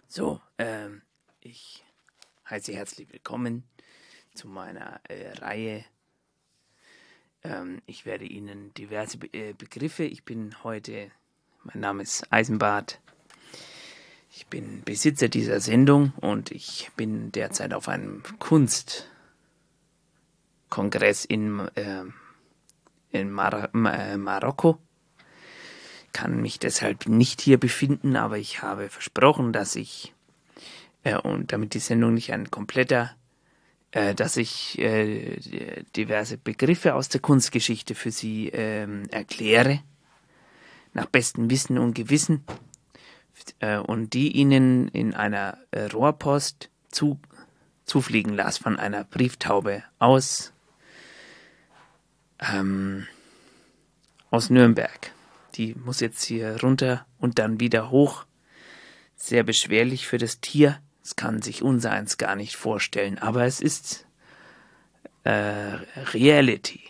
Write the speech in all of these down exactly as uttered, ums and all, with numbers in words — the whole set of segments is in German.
So, ähm, ich heiße herzlich willkommen zu meiner äh, Reihe. Ähm, ich werde Ihnen diverse Be- äh, Begriffe, ich bin heute, mein Name ist Eisenbart, ich bin Besitzer dieser Sendung und ich bin derzeit auf einem Kunstkongress in, äh, in Mar- Mar- Marokko. Kann mich deshalb nicht hier befinden, aber ich habe versprochen, dass ich, äh, und damit die Sendung nicht ein kompletter, äh, dass ich äh, diverse Begriffe aus der Kunstgeschichte für Sie äh, erkläre, nach bestem Wissen und Gewissen, äh, und die Ihnen in einer äh, Rohrpost zu, zufliegen lasse von einer Brieftaube aus, ähm, aus Nürnberg. Die muss jetzt hier runter und dann wieder hoch. Sehr beschwerlich für das Tier. Das kann sich unsereins gar nicht vorstellen. Aber es ist äh, Reality.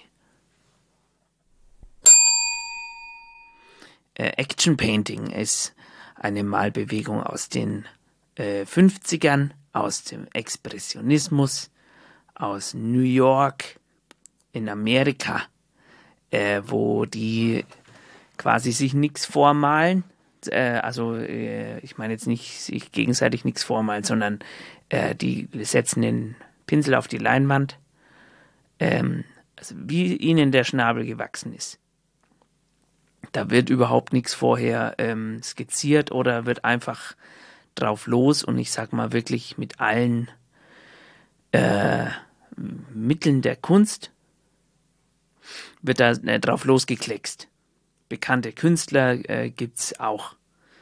Äh, Action Painting ist eine Malbewegung aus den äh, fünfzigern, aus dem Expressionismus, aus New York, in Amerika, äh, wo die quasi sich nichts vormalen, äh, also äh, ich meine jetzt nicht sich gegenseitig nichts vormalen, sondern äh, die setzen den Pinsel auf die Leinwand, ähm, also wie ihnen der Schnabel gewachsen ist. Da wird überhaupt nichts vorher ähm, skizziert oder wird einfach drauf los und ich sag mal wirklich mit allen äh, Mitteln der Kunst wird da äh, drauf losgekleckst. Bekannte Künstler äh, gibt es auch.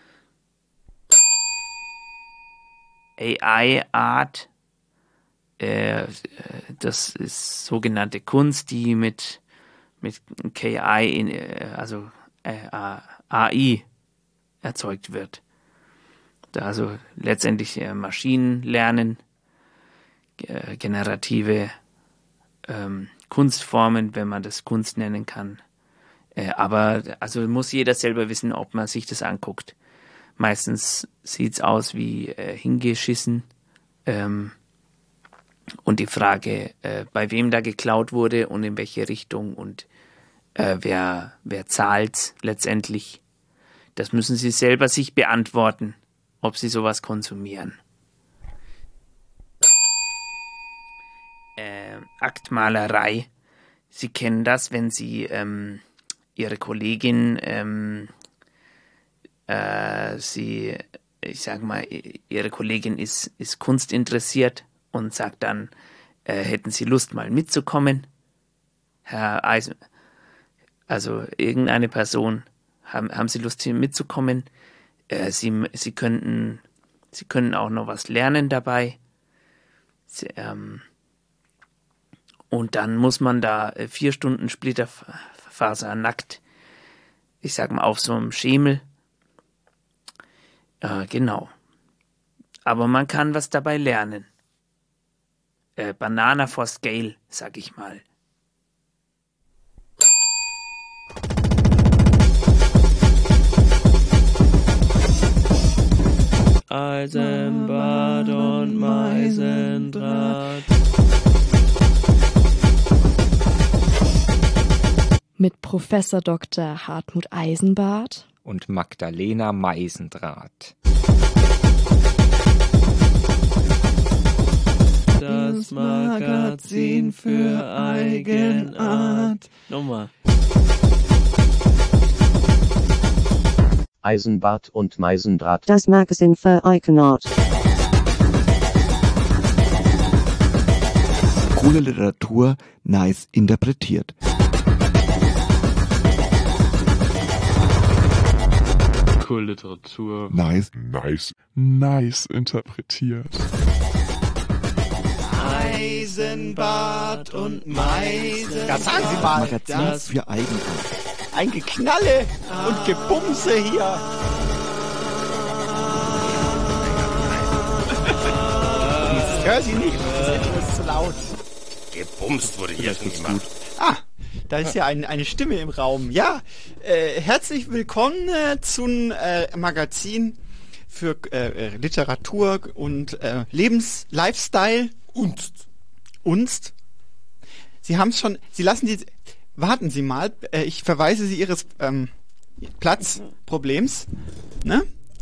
A I-Art, äh, das ist sogenannte Kunst, die mit, mit K I, in, äh, also äh, A I, erzeugt wird. Da also letztendlich äh, Maschinen lernen, äh, generative ähm, Kunstformen, wenn man das Kunst nennen kann. Aber also muss jeder selber wissen, ob man sich das anguckt. Meistens sieht es aus wie äh, hingeschissen. Ähm, und die Frage, äh, bei wem da geklaut wurde und in welche Richtung und äh, wer, wer zahlt letztendlich, das müssen Sie selber sich beantworten, ob Sie sowas konsumieren. Äh, Aktmalerei. Sie kennen das, wenn Sie ähm, Ihre Kollegin, ähm, äh, sie, ich sag mal, ihre Kollegin ist, ist kunstinteressiert und sagt dann, äh, hätten Sie Lust mal mitzukommen? Herr Eisen, also irgendeine Person, haben, haben Sie Lust hier mitzukommen? Äh, Sie, Sie könnten, Sie können auch noch was lernen dabei. Sie, ähm, und dann muss man da äh, vier Stunden Splitterfaser nackt, ich sag mal, auf so einem Schemel. Äh, genau. Aber man kann was dabei lernen. Äh, Banana for Scale, sag ich mal. Eisenbart und Meisendraht. Mit Professor Doktor Hartmut Eisenbart und Magdalena Meisendraht. Das Magazin für Eigenart. Nochmal. Eisenbart und Meisendraht. Das Magazin für Eigenart. Coole Literatur, nice interpretiert. Cool Literatur. Nice. Nice. Nice interpretiert. Eisenbart und Meisendraht. Das sagen Sie mal. Magazin das für Eigenart. Ein Geknalle und Gebumse hier. Ich höre Sie nicht, das Intro ist zu laut. Gebumst wurde hier schon gemacht. Ah, da ist ja ein, eine Stimme im Raum. Ja, äh, herzlich willkommen äh, zum äh, Magazin für äh, Literatur und äh, Lebens-, Lifestyle. Und. Unst. Sie haben es schon, Sie lassen die, warten Sie mal, äh, ich verweise Sie Ihres ähm, Platzproblems. Ne?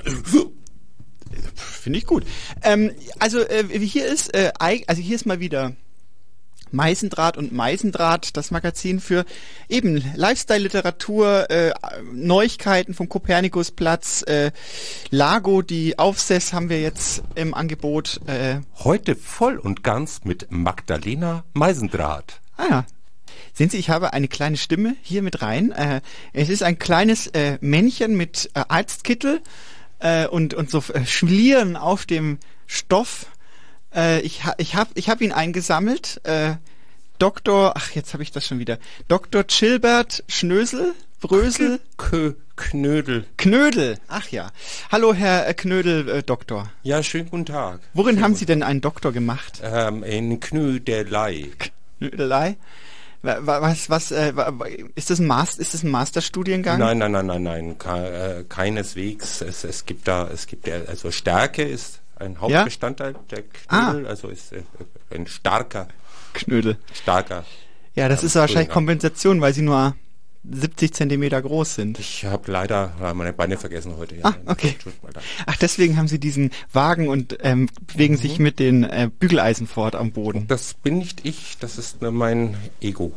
Finde ich gut. Ähm, also äh, hier ist, äh, also hier ist mal wieder Meisendraht und Meisendraht, das Magazin für eben Lifestyle-Literatur, äh, Neuigkeiten vom Kopernikusplatz, äh, Lago, die Aufsätze haben wir jetzt im Angebot. Äh, Heute voll und ganz mit Magdalena Meisendraht. Ah ja. Sehen Sie, ich habe eine kleine Stimme hier mit rein. Äh, es ist ein kleines äh, Männchen mit äh, Arztkittel äh, und, und so äh, Schlieren auf dem Stoff. Äh, ich ha, ich habe ich hab ihn eingesammelt. Äh, Doktor, ach, jetzt habe ich das schon wieder. Doktor Chilbert Schnösel, Brösel. K Knödel. Knödel, ach ja. Hallo, Herr äh, Knödel, äh, Doktor. Ja, schönen guten Tag. Worin schönen haben Sie denn einen Doktor gemacht? Ähm, in Knödelei. Knödelei? Was, was, äh, ist das ein Master, ist das ein Masterstudiengang? Nein, nein, nein, nein, nein, Ke äh, keineswegs. Es, es gibt da, es gibt ja, also Stärke ist ein Hauptbestandteil ja? der Knödel, ah. also ist äh, ein starker Knödel. Starker. Ja, das ähm, ist wahrscheinlich Kompensation, weil sie nur siebzig Zentimeter groß sind. Ich habe leider meine Beine vergessen heute. Ah, okay. Ach, deswegen haben Sie diesen Wagen und ähm, bewegen mhm. sich mit den äh, Bügeleisen fort am Boden. Das bin nicht ich, das ist nur mein Ego.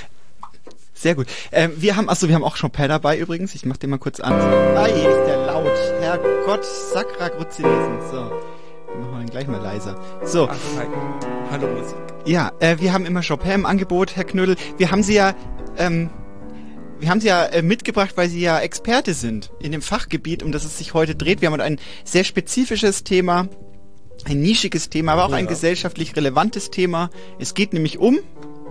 Sehr gut. Ähm, wir haben, achso, wir haben auch Chopin dabei übrigens. Ich mach den mal kurz an. Ei, ist der laut. Herrgott, Sacra Gruzinesen. So, wir machen den gleich mal leiser. So. Ach, hi. Hallo Musik. Ja, äh, wir haben immer Chopin im Angebot, Herr Knödel. Wir haben Sie ja, ähm, wir haben Sie ja äh, mitgebracht, weil Sie ja Experte sind in dem Fachgebiet, um das es sich heute dreht. Wir haben ein sehr spezifisches Thema, ein nischiges Thema, aber auch ja. ein gesellschaftlich relevantes Thema. Es geht nämlich um...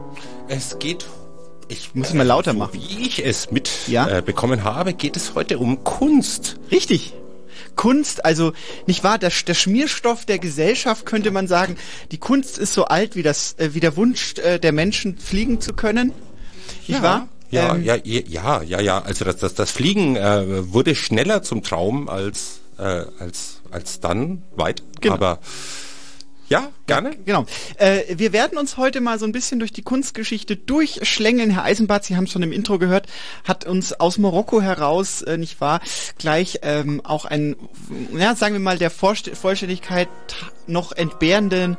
Es geht... Ich muss mal lauter so machen. Wie ich es mit ja? äh, bekommen habe, geht es heute um Kunst. Richtig. Kunst, also nicht wahr, der, der Schmierstoff der Gesellschaft, könnte man sagen. Die Kunst ist so alt wie das, äh, wie der Wunsch äh, der Menschen, fliegen zu können. Nicht ja. wahr? Ja, ähm, ja, ja, ja, ja. Also das, das, das Fliegen äh, wurde schneller zum Traum als äh, als als dann weit. Genau. Aber ja, gerne. Genau. Äh, wir werden uns heute mal so ein bisschen durch die Kunstgeschichte durchschlängeln. Herr Eisenbart, Sie haben es schon im Intro gehört, hat uns aus Marokko heraus, äh, nicht wahr, gleich ähm, auch ein, ja, sagen wir mal, der Vorst- Vollständigkeit noch entbehrenden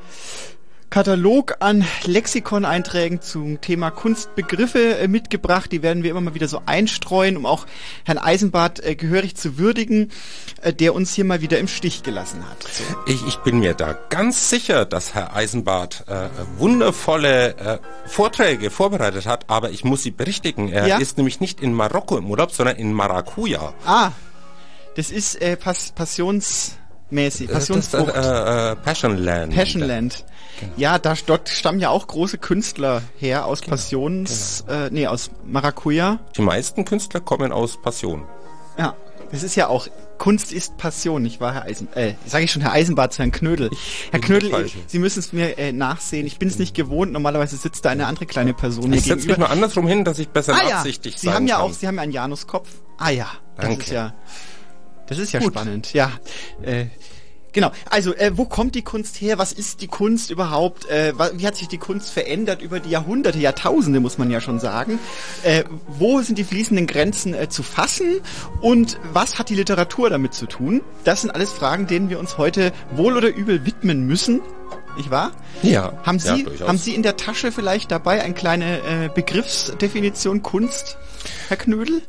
Katalog an Lexikoneinträgen zum Thema Kunstbegriffe äh, mitgebracht. Die werden wir immer mal wieder so einstreuen, um auch Herrn Eisenbart äh, gehörig zu würdigen, äh, der uns hier mal wieder im Stich gelassen hat. So. Ich, ich bin mir da ganz sicher, dass Herr Eisenbart äh, wundervolle äh, Vorträge vorbereitet hat, aber ich muss Sie berichtigen, er ja? ist nämlich nicht in Marokko im Urlaub, sondern in Maracuja. Ah, das ist äh, Pass- Passionsmäßig, Passionsfrucht. Das, das, äh, äh, Passionland. Passionland. Genau. Ja, da, dort stammen ja auch große Künstler her aus genau, Passions, genau. Äh, nee, aus Maracuja. Die meisten Künstler kommen aus Passion. Ja, das ist ja auch, Kunst ist Passion, nicht wahr, Herr Eisen, äh, sage ich schon Herr Eisenbart zu Herrn Knödel. Ich Herr Knödel, ich, Sie müssen es mir äh, nachsehen, ich bin es nicht gewohnt, normalerweise sitzt da eine andere kleine Person Ich setze mich mal andersrum hin, dass ich besser ah, nachsichtig ja. sein Sie haben ja kann. auch, Sie haben ja einen Januskopf. Ah ja, das Danke. ist ja, das ist ja Gut. spannend, ja, äh, Genau, also äh, wo kommt die Kunst her? Was ist die Kunst überhaupt? Äh, wie hat sich die Kunst verändert über die Jahrhunderte, Jahrtausende, muss man ja schon sagen? Äh, wo sind die fließenden Grenzen äh, zu fassen? Und was hat die Literatur damit zu tun? Das sind alles Fragen, denen wir uns heute wohl oder übel widmen müssen. Nicht wahr? Ja. Haben Sie, ja, haben Sie in der Tasche vielleicht dabei eine kleine äh, Begriffsdefinition Kunst, Herr Knödel?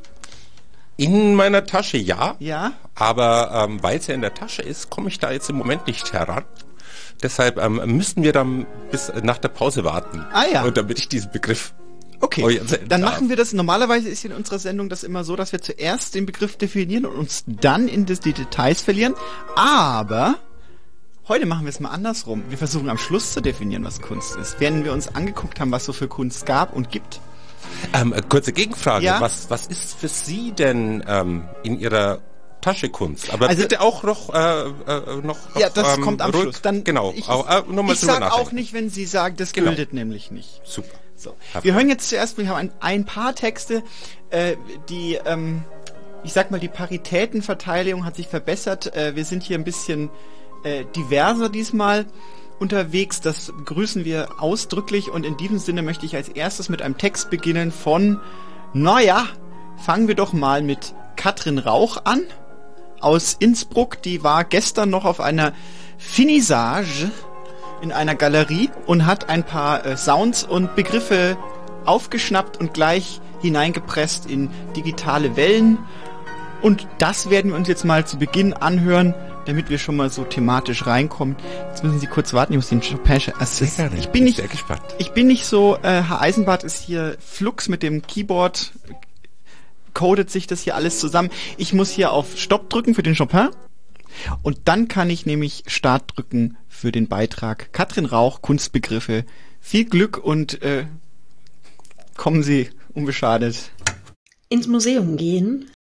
In meiner Tasche ja, ja? aber ähm, weil es ja in der Tasche ist, komme ich da jetzt im Moment nicht heran. Deshalb ähm, müssten wir dann bis nach der Pause warten. Ah ja. Und damit ich diesen Begriff... Okay, dann darf. machen wir das. Normalerweise ist in unserer Sendung das immer so, dass wir zuerst den Begriff definieren und uns dann in das, die Details verlieren. Aber heute machen wir es mal andersrum. Wir versuchen am Schluss zu definieren, was Kunst ist. Wenn wir uns angeguckt haben, was so für Kunst gab und gibt. Ähm, kurze Gegenfrage. Ja? Was, was ist für Sie denn ähm, in Ihrer Tasche Kunst? Aber also, bitte auch noch, äh, äh, noch, noch ja, das ähm, kommt am ruhig. Schluss. Dann, genau. Ich, auch, äh, noch mal ich sage auch nicht, wenn Sie sagen, das genau. gültet nämlich nicht. Super. So. Wir hören jetzt zuerst, wir haben ein, ein paar Texte, äh, die ähm, ich sag mal, die Paritätenverteilung hat sich verbessert. Äh, wir sind hier ein bisschen äh, diverser diesmal unterwegs. Das begrüßen wir ausdrücklich. Und in diesem Sinne möchte ich als erstes mit einem Text beginnen von, naja, fangen wir doch mal mit Katrin Rauch an. Aus Innsbruck. Die war gestern noch auf einer Finissage in einer Galerie und hat ein paar äh, Sounds und Begriffe aufgeschnappt und gleich hineingepresst in digitale Wellen. Und das werden wir uns jetzt mal zu Beginn anhören, damit wir schon mal so thematisch reinkommen. Jetzt müssen Sie kurz warten, ich muss den Chopin... Also ich bin nicht, sehr gespannt. Ich bin nicht so... Äh, Herr Eisenbart ist hier flux mit dem Keyboard, codet sich das hier alles zusammen. Ich muss hier auf Stopp drücken für den Chopin. Und dann kann ich nämlich Start drücken für den Beitrag Katrin Rauch, Kunstbegriffe. Viel Glück und äh, kommen Sie unbeschadet. Ins Museum gehen,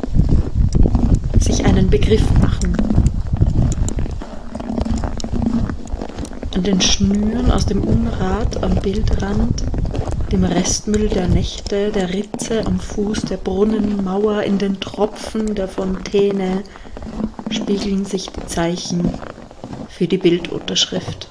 sich einen Begriff machen, an den Schnüren aus dem Unrat am Bildrand, dem Restmüll der Nächte, der Ritze am Fuß der Brunnenmauer, in den Tropfen der Fontäne spiegeln sich die Zeichen für die Bildunterschrift.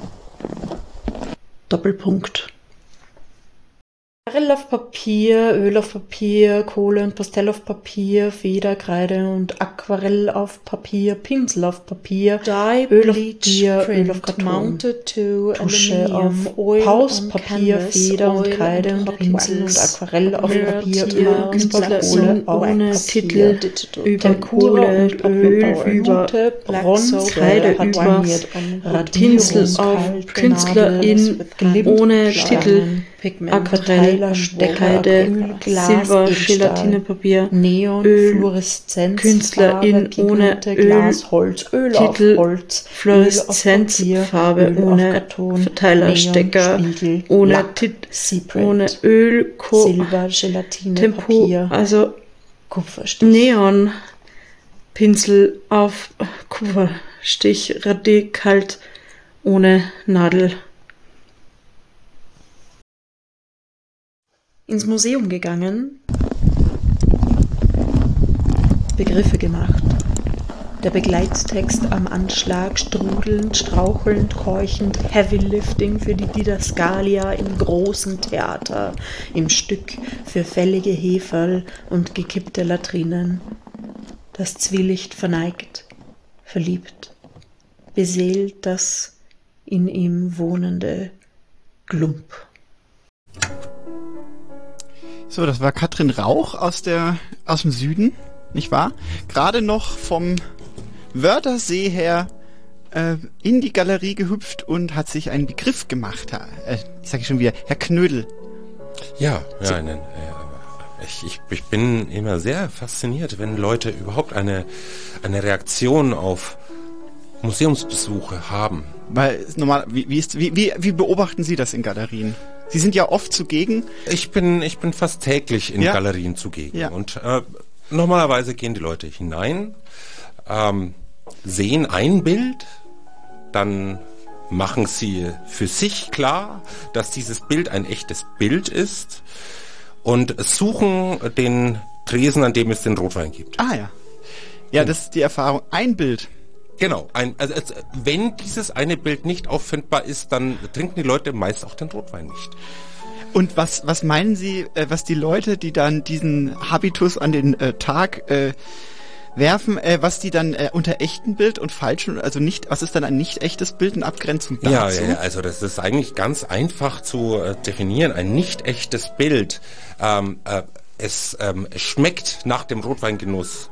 Doppelpunkt. Aquarell auf Papier, Öl auf Papier, Kohle und Pastell auf Papier, Federkreide und Aquarell auf Papier, Pinsel auf Papier, Dye, Öl auf Papier, Öl auf Karton, mounted to Tusche auf Pauspapier, Feder und Kreide und Pinsel und Aquarell auf Papier, Kohle ohne Titel, über Kohle und Öl, über Bronze, Kreide über Pinsel auf KünstlerIn ohne Titel, Aquarell, Steckkreide, Silber, Gelatinepapier, Neon, Öl, Fluoreszenz, Künstlerin ohne Öl, Glas, Holz, Öl Titel, auf Holz, Fluoreszenzfarbe ohne Verteilerstecker, ohne Titel, ohne Öl, Co Silber, Gelatine, Tempo, Papier, also Kupferstich, Neon, Pinsel auf Kupferstich, Radikalt, ohne Nadel. Ins Museum gegangen, Begriffe gemacht, der Begleittext am Anschlag, strudelnd, strauchelnd, keuchend, Heavy Lifting für die Didaskalia im großen Theater, im Stück für fällige Heferl und gekippte Latrinen, das Zwielicht verneigt, verliebt, beseelt das in ihm wohnende Glump. So, das war Katrin Rauch aus der aus dem Süden, nicht wahr? Gerade noch vom Wörthersee her äh, in die Galerie gehüpft und hat sich einen Begriff gemacht. Äh, ich sage schon wieder, Herr Knödel. Ja, ja, nein, ich, ich, ich bin immer sehr fasziniert, wenn Leute überhaupt eine, eine Reaktion auf Museumsbesuche haben. Weil normal, wie, wie, ist, wie, wie, wie beobachten Sie das in Galerien? Sie sind ja oft zugegen. Ich bin, ich bin fast täglich in ja. Galerien zugegen. Ja. Und äh, normalerweise gehen die Leute hinein, ähm, sehen ein Bild, dann machen sie für sich klar, dass dieses Bild ein echtes Bild ist und suchen den Tresen, an dem es den Rotwein gibt. Ah ja. Ja, das ist die Erfahrung. Ein Bild. Genau, ein, also, also wenn dieses eine Bild nicht auffindbar ist, dann trinken die Leute meist auch den Rotwein nicht. Und was was meinen Sie, äh, was die Leute, die dann diesen Habitus an den äh, Tag äh, werfen, äh, was die dann äh, unter echten Bild und falschen, also nicht, was ist dann ein nicht echtes Bild in Abgrenzung dazu? Ja, ja, also das ist eigentlich ganz einfach zu äh, definieren. Ein nicht echtes Bild, ähm, äh, es ähm, schmeckt nach dem Rotweingenuss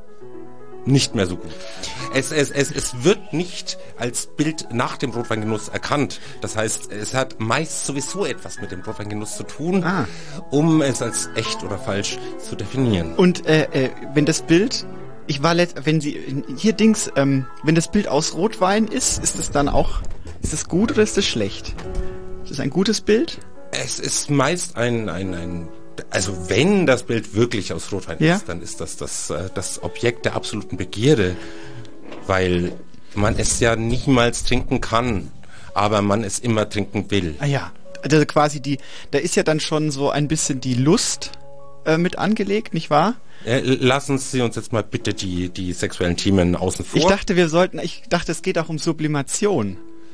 nicht mehr so gut. Es, es, es, es wird nicht als Bild nach dem Rotweingenuss erkannt. Das heißt, es hat meist sowieso etwas mit dem Rotweingenuss zu tun, ah. um es als echt oder falsch zu definieren. Und äh, äh, wenn das Bild, ich war letzt, wenn Sie hier Dings, ähm, wenn das Bild aus Rotwein ist, ist es dann auch, ist es gut oder ist es schlecht? Ist es ein gutes Bild? Es ist meist ein ein ein Also wenn das Bild wirklich aus Rotwein ja? ist, dann ist das das, das Objekt der absoluten Begierde, weil man es ja niemals trinken kann, aber man es immer trinken will. Ah ja, also quasi die, da ist ja dann schon so ein bisschen die Lust äh, mit angelegt, nicht wahr? Äh, lassen Sie uns jetzt mal bitte die, die sexuellen Themen außen vor. Ich dachte, wir sollten, ich dachte, es geht auch um Sublimation.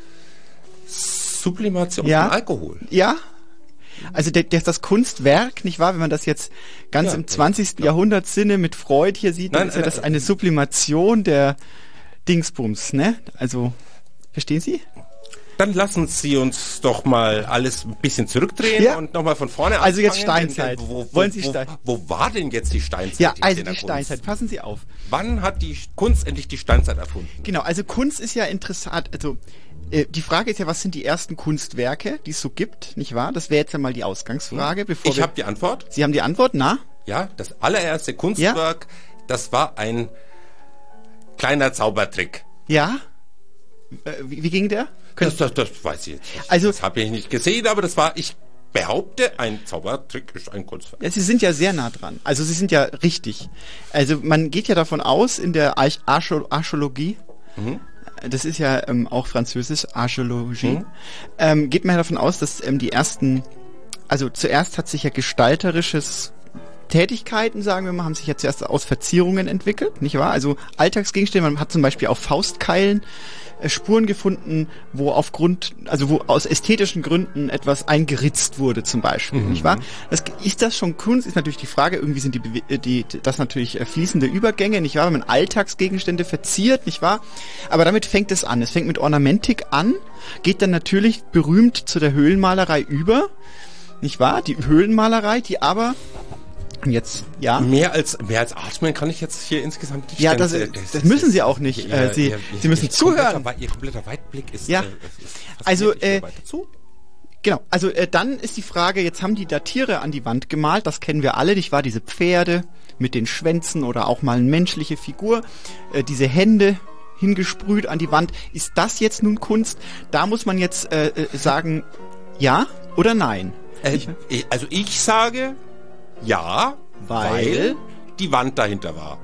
Sublimation ja? von Alkohol? Ja. Also der, der, das Kunstwerk, nicht wahr, wenn man das jetzt ganz ja, im zwanzigsten Jahrhundert Sinne mit Freud hier sieht, dann Nein, ist ja das eine Sublimation der Dingsbums, ne? Also, verstehen Sie? Dann lassen Sie uns doch mal alles ein bisschen zurückdrehen ja. und nochmal von vorne Also anfangen. jetzt Steinzeit. Wo, wo, Wollen Sie wo, Stein? Wo, wo war denn jetzt die Steinzeit? Ja, also die Steinzeit. Passen Sie auf. Wann hat die Kunst endlich die Steinzeit erfunden? Genau, also Kunst ist ja interessant. Also äh, die Frage ist ja, was sind die ersten Kunstwerke, die es so gibt, nicht wahr? Das wäre jetzt ja mal die Ausgangsfrage. Hm. Bevor ich habe die Antwort. Sie haben die Antwort, na? Ja, das allererste Kunstwerk, ja? Das war ein kleiner Zaubertrick. Ja? Äh, wie, wie ging der? Das, das, das weiß ich jetzt nicht. Also, das habe ich nicht gesehen, aber das war, ich behaupte, ein Zaubertrick ist ein Kunstwerk. Ja, Sie sind ja sehr nah dran. Also Sie sind ja richtig. Also man geht ja davon aus, in der Arch- Archä- Archäologie, mhm. das ist ja ähm, auch französisch, Archäologie, mhm. ähm, geht man ja davon aus, dass ähm, die ersten, also zuerst hat sich ja gestalterisches Tätigkeiten, sagen wir mal, haben sich ja zuerst aus Verzierungen entwickelt, nicht wahr? Also Alltagsgegenstände, man hat zum Beispiel auf Faustkeilen äh, Spuren gefunden, wo aufgrund, also wo aus ästhetischen Gründen etwas eingeritzt wurde, zum Beispiel, mhm. nicht wahr? Das, ist das schon Kunst? Ist natürlich die Frage, irgendwie sind die, die, die das natürlich äh, fließende Übergänge, nicht wahr? Wenn man Alltagsgegenstände verziert, nicht wahr? Aber damit fängt es an. Es fängt mit Ornamentik an, geht dann natürlich berühmt zu der Höhlenmalerei über, nicht wahr? Die Höhlenmalerei, die aber jetzt, ja. Mehr als, mehr als atmen kann ich jetzt hier insgesamt nicht. Ja, das, das, das, das müssen Sie auch nicht. Ihr, Sie, ihr, Sie müssen ihr zuhören. Kompletter, Ihr kompletter Weitblick ist, ja. Äh, ist also, äh, genau. Also, äh, dann ist die Frage, jetzt haben die da Tiere an die Wand gemalt, das kennen wir alle, nicht wahr? Diese Pferde mit den Schwänzen oder auch mal eine menschliche Figur, äh, diese Hände hingesprüht an die Wand. Ist das jetzt nun Kunst? Da muss man jetzt äh, sagen, ja oder nein? Äh, also ich sage, ja, weil, weil die Wand dahinter war.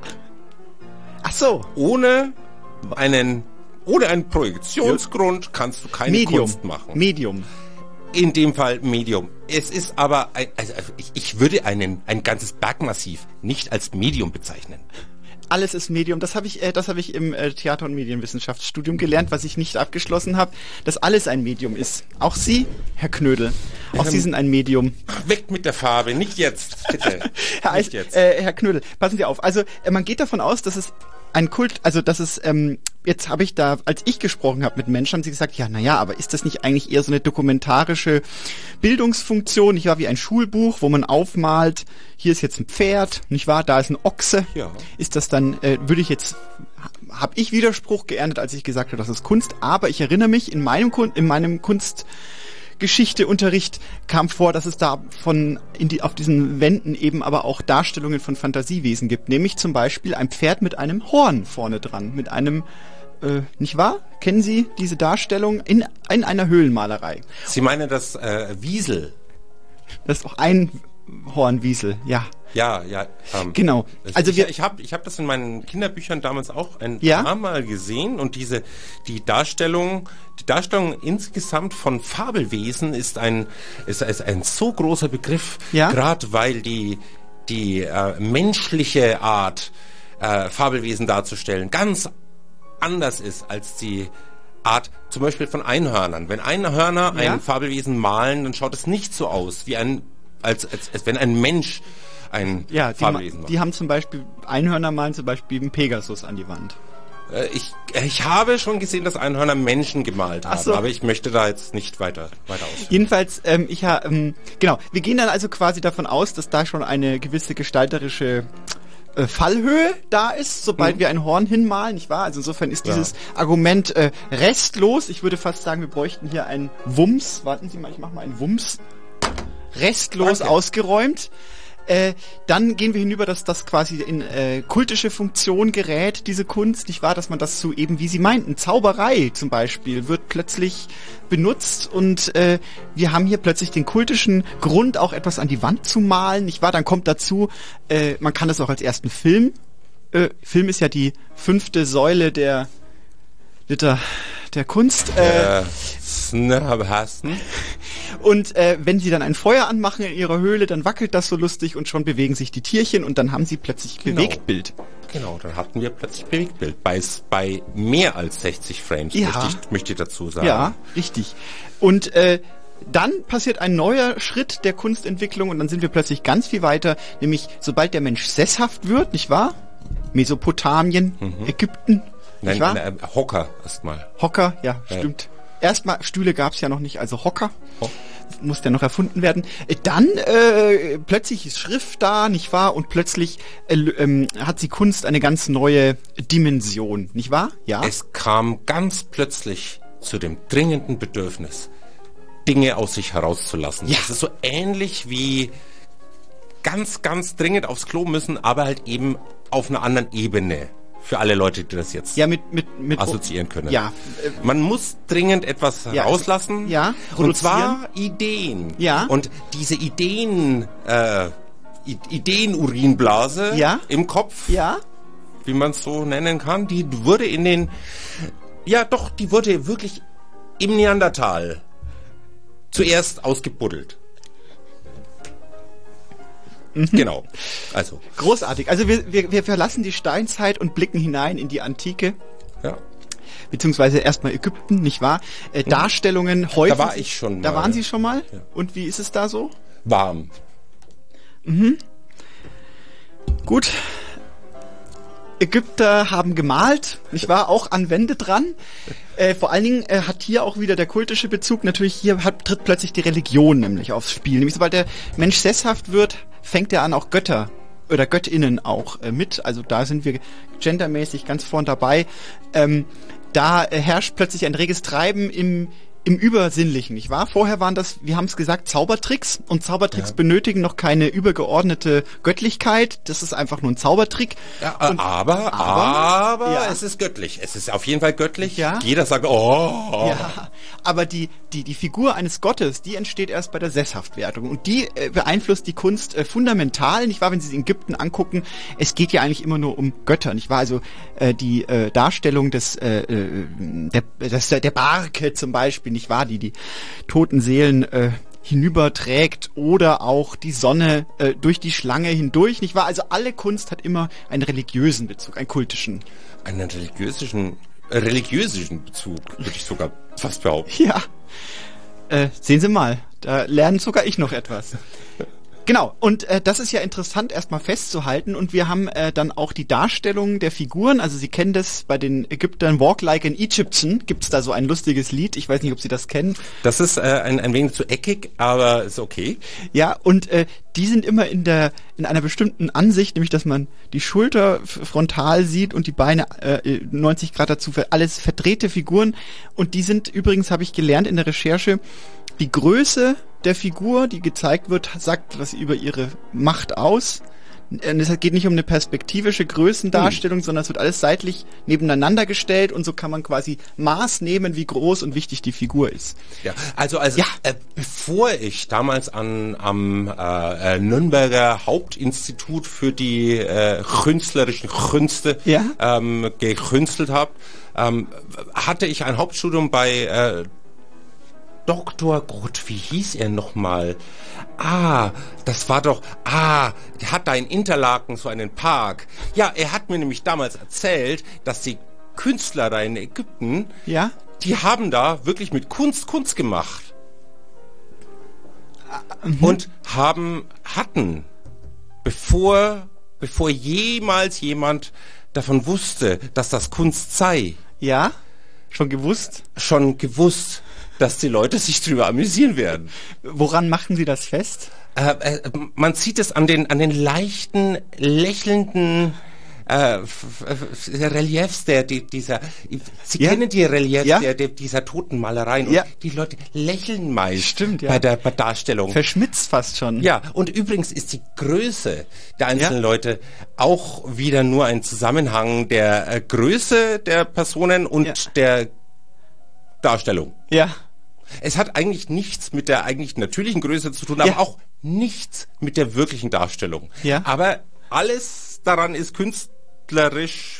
Ach so. Ohne einen, ohne einen Projektionsgrund ja. kannst du keine Medium. Kunst machen. Medium. In dem Fall Medium. Es ist aber, ein, also ich, ich würde einen, ein ganzes Bergmassiv nicht als Medium bezeichnen. Alles ist Medium. Das habe ich, äh, das habe ich im äh, Theater- und Medienwissenschaftsstudium gelernt, was ich nicht abgeschlossen habe, dass alles ein Medium ist. Auch Sie, Herr Knödel. Auch ähm, Sie sind ein Medium. Weg mit der Farbe, nicht jetzt, bitte. Herr, Eis, jetzt. Äh, Herr Knödel, passen Sie auf. Also äh, man geht davon aus, dass es ein Kult, also dass es, ähm, jetzt habe ich da, als ich gesprochen habe mit Menschen, haben sie gesagt, ja, naja, aber ist das nicht eigentlich eher so eine dokumentarische Bildungsfunktion, nicht wahr, wie ein Schulbuch, wo man aufmalt, hier ist jetzt ein Pferd, nicht wahr, da ist ein Ochse. Ja. Ist das dann, äh, würde ich jetzt, habe ich Widerspruch geerntet, als ich gesagt habe, das ist Kunst, aber ich erinnere mich, in meinem, Kun- in meinem Kunst Geschichteunterricht kam vor, dass es da von in die, auf diesen Wänden eben aber auch Darstellungen von Fantasiewesen gibt, nämlich zum Beispiel ein Pferd mit einem Horn vorne dran, mit einem, äh, nicht wahr? Kennen Sie diese Darstellung in, in einer Höhlenmalerei? Sie meinen das äh, Wiesel? Das ist auch ein Hornwiesel, ja. Ja, ja. Ähm, genau. Also ich, wir, ich habe ich hab das in meinen Kinderbüchern damals auch ein ja? paar Mal gesehen und diese die Darstellung, die Darstellung insgesamt von Fabelwesen ist ein ist, ist ein so großer Begriff, ja? gerade weil die die äh, menschliche Art äh, Fabelwesen darzustellen ganz anders ist als die Art zum Beispiel von Einhörnern. Wenn Einhörner ja? ein Fabelwesen malen, dann schaut es nicht so aus wie ein als als, als wenn ein Mensch ein ja, Fabelwesen die, die haben zum Beispiel, Einhörner malen zum Beispiel einen Pegasus an die Wand. Äh, ich, ich habe schon gesehen, dass Einhörner Menschen gemalt haben, so. Aber ich möchte da jetzt nicht weiter, weiter ausführen. Jedenfalls, ähm, ich ha, ähm, genau, wir gehen dann also quasi davon aus, dass da schon eine gewisse gestalterische äh, Fallhöhe da ist, sobald mhm. wir ein Horn hinmalen, nicht wahr? Also insofern ist dieses ja. Argument äh, restlos. Ich würde fast sagen, wir bräuchten hier einen Wumms. Warten Sie mal, ich mache mal einen Wumms. Restlos Danke. Ausgeräumt. Äh, dann gehen wir hinüber, dass das quasi in äh, kultische Funktion gerät, diese Kunst, nicht wahr? Dass man das so eben, wie Sie meinten, Zauberei zum Beispiel, wird plötzlich benutzt und äh, wir haben hier plötzlich den kultischen Grund, auch etwas an die Wand zu malen, nicht wahr? Dann kommt dazu, äh, man kann das auch als ersten Film, äh, Film ist ja die fünfte Säule der Liter, der Kunst. Äh, Äh, Snabhassen. Und äh, wenn sie dann ein Feuer anmachen in ihrer Höhle, dann wackelt das so lustig und schon bewegen sich die Tierchen und dann haben sie plötzlich Genau. Bewegtbild. Genau, dann hatten wir plötzlich Bewegtbild. Bei, bei mehr als sechzig Frames, Ja. möchte, ich, möchte ich dazu sagen. Ja, richtig. Und äh, dann passiert ein neuer Schritt der Kunstentwicklung und dann sind wir plötzlich ganz viel weiter, nämlich sobald der Mensch sesshaft wird, nicht wahr? Mesopotamien, Mhm. Ägypten, Nein, nicht wahr? nein, Hocker erstmal. Hocker, ja, Ja. stimmt. Erstmal, Stühle gab's ja noch nicht, also Hocker. Oh. Muss ja noch erfunden werden. Äh, Dann äh, plötzlich ist Schrift da, nicht wahr? Und plötzlich äh, ähm, hat die Kunst eine ganz neue Dimension, nicht wahr? Ja. Es kam ganz plötzlich zu dem dringenden Bedürfnis, Dinge aus sich herauszulassen. Ja. Das ist so ähnlich wie ganz, ganz dringend aufs Klo müssen, aber halt eben auf einer anderen Ebene. Für alle Leute, die das jetzt Ja, mit mit mit assoziieren können. Ja. äh, Man muss dringend etwas Ja, herauslassen. ja, Und produzieren. zwar Ideen. Ja. Und diese Ideen, äh, I- Ideenurinblase Ja. im Kopf, Ja. wie man es so nennen kann, die wurde in den, ja doch, die wurde wirklich im Neandertal zuerst ausgebuddelt. Genau. Also, Großartig. Also wir, wir, wir verlassen die Steinzeit und blicken hinein in die Antike, ja. beziehungsweise erstmal Ägypten, nicht wahr? Äh, Darstellungen häufig. Da war ich schon Da mal. waren Sie schon mal? Ja. Und wie ist es da so? Warm. Gut. Ägypter haben gemalt, nicht wahr? Auch an Wände dran. Äh, vor allen Dingen äh, hat hier auch wieder der kultische Bezug. Natürlich hier hat, tritt plötzlich die Religion nämlich aufs Spiel. Nämlich sobald der Mensch sesshaft wird, fängt er an, auch Götter oder Göttinnen auch äh, mit. Also da sind wir gendermäßig ganz vorn dabei. Ähm, da äh, herrscht plötzlich ein reges Treiben im im Übersinnlichen, nicht wahr? Vorher waren das, wir haben es gesagt, Zaubertricks und Zaubertricks Ja. benötigen noch keine übergeordnete Göttlichkeit. Das ist einfach nur ein Zaubertrick. Ja, äh, Und- aber, aber- aber, ja. es ist göttlich. Es ist auf jeden Fall göttlich. Ja. Jeder sagt, oh. Ja, aber die, die, die Figur eines Gottes, die entsteht erst bei der Sesshaftwerdung und die äh, beeinflusst die Kunst äh, fundamental, nicht wahr? Wenn Sie es in Ägypten angucken, es geht ja eigentlich immer nur um Götter, nicht wahr? Also äh, die äh, Darstellung des, äh, äh, der, des, der Barke zum Beispiel, nicht wahr? Die die toten Seelen äh, hinüberträgt oder auch die Sonne äh, durch die Schlange hindurch, nicht wahr? Also alle Kunst hat immer einen religiösen Bezug, einen kultischen. Einen religiösen, äh, religiösen Bezug, würde ich sogar fast behaupten. Ja. Äh, sehen Sie mal, da lernt sogar ich noch etwas. Genau, und äh, das ist ja interessant erstmal festzuhalten und wir haben äh, dann auch die Darstellung der Figuren, also Sie kennen das bei den Ägyptern, Walk Like an Egyptian, gibt's da so ein lustiges Lied, ich weiß nicht, ob Sie das kennen. Das ist äh, ein, ein wenig zu eckig, aber ist okay. Ja, und äh, die sind immer in der in einer bestimmten Ansicht, nämlich dass man die Schulter f- frontal sieht und die Beine äh, neunzig Grad dazu, ver- alles verdrehte Figuren und die sind übrigens, habe ich gelernt in der Recherche, die Größe der Figur, die gezeigt wird, sagt was über ihre Macht aus. Und es geht nicht um eine perspektivische Größendarstellung, sondern es wird alles seitlich nebeneinander gestellt und so kann man quasi Maß nehmen, wie groß und wichtig die Figur ist. Ja, also also Ja. Äh, bevor ich damals an am äh, äh, Nürnberger Hauptinstitut für die äh, künstlerischen Künste Ja. ähm, gekünstelt habe, ähm, hatte ich ein Hauptstudium bei äh, Doktor Gott, wie hieß er nochmal? Ah, das war doch, ah, der hat da in Interlaken so einen Park. Ja, er hat mir nämlich damals erzählt, dass die Künstler da in Ägypten, Ja? die haben da wirklich mit Kunst Kunst gemacht. Und haben, hatten, bevor, bevor jemals jemand davon wusste, dass das Kunst sei, Ja? Schon gewusst? schon gewusst, dass die Leute sich drüber amüsieren werden. Woran machen Sie das fest? Äh, äh, man sieht es an den, an den leichten, lächelnden äh, f- f- Reliefs der, die, dieser, Sie Ja. kennen die Reliefs Ja. der, der, dieser toten Malereien und Ja. die Leute lächeln meist Stimmt, ja. bei der bei Darstellung. Verschmitzt fast schon. Ja, und übrigens ist die Größe der einzelnen Ja. Leute auch wieder nur ein Zusammenhang der äh, Größe der Personen und Ja. der Darstellung. Ja. Es hat eigentlich nichts mit der eigentlich natürlichen Größe zu tun, Ja. aber auch nichts mit der wirklichen Darstellung. Ja. Aber alles daran ist künstlerisch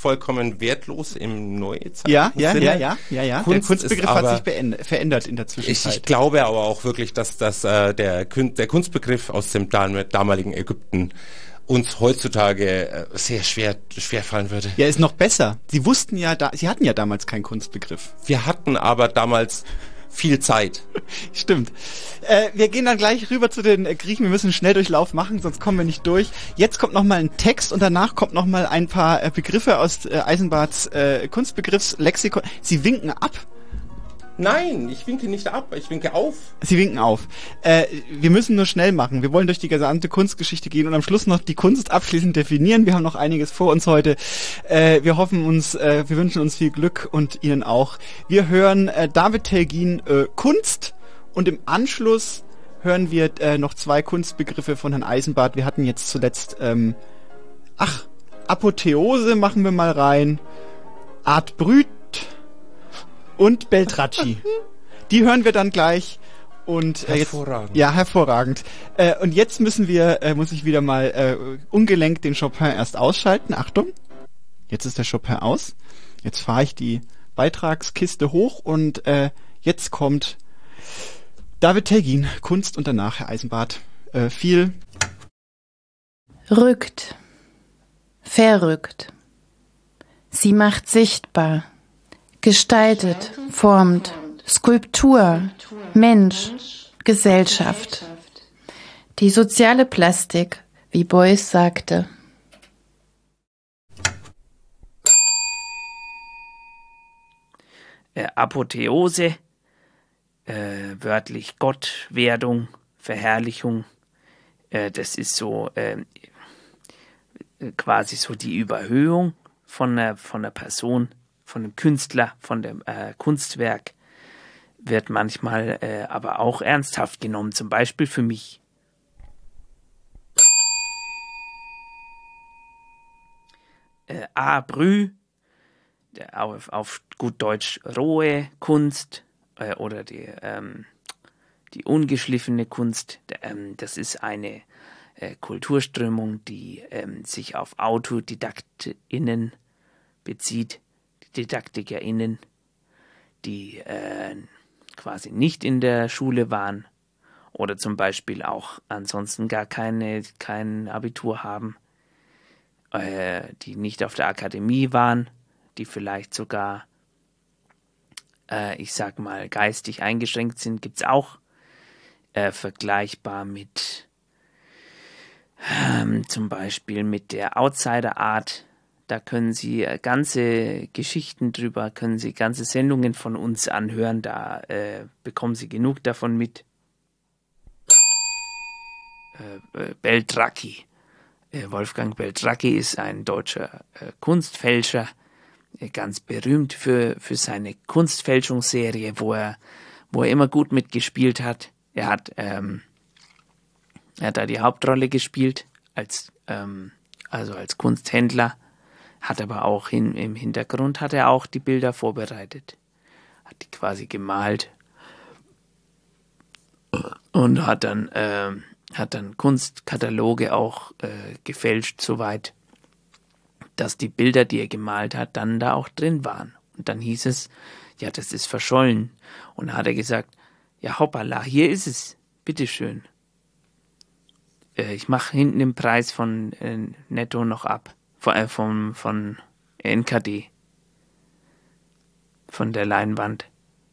vollkommen wertlos im neuzeitlichen Ja, ja, Sinne. ja, ja, ja, ja. Kunst Der Kunstbegriff ist aber, hat sich beend- verändert in der Zwischenzeit. Ich, ich glaube aber auch wirklich, dass, dass äh, der, Kun- der Kunstbegriff aus dem dam- damaligen Ägypten uns heutzutage äh, sehr schwer, schwer fallen würde. Ja, ist noch besser. Sie wussten ja, da, sie hatten ja damals keinen Kunstbegriff. Wir hatten aber damals viel Zeit. Stimmt. Äh, wir gehen dann gleich rüber zu den äh, Griechen. Wir müssen einen Schnelldurchlauf machen, sonst kommen wir nicht durch. Jetzt kommt noch mal ein Text und danach kommt noch mal ein paar äh, Begriffe aus äh, Eisenbarts äh, Kunstbegriffslexikon. Sie winken ab. Nein, ich winke nicht ab, ich winke auf. Sie winken auf. Äh, wir müssen nur schnell machen. Wir wollen durch die gesamte Kunstgeschichte gehen und am Schluss noch die Kunst abschließend definieren. Wir haben noch einiges vor uns heute. Äh, wir hoffen uns, äh, wir wünschen uns viel Glück und Ihnen auch. Wir hören äh, David Telgin äh, Kunst und im Anschluss hören wir äh, noch zwei Kunstbegriffe von Herrn Eisenbart. Wir hatten jetzt zuletzt, ähm, ach, Apotheose machen wir mal rein. Art Brüt und Beltracci. Die hören wir dann gleich. Und äh, jetzt, hervorragend. Ja, hervorragend. Äh, und jetzt müssen wir, äh, muss ich wieder mal äh, ungelenkt den Chopin erst ausschalten. Achtung, jetzt ist der Chopin aus. Jetzt fahre ich die Beitragskiste hoch und äh, jetzt kommt David Telgin, Kunst und danach Herr Eisenbart. Äh, viel rückt, verrückt. Sie macht sichtbar, gestaltet, formt, Skulptur, Mensch, Gesellschaft. Die soziale Plastik, wie Beuys sagte. Äh, Apotheose, äh, wörtlich Gottwerdung, Verherrlichung. Äh, das ist so äh, quasi so die Überhöhung von der, von der Person, von dem Künstler, von dem äh, Kunstwerk, wird manchmal äh, aber auch ernsthaft genommen, zum Beispiel für mich. Äh, Abrü, auf, auf gut Deutsch rohe Kunst äh, oder die, ähm, die ungeschliffene Kunst, ähm, das ist eine äh, Kulturströmung, die ähm, sich auf AutodidakterInnen bezieht, die DidaktikerInnen, die äh, quasi nicht in der Schule waren oder zum Beispiel auch ansonsten gar keine, kein Abitur haben, äh, die nicht auf der Akademie waren, die vielleicht sogar, äh, ich sag mal, geistig eingeschränkt sind, gibt's auch, äh, vergleichbar mit ähm, zum Beispiel mit der Outsider-Art. Da können Sie äh, ganze Geschichten drüber, können Sie ganze Sendungen von uns anhören, da äh, bekommen Sie genug davon mit. Äh, äh, Beltracchi. Äh, Wolfgang Beltracchi ist ein deutscher äh, Kunstfälscher, äh, ganz berühmt für, für seine Kunstfälschungsserie, wo er, wo er immer gut mitgespielt hat. Er hat, ähm, er hat da die Hauptrolle gespielt, als, ähm, also als Kunsthändler. Hat aber auch hin, im Hintergrund hat er auch die Bilder vorbereitet. Hat die quasi gemalt. Und hat dann, äh, hat dann Kunstkataloge auch äh, gefälscht, soweit, dass die Bilder, die er gemalt hat, dann da auch drin waren. Und dann hieß es, ja, das ist verschollen. Und dann hat er gesagt, ja, hoppala, hier ist es, bitteschön. Äh, ich mache hinten den Preis von äh, Netto noch ab. Von, äh, von, von N K D. Von der Leinwand.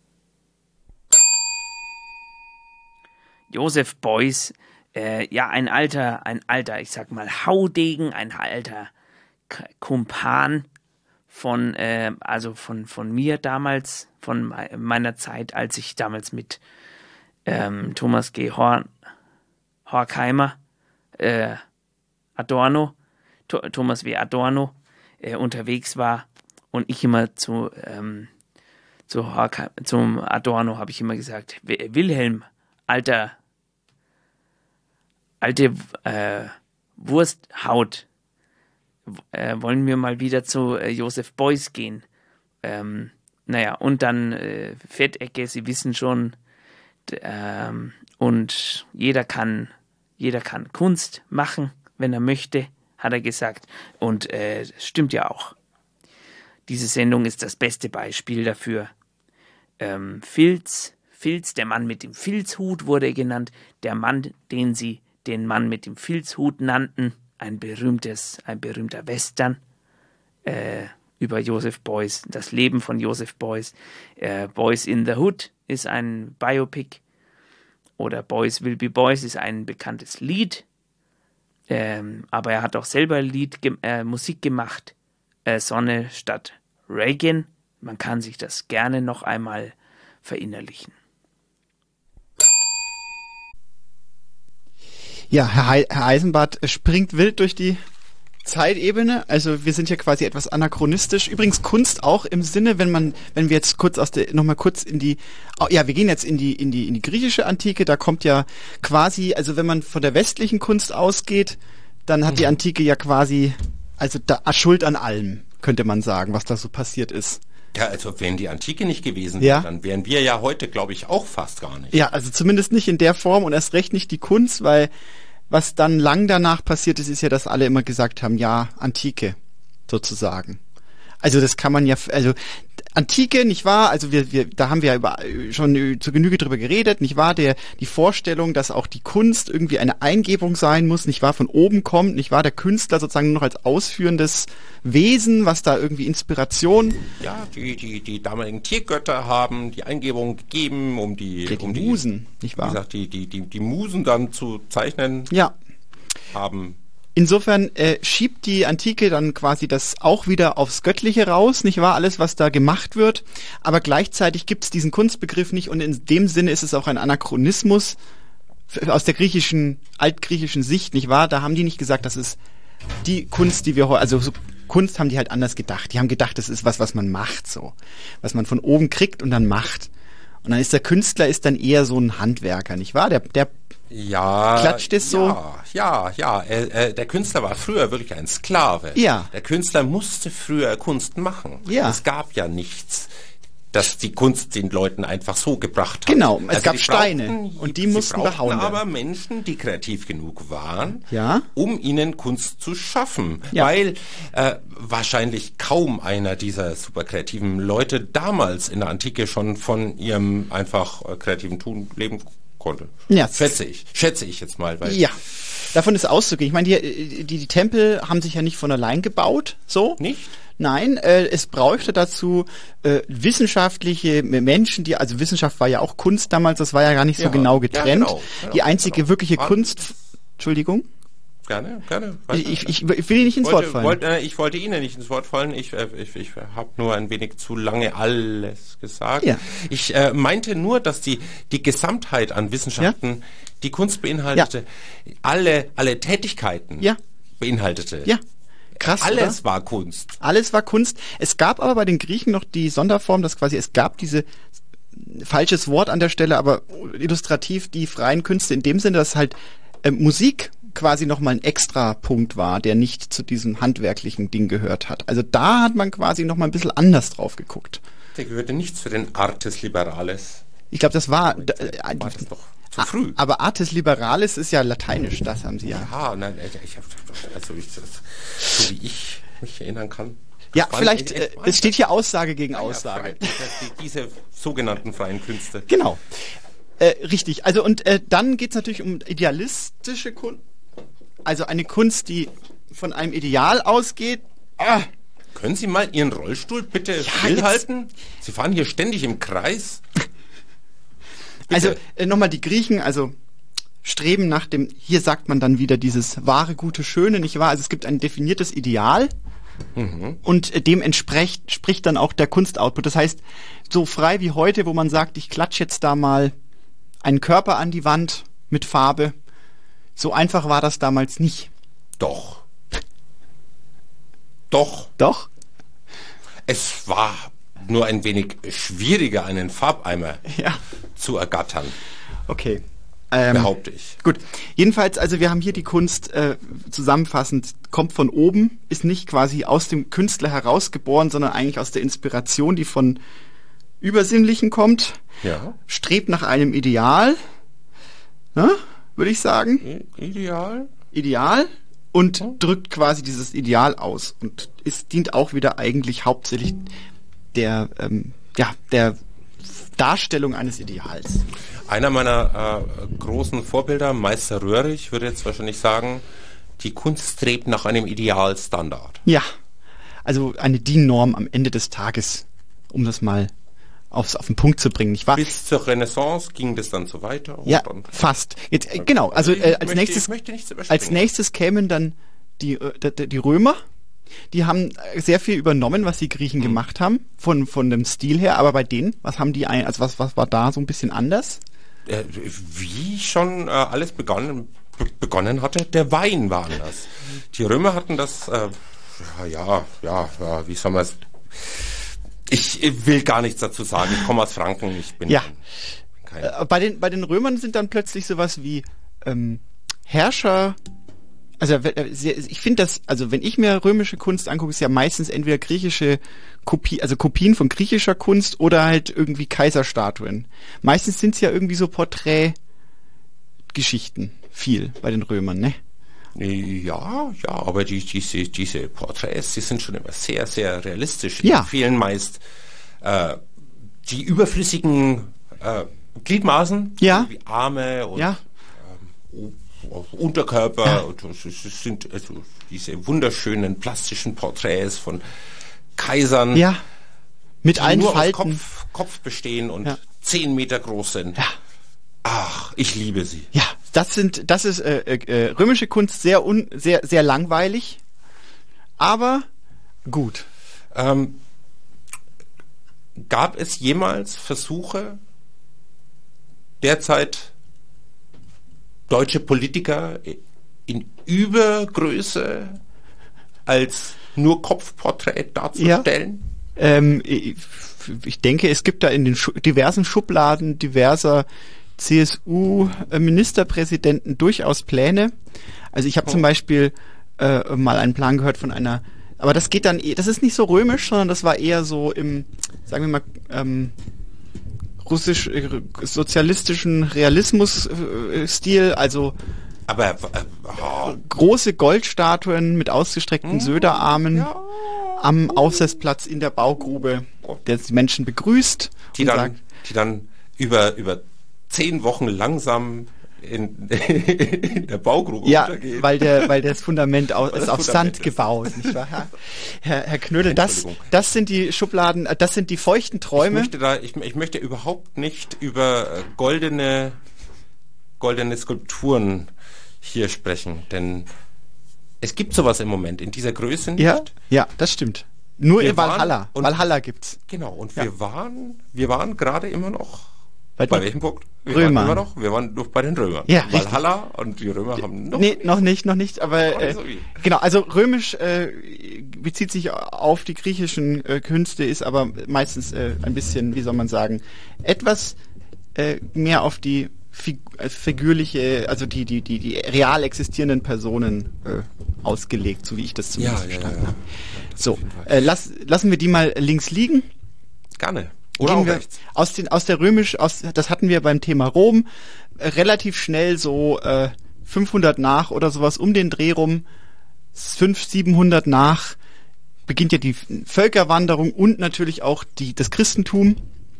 Joseph Beuys, äh, ja, ein alter, ein alter, ich sag mal, Haudegen, ein alter K- Kumpan von, äh, also von, von mir damals, von me- meiner Zeit, als ich damals mit ähm, Thomas G. Horn, Horkheimer, äh, Adorno, Thomas W. Adorno äh, unterwegs war und ich immer zu, ähm, zu Horkheim, zum Adorno habe ich immer gesagt, Wilhelm, alter, alte äh, Wursthaut, äh, wollen wir mal wieder zu äh, Joseph Beuys gehen. Ähm, naja, und dann äh, Fettecke, Sie wissen schon, d- ähm, und jeder kann, jeder kann Kunst machen, wenn er möchte, hat er gesagt. Und äh, stimmt ja auch. Diese Sendung ist das beste Beispiel dafür. Ähm, Filz, Filz, der Mann mit dem Filzhut wurde genannt. Der Mann, den sie den Mann mit dem Filzhut nannten, ein berühmtes, ein berühmter Western äh, über Joseph Beuys, das Leben von Joseph Beuys. Äh, Boys in the Hood ist ein Biopic oder Boys Will Be Boys ist ein bekanntes Lied. Ähm, aber er hat auch selber Lied, ge- äh, Musik gemacht. Äh, Sonne statt Reagan. Man kann sich das gerne noch einmal verinnerlichen. Ja, Herr, He- Herr Eisenbart springt wild durch die Zeitebene. Also wir sind hier quasi etwas anachronistisch. Übrigens Kunst auch im Sinne, wenn man, wenn wir jetzt kurz aus der, nochmal kurz in die, oh, ja, wir gehen jetzt in die, in die, in die griechische Antike. Da kommt ja quasi, also wenn man von der westlichen Kunst ausgeht, dann hat die Antike ja quasi, also da Schuld an allem, könnte man sagen, was da so passiert ist. Ja, also wenn die Antike nicht gewesen Ja. wäre, dann wären wir ja heute, glaube ich, auch fast gar nicht. Ja, also zumindest nicht in der Form und erst recht nicht die Kunst, weil was dann lang danach passiert ist, ist ja, dass alle immer gesagt haben, ja, Antike, sozusagen. Also das kann man ja, also Antike, nicht wahr? Also wir, wir, da haben wir ja über, schon zu Genüge drüber geredet, nicht wahr? Der, die Vorstellung, dass auch die Kunst irgendwie eine Eingebung sein muss, nicht wahr? Von oben kommt, nicht wahr? Der Künstler sozusagen nur noch als ausführendes Wesen, was da irgendwie Inspiration. Ja, die, die, die damaligen Tiergötter haben die Eingebung gegeben, um die, Ja, die um Musen, nicht wahr? Wie gesagt, die, die, die, die Musen dann zu zeichnen. Ja. Haben. Insofern äh, schiebt die Antike dann quasi das auch wieder aufs Göttliche raus, nicht wahr? Alles, was da gemacht wird. Aber gleichzeitig gibt es diesen Kunstbegriff nicht und in dem Sinne ist es auch ein Anachronismus f- aus der griechischen, altgriechischen Sicht, nicht wahr? Da haben die nicht gesagt, das ist die Kunst, die wir heute, also so Kunst haben die halt anders gedacht. Die haben gedacht, das ist was, was man macht, so. Was man von oben kriegt und dann macht. Und dann ist der Künstler ist dann eher so ein Handwerker, nicht wahr? Der, der Ja, klatscht es so. Ja, ja, ja. Äh, äh, der Künstler war früher wirklich ein Sklave. Ja. Der Künstler musste früher Kunst machen. Ja. Es gab ja nichts, das die Kunst den Leuten einfach so gebracht hat. Genau, es Also gab die Steine brauchten- und die sie mussten brauchten behauen werden. aber Menschen, die kreativ genug waren, Ja. um ihnen Kunst zu schaffen. Ja. Weil äh, wahrscheinlich kaum einer dieser super kreativen Leute damals in der Antike schon von ihrem einfach äh, kreativen Tun leben konnte. Ja. Schätze ich. Schätze ich jetzt mal. Weil Ja, davon ist auszugehen. Ich meine, die, die, die Tempel haben sich ja nicht von allein gebaut, so. Nicht? Nein, äh, es brauchte dazu äh, wissenschaftliche Menschen, die, also Wissenschaft war ja auch Kunst damals, das war ja gar nicht so Ja, genau ja, getrennt. genau, genau, die einzige genau. wirkliche War- Kunst, Entschuldigung, Gerne, gerne. ich, ich, ich, ich will Ihnen nicht ins wollte, Wort fallen. Wollte, äh, ich wollte Ihnen nicht ins Wort fallen. Ich, äh, ich, ich habe nur ein wenig zu lange alles gesagt. Ja. Ich äh, meinte nur, dass die, die Gesamtheit an Wissenschaften die Kunst beinhaltete, alle, alle Tätigkeiten Ja. beinhaltete. Ja, krass, Alles oder? war Kunst. Alles war Kunst. Es gab aber bei den Griechen noch die Sonderform, dass quasi es gab diese falsches Wort an der Stelle, aber illustrativ die freien Künste in dem Sinne, dass halt äh, Musik quasi nochmal ein extra Punkt war, der nicht zu diesem handwerklichen Ding gehört hat. Also da hat man quasi nochmal ein bisschen anders drauf geguckt. Der gehörte nicht zu den Artes Liberales. Ich glaube, das war... War das doch zu früh. Aber Artes Liberalis ist ja lateinisch, das haben sie ja. Ja, nein, ich hab, also ich, so wie ich mich erinnern kann. Ja, waren vielleicht, echt- äh, es steht hier Aussage gegen Ja, ja, Aussage. frei- die- diese sogenannten freien Künste. Genau. Äh, richtig. Also und äh, dann geht's natürlich um idealistische Kunst. Also eine Kunst, die von einem Ideal ausgeht. Ah, Können Sie mal Ihren Rollstuhl bitte jetzt- stillhalten? Sie fahren hier ständig im Kreis. also äh, nochmal die Griechen, also streben nach dem, hier sagt man dann wieder dieses wahre, gute, schöne, nicht wahr? Also es gibt ein definiertes Ideal und äh, dem entspricht spricht dann auch der Kunstoutput. Das heißt, so frei wie heute, wo man sagt, ich klatsche jetzt da mal einen Körper an die Wand mit Farbe, so einfach war das damals nicht. Doch. Doch. Doch? Es war nur ein wenig schwieriger, einen Farbeimer Ja. zu ergattern, Okay. Ähm, behaupte ich. Gut. Jedenfalls, also wir haben hier die Kunst äh, zusammenfassend, kommt von oben, ist nicht quasi aus dem Künstler herausgeboren, sondern eigentlich aus der Inspiration, die von Übersinnlichen kommt, Ja. strebt nach einem Ideal, ne, würde ich sagen. I- Ideal? Ideal. und drückt quasi dieses Ideal aus und es dient auch wieder eigentlich hauptsächlich der, ähm, ja, der Darstellung eines Ideals. Einer meiner äh, großen Vorbilder, Meister Röhrig, würde jetzt wahrscheinlich sagen, die Kunst strebt nach einem Idealstandard. Ja, also eine D I N-Norm am Ende des Tages, um das mal aufs, auf den Punkt zu bringen, nicht wahr? Bis zur Renaissance ging das dann so weiter. Und ja, und fast. Jetzt, äh, genau, also äh, als, möchte, nächstes, als nächstes kämen dann die, äh, die Römer. Die haben sehr viel übernommen, was die Griechen mhm. gemacht haben, von, von dem Stil her, aber bei denen, was haben die ein, also was, was war da so ein bisschen anders? Äh, wie schon äh, alles begonnen, be- begonnen hatte, der Wein war anders. Die Römer hatten das, äh, ja, ja, ja, wie soll man es, ich, ich will gar nichts dazu sagen, ich komme aus Franken, ich bin, ja. bin kein... Äh, bei den, bei den Römern sind dann plötzlich sowas wie ähm, Herrscher. Also ich finde das, also wenn ich mir römische Kunst angucke, ist ja meistens entweder griechische Kopie, also Kopien von griechischer Kunst oder halt irgendwie Kaiserstatuen. Meistens sind es ja irgendwie so Porträtgeschichten, viel bei den Römern, ne? Ja, ja, aber die, diese, diese Porträts, die sind schon immer sehr, sehr realistisch. Ja. Die fehlen meist äh, die überflüssigen äh, Gliedmaßen, ja. wie Arme und ja. ähm, Unterkörper, ja. Und es sind also diese wunderschönen plastischen Porträts von Kaisern, ja. mit die allen nur Falten. aus Kopf, Kopf bestehen und ja. zehn Meter groß sind. Ja. Ach, ich liebe sie. Ja, das sind, das ist äh, äh, römische Kunst sehr un, sehr sehr langweilig, aber gut. Ähm, gab es jemals Versuche derzeit deutsche Politiker in Übergröße als nur Kopfporträt darzustellen? Ja. Ähm, ich, ich denke, es gibt da in den Schu- diversen Schubladen diverser C S U-Ministerpräsidenten durchaus Pläne. Also ich habe oh. zum Beispiel äh, mal einen Plan gehört von einer, aber das geht dann, das ist nicht so römisch, sondern das war eher so im, sagen wir mal, ähm, russisch äh, sozialistischen Realismus-Stil, also aber äh, oh. große Goldstatuen mit ausgestreckten hm. Söderarmen ja. am Aufsetzplatz in der Baugrube, der die Menschen begrüßt. Die, und dann, sagt, die dann über, über zehn Wochen langsam in, in der Baugrube ja, untergehen. weil der, weil das Fundament aus, das ist auf Fundament Sand ist. gebaut, nicht wahr? Herr, Herr, Herr Knödel, das, das sind die Schubladen, das sind die feuchten Träume. Ich möchte da, ich, ich möchte überhaupt nicht über goldene, goldene Skulpturen hier sprechen, denn es gibt sowas im Moment in dieser Größe nicht. Ja, ja, das stimmt. Nur wir in Valhalla. Valhalla gibt's. Genau, und ja. wir waren, wir waren gerade immer noch bei, bei welchem Punkt? Wir Römer. Waren immer noch, wir waren noch bei den Römern. Ja, Valhalla richtig. Und die Römer haben noch... Nee, noch nicht, noch nicht, aber äh, so genau, also römisch äh, bezieht sich auf die griechischen äh, Künste, ist aber meistens äh, ein bisschen, wie soll man sagen, etwas äh, mehr auf die Fig- äh, figürliche, also die, die, die, die real existierenden Personen äh, ausgelegt, so wie ich das zumindest ja, verstanden ja, ja, habe. So, äh, lass, lassen wir die mal links liegen. Gerne. Oder Gehen auch wir rechts. Aus, den, aus der römisch, aus, das hatten wir beim Thema Rom, äh, relativ schnell so äh, fünfhundert nach oder sowas um den Dreh rum, fünfhundert, siebenhundert nach, beginnt ja die Völkerwanderung und natürlich auch die, das Christentum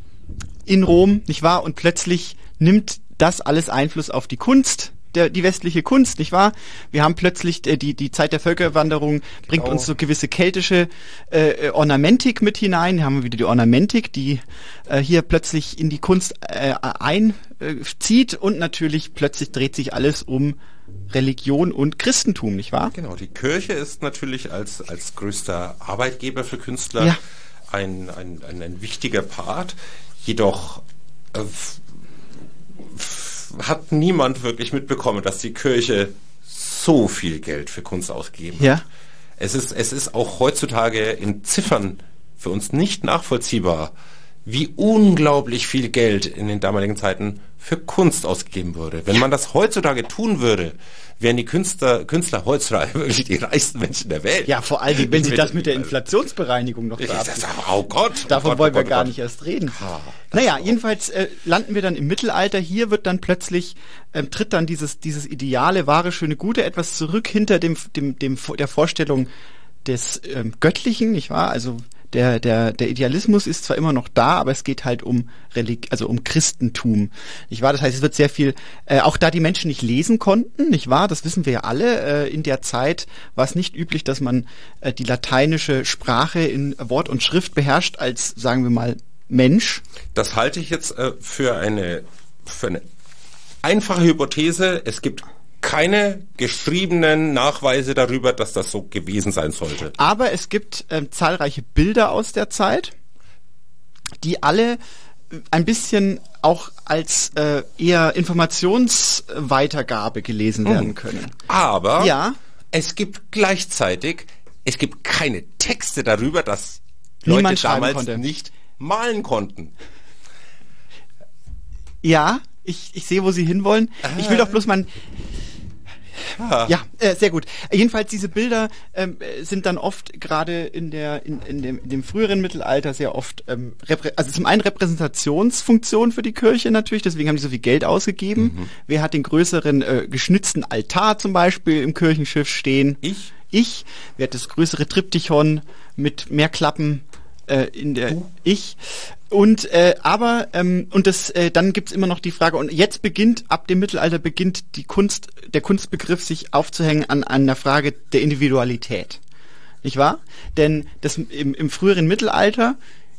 in Rom, nicht wahr? Und plötzlich nimmt das alles Einfluss auf die Kunst, der, die westliche Kunst, nicht wahr? Wir haben plötzlich äh, die die Zeit der Völkerwanderung bringt genau. uns so gewisse keltische äh, Ornamentik mit hinein. Hier haben wir wieder die Ornamentik, die äh, hier plötzlich in die Kunst äh, einzieht und natürlich plötzlich dreht sich alles um Religion und Christentum, nicht wahr? Genau, die Kirche ist natürlich als als größter Arbeitgeber für Künstler ja. ein, ein, ein ein wichtiger Part. Jedoch äh, f- f- hat niemand wirklich mitbekommen, dass die Kirche so viel Geld für Kunst ausgegeben hat. Ja. Es ist, es ist auch heutzutage in Ziffern für uns nicht nachvollziehbar, wie unglaublich viel Geld in den damaligen Zeiten für Kunst ausgegeben wurde. Wenn man das heutzutage tun würde, wären die Künstler, Künstler heutzutage wirklich die reichsten Menschen der Welt. Ja, vor allen Dingen, wenn sie das mit der Inflationsbereinigung noch beachten. Oh Gott. Davon oh Gott, wollen oh wir Gott, gar oh nicht erst reden. Ah, naja, jedenfalls äh, landen wir dann im Mittelalter. Hier wird dann plötzlich, ähm, tritt dann dieses, dieses ideale, wahre, schöne, gute etwas zurück hinter dem, dem, dem, der Vorstellung des ähm, Göttlichen, nicht wahr? Also Der, der, der Idealismus ist zwar immer noch da, aber es geht halt um Relig also um Christentum, nicht wahr? Das heißt, es wird sehr viel, äh, auch da die Menschen nicht lesen konnten, nicht wahr? Das wissen wir ja alle. Äh, in der Zeit war es nicht üblich, dass man äh, die lateinische Sprache in Wort und Schrift beherrscht als, sagen wir mal, Mensch. Das halte ich jetzt äh, für eine, für eine einfache Hypothese. Es gibt keine geschriebenen Nachweise darüber, dass das so gewesen sein sollte. Aber es gibt äh, zahlreiche Bilder aus der Zeit, die alle ein bisschen auch als äh, eher Informationsweitergabe gelesen hm. werden können. Aber ja. es gibt gleichzeitig, es gibt keine Texte darüber, dass Niemand Leute damals konnte. nicht malen konnten. Ja, ich, ich sehe, wo Sie hinwollen. Ah. Ich will doch bloß mal... Ah. Ja, äh, sehr gut. Jedenfalls diese Bilder ähm, sind dann oft gerade in der in, in, dem, in dem früheren Mittelalter sehr oft ähm, also zum einen Repräsentationsfunktion für die Kirche natürlich, deswegen haben die so viel Geld ausgegeben. Mhm. Wer hat den größeren äh, geschnitzten Altar zum Beispiel im Kirchenschiff stehen? Ich. Ich. Wer hat das größere Triptychon mit mehr Klappen äh, in der uh. Ich. Und äh, aber ähm, und das äh, dann gibt's immer noch die Frage, und jetzt beginnt ab dem Mittelalter beginnt die Kunst der Kunstbegriff sich aufzuhängen an, an der Frage der Individualität, nicht wahr? Denn das im, im früheren Mittelalter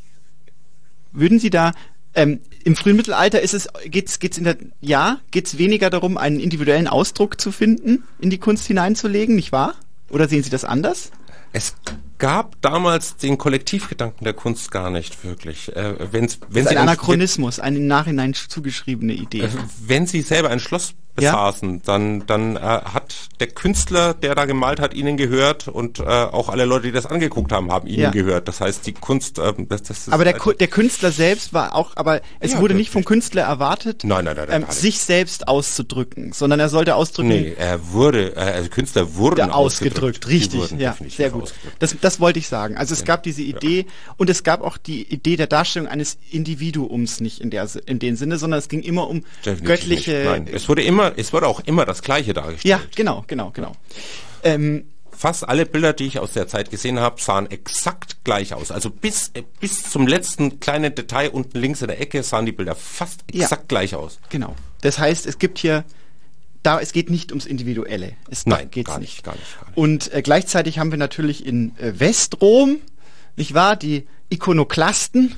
würden Sie da ähm, im frühen Mittelalter ist es geht's geht's in der ja geht's weniger darum, einen individuellen Ausdruck zu finden, in die Kunst hineinzulegen, nicht wahr? Oder sehen Sie das anders? Es gab damals den Kollektivgedanken der Kunst gar nicht wirklich. Äh, wenn's, wenn das ist Sie ein Anachronismus, eine im Nachhinein zugeschriebene Idee. Äh, wenn Sie selber ein Schloss besaßen, ja. dann, dann äh, hat der Künstler, der da gemalt hat, Ihnen gehört, und äh, auch alle Leute, die das angeguckt haben, haben Ihnen ja. gehört. Das heißt, die Kunst... Äh, das, das ist aber der, also der Künstler selbst war auch, aber es ja, wurde nicht vom Künstler erwartet, nein, nein, nein, nein, ähm, sich selbst auszudrücken, sondern er sollte ausdrücken... Nee, er wurde, äh, also Künstler wurden ausgedrückt. ausgedrückt. Richtig, ja, sehr gut. Das, das wollte ich sagen. Also es ja. gab diese Idee, ja. und es gab auch die Idee der Darstellung eines Individuums, nicht in der in dem Sinne, sondern es ging immer um Definitiv göttliche... Nicht. Nein, es wurde immer, es wurde auch immer das Gleiche dargestellt. Ja, genau, genau, genau. Ähm, Fast alle Bilder, die ich aus der Zeit gesehen habe, sahen exakt gleich aus. Also bis bis zum letzten kleinen Detail unten links in der Ecke sahen die Bilder fast exakt ja. gleich aus. Genau. Das heißt, es gibt hier da es geht nicht ums Individuelle. Es Nein, geht's gar nicht. nicht, gar nicht, gar nicht. Und äh, gleichzeitig haben wir natürlich in äh, Westrom, nicht wahr, die Ikonoklasten,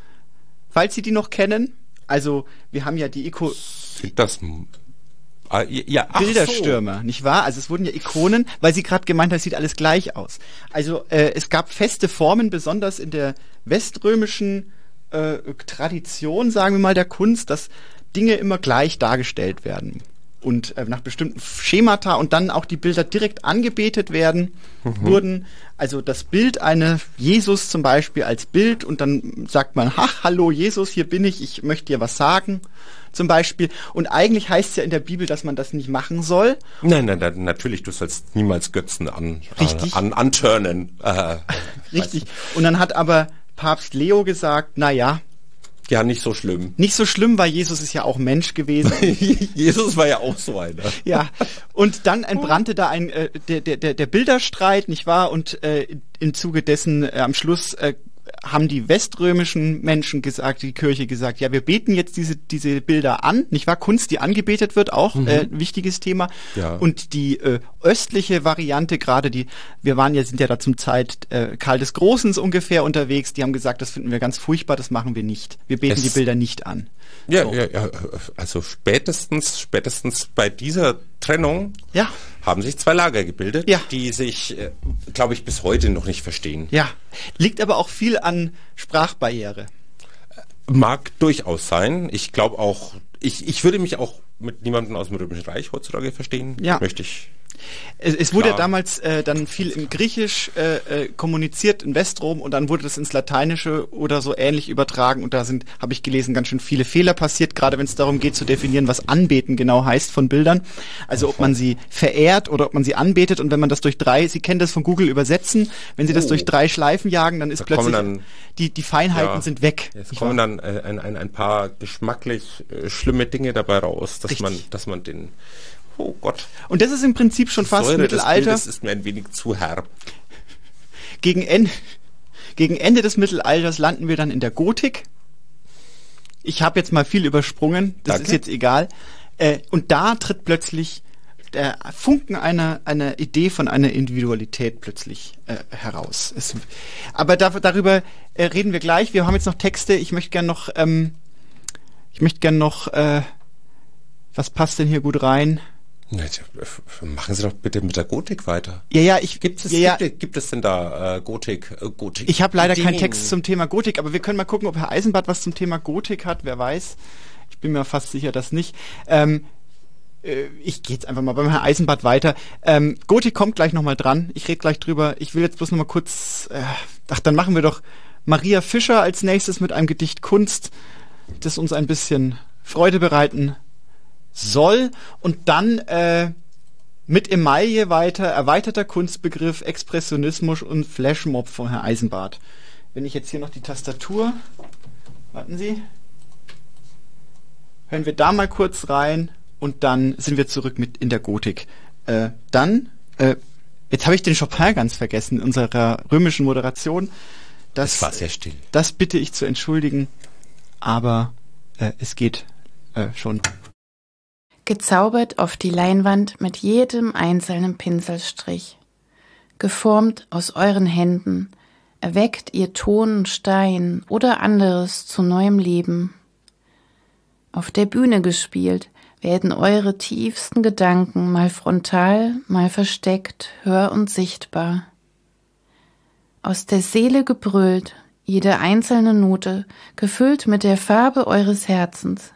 falls Sie die noch kennen. Also wir haben ja die Iko... Sind das... Ah, ja, ach Bilderstürmer, so. nicht wahr? Also es wurden ja Ikonen, weil Sie gerade gemeint haben, es sieht alles gleich aus. Also äh, es gab feste Formen, besonders in der weströmischen äh, Tradition, sagen wir mal, der Kunst, dass Dinge immer gleich dargestellt werden und äh, nach bestimmten Schemata und dann auch die Bilder direkt angebetet werden, mhm. wurden. Also das Bild eine Jesus zum Beispiel als Bild, und dann sagt man, ach, hallo Jesus, hier bin ich, ich möchte dir was sagen, zum Beispiel. Und eigentlich heißt es ja in der Bibel, dass man das nicht machen soll. Nein, nein, nein, natürlich, du sollst niemals Götzen an, Richtig. an, anturnen. Äh, Richtig. Und dann hat aber Papst Leo gesagt, na ja, ja, nicht so schlimm. Nicht so schlimm, weil Jesus ist ja auch Mensch gewesen. Jesus war ja auch so einer. Ja, und dann entbrannte da ein äh, der, der, der Bilderstreit, nicht wahr? Und äh, im Zuge dessen äh, am Schluss äh, haben die weströmischen Menschen gesagt, die Kirche gesagt, ja, wir beten jetzt diese diese Bilder an, nicht wahr? Kunst, die angebetet wird, auch mhm. äh, wichtiges Thema. Ja. Und die äh, östliche Variante, gerade die, wir waren ja, sind ja da zum Zeit äh, Karl des Großen ungefähr unterwegs, die haben gesagt, das finden wir ganz furchtbar, das machen wir nicht. Wir beten es, die Bilder nicht an. Ja, so. ja, ja, also spätestens, spätestens bei dieser Trennung ja. haben sich zwei Lager gebildet, ja. die sich, äh, glaube ich, bis heute noch nicht verstehen. Ja, liegt aber auch viel an Sprachbarriere. Mag durchaus sein. Ich glaube auch, ich, ich würde mich auch mit niemandem aus dem Römischen Reich heutzutage verstehen. Ja. Möchte ich Es, es wurde Klar. ja damals äh, dann viel im Griechisch äh, äh, kommuniziert in Westrom und dann wurde das ins Lateinische oder so ähnlich übertragen und da sind, habe ich gelesen, ganz schön viele Fehler passiert, gerade wenn es darum geht zu definieren, was Anbeten genau heißt von Bildern. Also ob man sie verehrt oder ob man sie anbetet und wenn man das durch drei, Sie kennen das von Google übersetzen, wenn Sie das Oh. durch drei Schleifen jagen, dann ist Da plötzlich, kommen dann- die, die Feinheiten Ja, sind weg. Es nicht kommen wahr? dann äh, ein, ein, ein paar geschmacklich äh, schlimme Dinge dabei raus, dass Richtig. man, dass man den, oh Gott. Und das ist im Prinzip schon Die fast Säure des Mittelalter. Bildes ist mir ein wenig zu herb. Gegen Ende, gegen Ende des Mittelalters landen wir dann in der Gotik. Ich habe jetzt mal viel übersprungen, das Danke. ist jetzt egal. Äh, und da tritt plötzlich der Funken einer, einer Idee von einer Individualität plötzlich äh, heraus. Es, aber da, darüber äh, reden wir gleich. Wir haben jetzt noch Texte. Ich möchte gern noch, ähm, ich möchte gern noch, äh, was passt denn hier gut rein? Na, tja, f- Machen Sie doch bitte mit der Gotik weiter. Ja, ja, ich Gibt es, ja, ja, gibt, gibt es denn da äh, Gotik? Äh, Gotik? Ich habe leider keinen Ding. Text zum Thema Gotik, aber wir können mal gucken, ob Herr Eisenbart was zum Thema Gotik hat. Wer weiß. Ich bin mir fast sicher, dass nicht. Ähm, äh, ich gehe jetzt einfach mal beim Herrn Eisenbart weiter. Ähm, Gotik kommt gleich nochmal dran. Ich rede gleich drüber. Ich will jetzt bloß nochmal kurz... Äh, ach, dann machen wir doch Maria Fischer als nächstes mit einem Gedicht Kunst, das uns ein bisschen Freude bereiten soll. Und dann... Äh, mit Emaille weiter, erweiterter Kunstbegriff, Expressionismus und Flashmob von Herrn Eisenbart. Wenn ich jetzt hier noch die Tastatur, warten Sie, hören wir da mal kurz rein und dann sind wir zurück mit in der Gotik. Äh, dann, äh, jetzt habe ich den Chopin ganz vergessen in unserer römischen Moderation. Das, Es war sehr still. Das bitte ich zu entschuldigen, aber äh, es geht äh, schon. Gezaubert auf die Leinwand mit jedem einzelnen Pinselstrich. Geformt aus euren Händen, erweckt ihr Ton, Stein oder anderes zu neuem Leben. Auf der Bühne gespielt werden eure tiefsten Gedanken mal frontal, mal versteckt, hör- und sichtbar. Aus der Seele gebrüllt, jede einzelne Note, gefüllt mit der Farbe eures Herzens.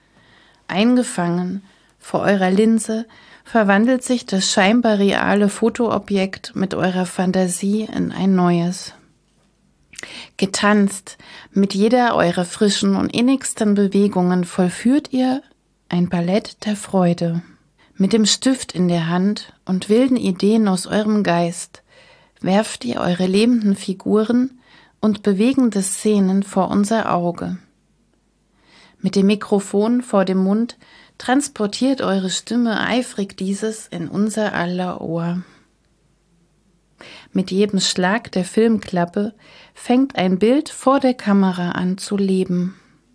Eingefangen vor eurer Linse verwandelt sich das scheinbar reale Fotoobjekt mit eurer Fantasie in ein neues. Getanzt, mit jeder eurer frischen und innigsten Bewegungen vollführt ihr ein Ballett der Freude. Mit dem Stift in der Hand und wilden Ideen aus eurem Geist werft ihr eure lebenden Figuren und bewegende Szenen vor unser Auge. Mit dem Mikrofon vor dem Mund transportiert eure Stimme eifrig dieses in unser aller Ohr. Mit jedem Schlag der Filmklappe fängt ein Bild vor der Kamera an zu leben.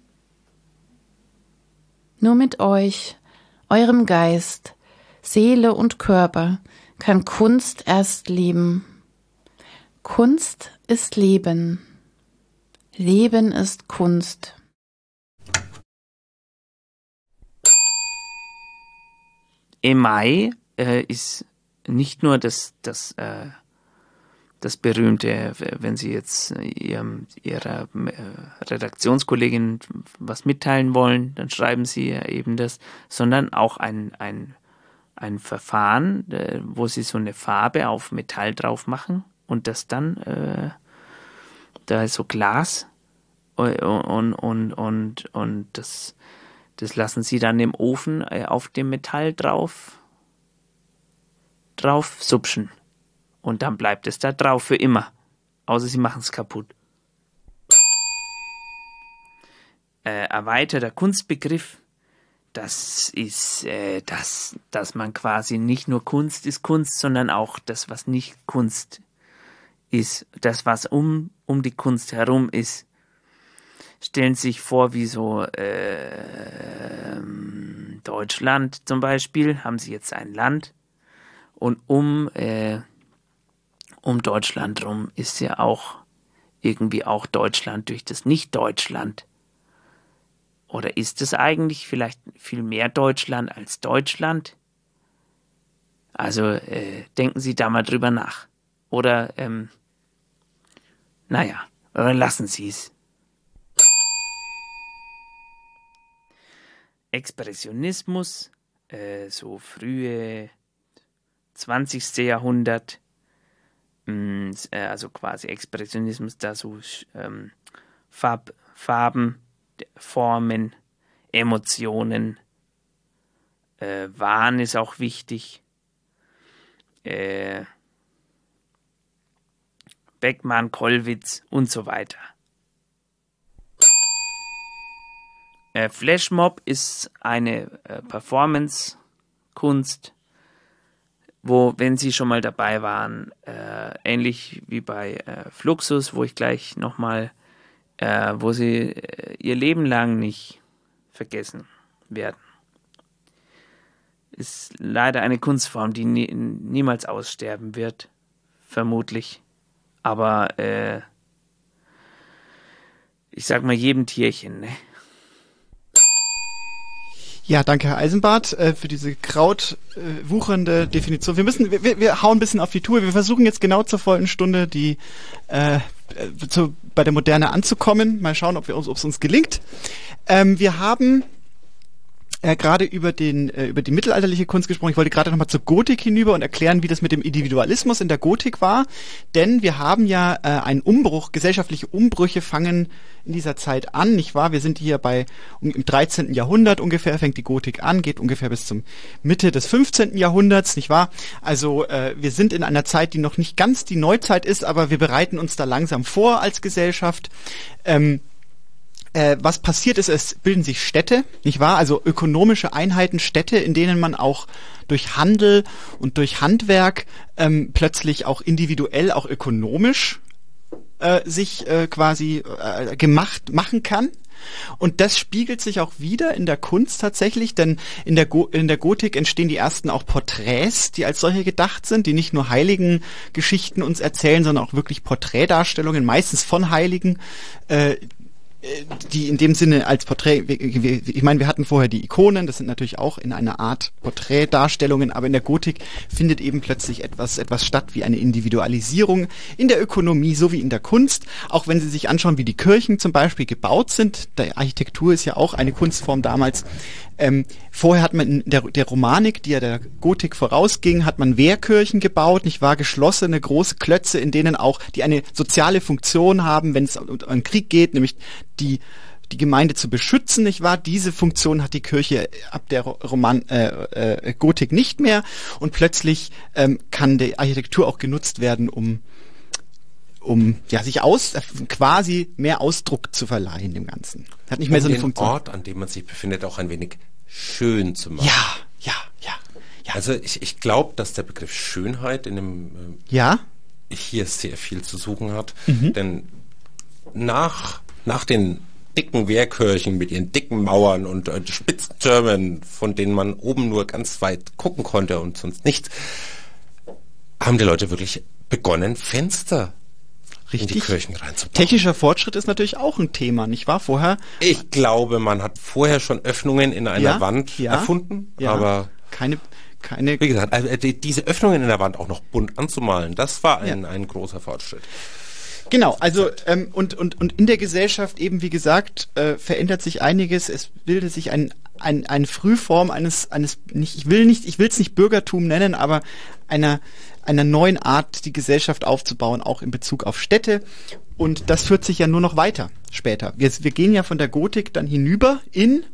Nur mit euch, eurem Geist, Seele und Körper kann Kunst erst leben. Kunst ist Leben. Leben ist Kunst. Emaille äh, ist nicht nur das, das, äh, das berühmte, wenn Sie jetzt ihrem, Ihrer äh, Redaktionskollegin was mitteilen wollen, dann schreiben Sie ja eben das, sondern auch ein, ein, ein Verfahren, äh, wo Sie so eine Farbe auf Metall drauf machen und das dann, äh, da ist so Glas und, und, und, und, und das Das lassen Sie dann im Ofen äh, auf dem Metall drauf, drauf supschen. Und dann bleibt es da drauf für immer. Außer Sie machen es kaputt. Äh, erweiterter Kunstbegriff, das ist, äh, das, dass man quasi nicht nur Kunst ist Kunst, sondern auch das, was nicht Kunst ist. Das, was um, um die Kunst herum ist. Stellen Sie sich vor, wie so äh, Deutschland zum Beispiel, haben Sie jetzt ein Land und um, äh, um Deutschland rum ist ja auch irgendwie auch Deutschland durch das Nicht-Deutschland. Oder ist es eigentlich vielleicht viel mehr Deutschland als Deutschland? Also äh, denken Sie da mal drüber nach. Oder, ähm, naja, oder lassen Sie es. Expressionismus, äh, so frühe zwanzigsten Jahrhundert, also quasi Expressionismus, da so ähm, Farb, Farben, Formen, Emotionen, äh, Wahn ist auch wichtig, äh, Beckmann, Kollwitz und so weiter. Äh, Flashmob ist eine äh, Performance-Kunst, wo, wenn Sie schon mal dabei waren, äh, ähnlich wie bei äh, Fluxus, wo ich gleich nochmal, äh, wo Sie äh, ihr Leben lang nicht vergessen werden. Ist leider eine Kunstform, die nie, niemals aussterben wird, vermutlich. Aber äh, ich sag mal jedem Tierchen, ne? Ja, danke Herr Eisenbart äh, für diese krautwuchernde äh, Definition. Wir müssen, wir, wir hauen ein bisschen auf die Tour. Wir versuchen jetzt genau zur vollen Stunde die äh, zu, bei der Moderne anzukommen. Mal schauen, ob wir uns, ob es uns gelingt. Ähm, wir haben äh, gerade über den äh, über die mittelalterliche Kunst gesprochen. Ich wollte gerade nochmal zur Gotik hinüber und erklären, wie das mit dem Individualismus in der Gotik war. Denn wir haben ja äh, einen Umbruch, gesellschaftliche Umbrüche fangen in dieser Zeit an, nicht wahr? Wir sind hier bei um, im dreizehnten Jahrhundert ungefähr, fängt die Gotik an, geht ungefähr bis zum Mitte des fünfzehnten Jahrhunderts, nicht wahr? Also äh, wir sind in einer Zeit, die noch nicht ganz die Neuzeit ist, aber wir bereiten uns da langsam vor als Gesellschaft. Ähm, Äh, was passiert ist, es bilden sich Städte, nicht wahr? Also ökonomische Einheiten, Städte, in denen man auch durch Handel und durch Handwerk ähm, plötzlich auch individuell, auch ökonomisch äh, sich äh, quasi äh, gemacht machen kann. Und das spiegelt sich auch wieder in der Kunst tatsächlich, denn in der, Go- in der Gotik entstehen die ersten auch Porträts, die als solche gedacht sind, die nicht nur heiligen Geschichten uns erzählen, sondern auch wirklich Porträtdarstellungen, meistens von Heiligen, äh, die in dem Sinne als Porträt, ich meine, wir hatten vorher die Ikonen, das sind natürlich auch in einer Art Porträtdarstellungen, aber in der Gotik findet eben plötzlich etwas etwas statt wie eine Individualisierung in der Ökonomie sowie in der Kunst, auch wenn Sie sich anschauen, wie die Kirchen zum Beispiel gebaut sind. Die Architektur ist ja auch eine Kunstform damals. Ähm, vorher hat man in der, der Romanik, die ja der Gotik vorausging, hat man Wehrkirchen gebaut, nicht wahr, geschlossene große Klötze, in denen auch, die eine soziale Funktion haben, wenn es um einen Krieg geht, nämlich die die Gemeinde zu beschützen, nicht wahr? Diese Funktion hat die Kirche ab der Roman äh, äh, Gotik nicht mehr und plötzlich ähm, kann die Architektur auch genutzt werden, um um ja sich aus quasi mehr Ausdruck zu verleihen dem Ganzen. Hat nicht mehr um so eine den Funktion. Ort, an dem man sich befindet, auch ein wenig schön zu machen. Ja, ja, ja. ja. Also ich, ich glaube, dass der Begriff Schönheit in dem äh, ja hier sehr viel zu suchen hat, mhm. denn nach nach den dicken Wehrkirchen mit ihren dicken Mauern und äh, spitzen Türmen, von denen man oben nur ganz weit gucken konnte und sonst nichts, haben die Leute wirklich begonnen, Fenster Richtig. in die Kirchen reinzubauen. Technischer Fortschritt ist natürlich auch ein Thema, nicht wahr? Vorher. Ich glaube, man hat vorher schon Öffnungen in einer ja, Wand ja, erfunden, ja. aber keine, keine. Wie gesagt, also die, diese Öffnungen in der Wand auch noch bunt anzumalen, das war ein, ja. ein großer Fortschritt. Genau, also ähm, und und und in der Gesellschaft eben wie gesagt äh, verändert sich einiges. Es bildet sich ein ein eine Frühform eines eines nicht ich will nicht ich will es nicht Bürgertum nennen, aber einer einer neuen Art, die Gesellschaft aufzubauen, auch in Bezug auf Städte. Und das führt sich ja nur noch weiter später. Wir wir gehen ja von der Gotik dann hinüber in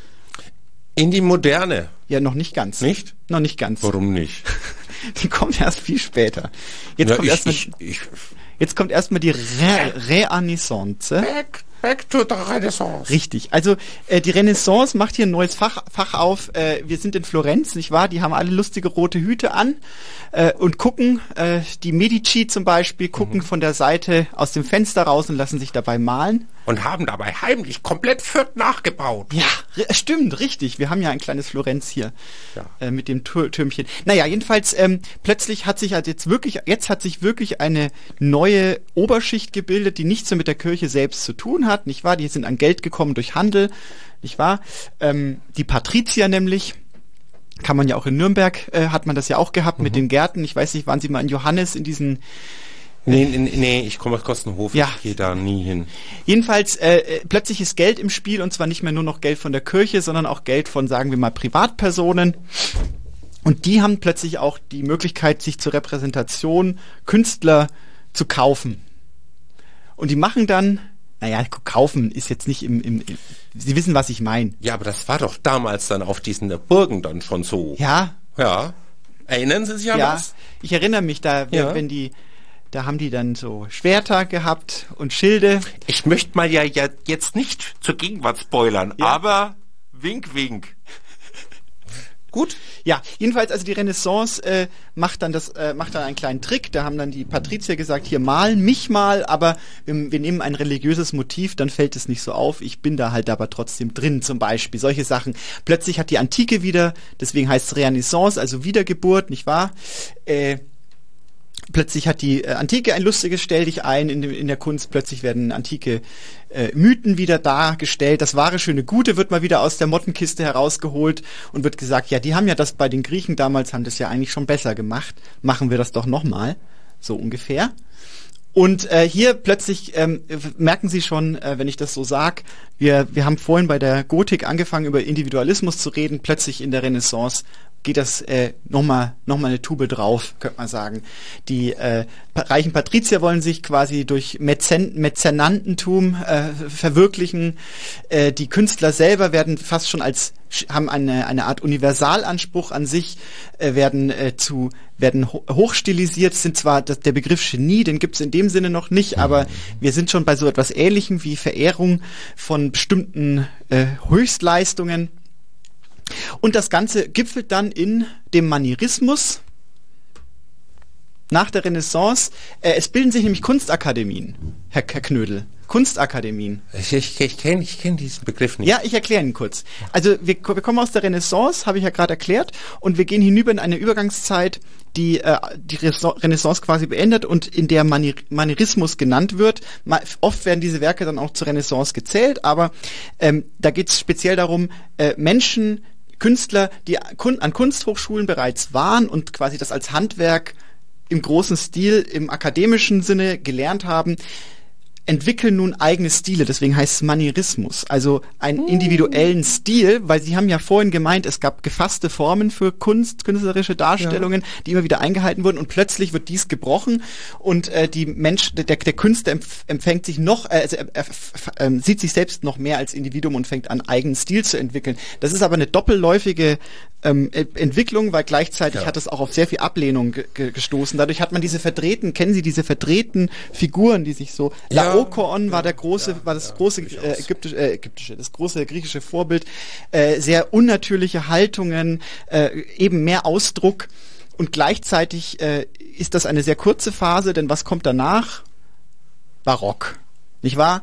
in die Moderne. Ja, noch nicht ganz. Nicht? Noch nicht ganz. Warum nicht? Die kommt erst viel später. Jetzt ja, kommt ich, erst ich, ich, Jetzt kommt erstmal die Re Renaissance. Back, back to the Renaissance. Richtig. Also äh, die Renaissance macht hier ein neues Fach, Fach auf. Äh, wir sind in Florenz, nicht wahr? Die haben alle lustige rote Hüte an äh, und gucken, äh, die Medici zum Beispiel, gucken mhm. von der Seite aus dem Fenster raus und lassen sich dabei malen. Und haben dabei heimlich komplett Fürth nachgebaut. Ja, r- stimmt, richtig. Wir haben ja ein kleines Florenz hier ja. äh, mit dem Tür- Türmchen. Naja, jedenfalls ähm, plötzlich hat sich halt jetzt wirklich, jetzt hat sich wirklich eine neue Oberschicht gebildet, die nichts mehr mit der Kirche selbst zu tun hat, nicht wahr? Die sind an Geld gekommen durch Handel, nicht wahr? Ähm, die Patrizier nämlich, kann man ja auch in Nürnberg, äh, hat man das ja auch gehabt mhm. mit den Gärten. Ich weiß nicht, waren Sie mal in Johannes in diesen Nee, nee, nee, ich komme aus Kostenhof, ja. ich gehe da nie hin. Jedenfalls, äh, plötzlich ist Geld im Spiel und zwar nicht mehr nur noch Geld von der Kirche, sondern auch Geld von, sagen wir mal, Privatpersonen. Und die haben plötzlich auch die Möglichkeit, sich zur Repräsentation Künstler zu kaufen. Und die machen dann, naja, kaufen ist jetzt nicht im, im, im Sie wissen, was ich meine. Ja, aber das war doch damals dann auf diesen Burgen dann schon so. Ja. Ja. Erinnern Sie sich an ja, was? Ich erinnere mich, da, ja. wenn die, da haben die dann so Schwerter gehabt und Schilde. Ich möchte mal ja, ja jetzt nicht zur Gegenwart spoilern, ja. aber wink, wink. Gut. Ja, jedenfalls, also die Renaissance äh, macht dann das, äh, macht dann einen kleinen Trick. Da haben dann die Patrizier gesagt, hier mal mich mal, aber wir, wir nehmen ein religiöses Motiv, dann fällt es nicht so auf. Ich bin da halt aber trotzdem drin, zum Beispiel. Solche Sachen. Plötzlich hat die Antike wieder, deswegen heißt es Renaissance, also Wiedergeburt, nicht wahr? Äh, Plötzlich hat die äh, Antike ein lustiges Stell dich ein in, in der Kunst. Plötzlich werden antike äh, Mythen wieder dargestellt. Das wahre, schöne, Gute wird mal wieder aus der Mottenkiste herausgeholt und wird gesagt, ja, die haben ja das bei den Griechen damals, haben das ja eigentlich schon besser gemacht. Machen wir das doch nochmal. So ungefähr. Und äh, hier plötzlich ähm, merken Sie schon, äh, wenn ich das so sag, wir, wir haben vorhin bei der Gotik angefangen, über Individualismus zu reden. Plötzlich in der Renaissance geht das äh, nochmal noch mal eine Tube drauf, könnte man sagen. Die äh, reichen Patrizier wollen sich quasi durch Mäzen Mäzenantentum äh, verwirklichen. Äh, die Künstler selber werden fast schon als haben eine eine Art Universalanspruch an sich, äh, werden äh, zu werden ho hochstilisiert, sind zwar das, der Begriff Genie, den gibt es in dem Sinne noch nicht, aber wir sind schon bei so etwas Ähnlichem wie Verehrung von bestimmten äh, Höchstleistungen. Und das Ganze gipfelt dann in dem Manierismus nach der Renaissance. Äh, es bilden sich nämlich Kunstakademien, Herr, Herr Knödel. Kunstakademien. Ich, ich, ich kenne ich kenn diesen Begriff nicht. Ja, ich erkläre ihn kurz. Also wir, wir kommen aus der Renaissance, habe ich ja gerade erklärt, und wir gehen hinüber in eine Übergangszeit, die äh, die Renaissance quasi beendet und in der Manier Manierismus genannt wird. Ma oft werden diese Werke dann auch zur Renaissance gezählt, aber ähm, da geht es speziell darum, äh, Menschen, Künstler, die an Kunsthochschulen bereits waren und quasi das als Handwerk im großen Stil, im akademischen Sinne gelernt haben, entwickeln nun eigene Stile, deswegen heißt es Manierismus, also einen individuellen Stil, weil Sie haben ja vorhin gemeint, es gab gefasste Formen für Kunst, künstlerische Darstellungen, ja, die immer wieder eingehalten wurden und plötzlich wird dies gebrochen und äh, die Mensch, der, der Künstler empf empfängt sich noch, äh, also er, er, er, äh, sieht sich selbst noch mehr als Individuum und fängt an, eigenen Stil zu entwickeln. Das ist aber eine doppelläufige ähm, Entwicklung, weil gleichzeitig ja. hat es auch auf sehr viel Ablehnung ge gestoßen. Dadurch hat man diese verdrehten, kennen Sie diese verdrehten Figuren, die sich so ja. Laokoon war der große, ja, war das ja, große äh, ägyptische, äh, ägyptische, das große griechische Vorbild. Äh, sehr unnatürliche Haltungen, äh, eben mehr Ausdruck und gleichzeitig äh, ist das eine sehr kurze Phase, denn was kommt danach? Barock, nicht wahr?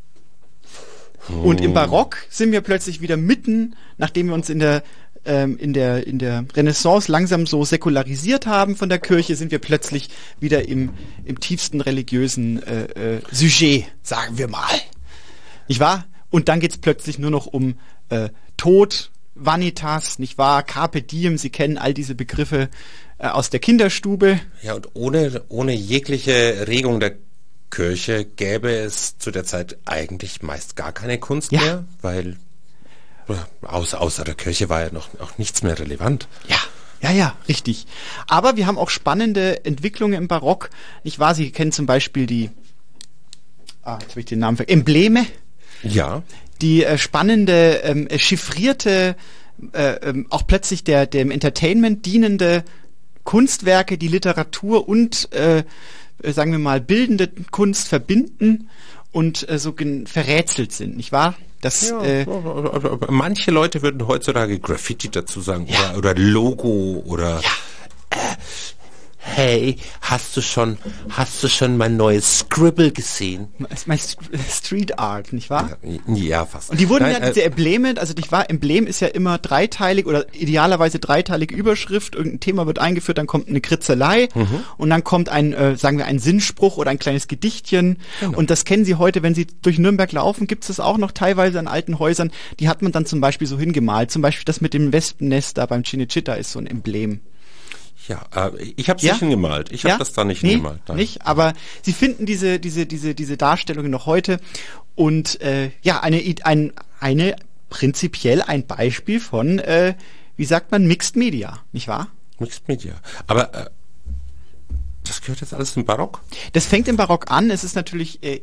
Und im Barock sind wir plötzlich wieder mitten, nachdem wir uns in der in der in der Renaissance langsam so säkularisiert haben von der Kirche, sind wir plötzlich wieder im im tiefsten religiösen äh, äh, Sujet, sagen wir mal. Nicht wahr? Und dann geht's plötzlich nur noch um äh, Tod, Vanitas, nicht wahr? Carpe diem, Sie kennen all diese Begriffe äh, aus der Kinderstube. Ja, und ohne ohne jegliche Regung der Kirche gäbe es zu der Zeit eigentlich meist gar keine Kunst ja. mehr, weil Außer, außer der Kirche war ja noch auch nichts mehr relevant. Ja, ja, ja, richtig. Aber wir haben auch spannende Entwicklungen im Barock. Nicht wahr? Sie kennen zum Beispiel die, ah, jetzt habe ich den Namen vergessen, Embleme. Ja. Die äh, spannende, ähm, chiffrierte, äh, ähm, auch plötzlich der dem Entertainment dienende Kunstwerke, die Literatur und, äh, sagen wir mal, bildende Kunst verbinden und äh, so verrätselt sind, nicht wahr? Das, ja, äh, manche Leute würden heutzutage Graffiti dazu sagen ja. oder, oder Logo oder ja. äh, hey, hast du schon hast du schon mein neues Scribble gesehen? Mein Street Art, nicht wahr? Ja, ja fast. Und die wurden Nein, ja, diese Embleme, also nicht wahr, Emblem ist ja immer dreiteilig oder idealerweise dreiteilige Überschrift, irgendein Thema wird eingeführt, dann kommt eine Kritzelei mhm. und dann kommt ein, äh, sagen wir, ein Sinnspruch oder ein kleines Gedichtchen genau. Und das kennen Sie heute, wenn Sie durch Nürnberg laufen, gibt es das auch noch teilweise an alten Häusern, die hat man dann zum Beispiel so hingemalt, zum Beispiel das mit dem Wespennest da beim Cinecittà ist so ein Emblem. Ja, äh, ich habe es ja? nicht hingemalt. Ich habe ja? das da nicht nee, hingemalt. Nein. Nicht, aber Sie finden diese diese diese diese Darstellungen noch heute und äh, ja eine ein eine prinzipiell ein Beispiel von äh, wie sagt man, Mixed Media, nicht wahr? Mixed Media. Aber äh, das gehört jetzt alles im Barock? Das fängt im Barock an. Es ist natürlich äh,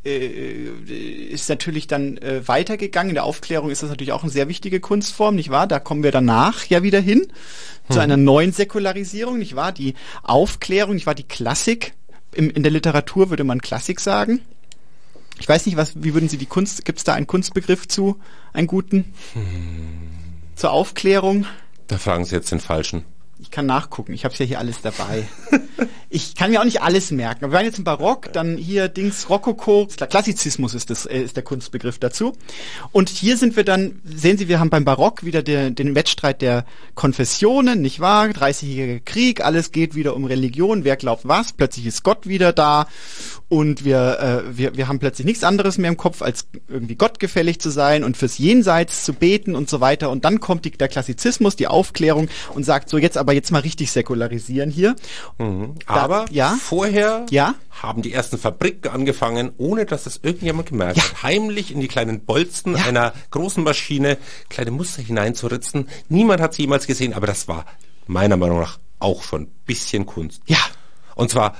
äh, ist natürlich dann äh, weitergegangen. In der Aufklärung ist das natürlich auch eine sehr wichtige Kunstform, nicht wahr? Da kommen wir danach ja wieder hin hm. zu einer neuen Säkularisierung, nicht wahr? Die Aufklärung, nicht wahr? Die Klassik. Im, in der Literatur würde man Klassik sagen. Ich weiß nicht, was, wie würden Sie die Kunst, gibt es da einen Kunstbegriff zu, einen guten? Hm. Zur Aufklärung? Da fragen Sie jetzt den Falschen. Ich kann nachgucken, ich habe ja hier alles dabei. Ich kann mir auch nicht alles merken. Wir waren jetzt im Barock, dann hier Dings Rokoko, Klassizismus ist, das, äh, ist der Kunstbegriff dazu. Und hier sind wir dann, sehen Sie, wir haben beim Barock wieder der, den Wettstreit der Konfessionen, nicht wahr? dreißigjähriger Krieg, alles geht wieder um Religion, wer glaubt was, plötzlich ist Gott wieder da und wir, äh, wir, wir haben plötzlich nichts anderes mehr im Kopf, als irgendwie gottgefällig zu sein und fürs Jenseits zu beten und so weiter. Und dann kommt die, der Klassizismus, die Aufklärung und sagt so, jetzt aber jetzt mal richtig säkularisieren hier. Mhm. Aber da, ja? vorher ja? haben die ersten Fabriken angefangen, ohne dass das irgendjemand gemerkt ja. hat, heimlich in die kleinen Bolzen ja. einer großen Maschine kleine Muster hineinzuritzen. Niemand hat sie jemals gesehen, aber das war meiner Meinung nach auch schon ein bisschen Kunst. Ja. Und zwar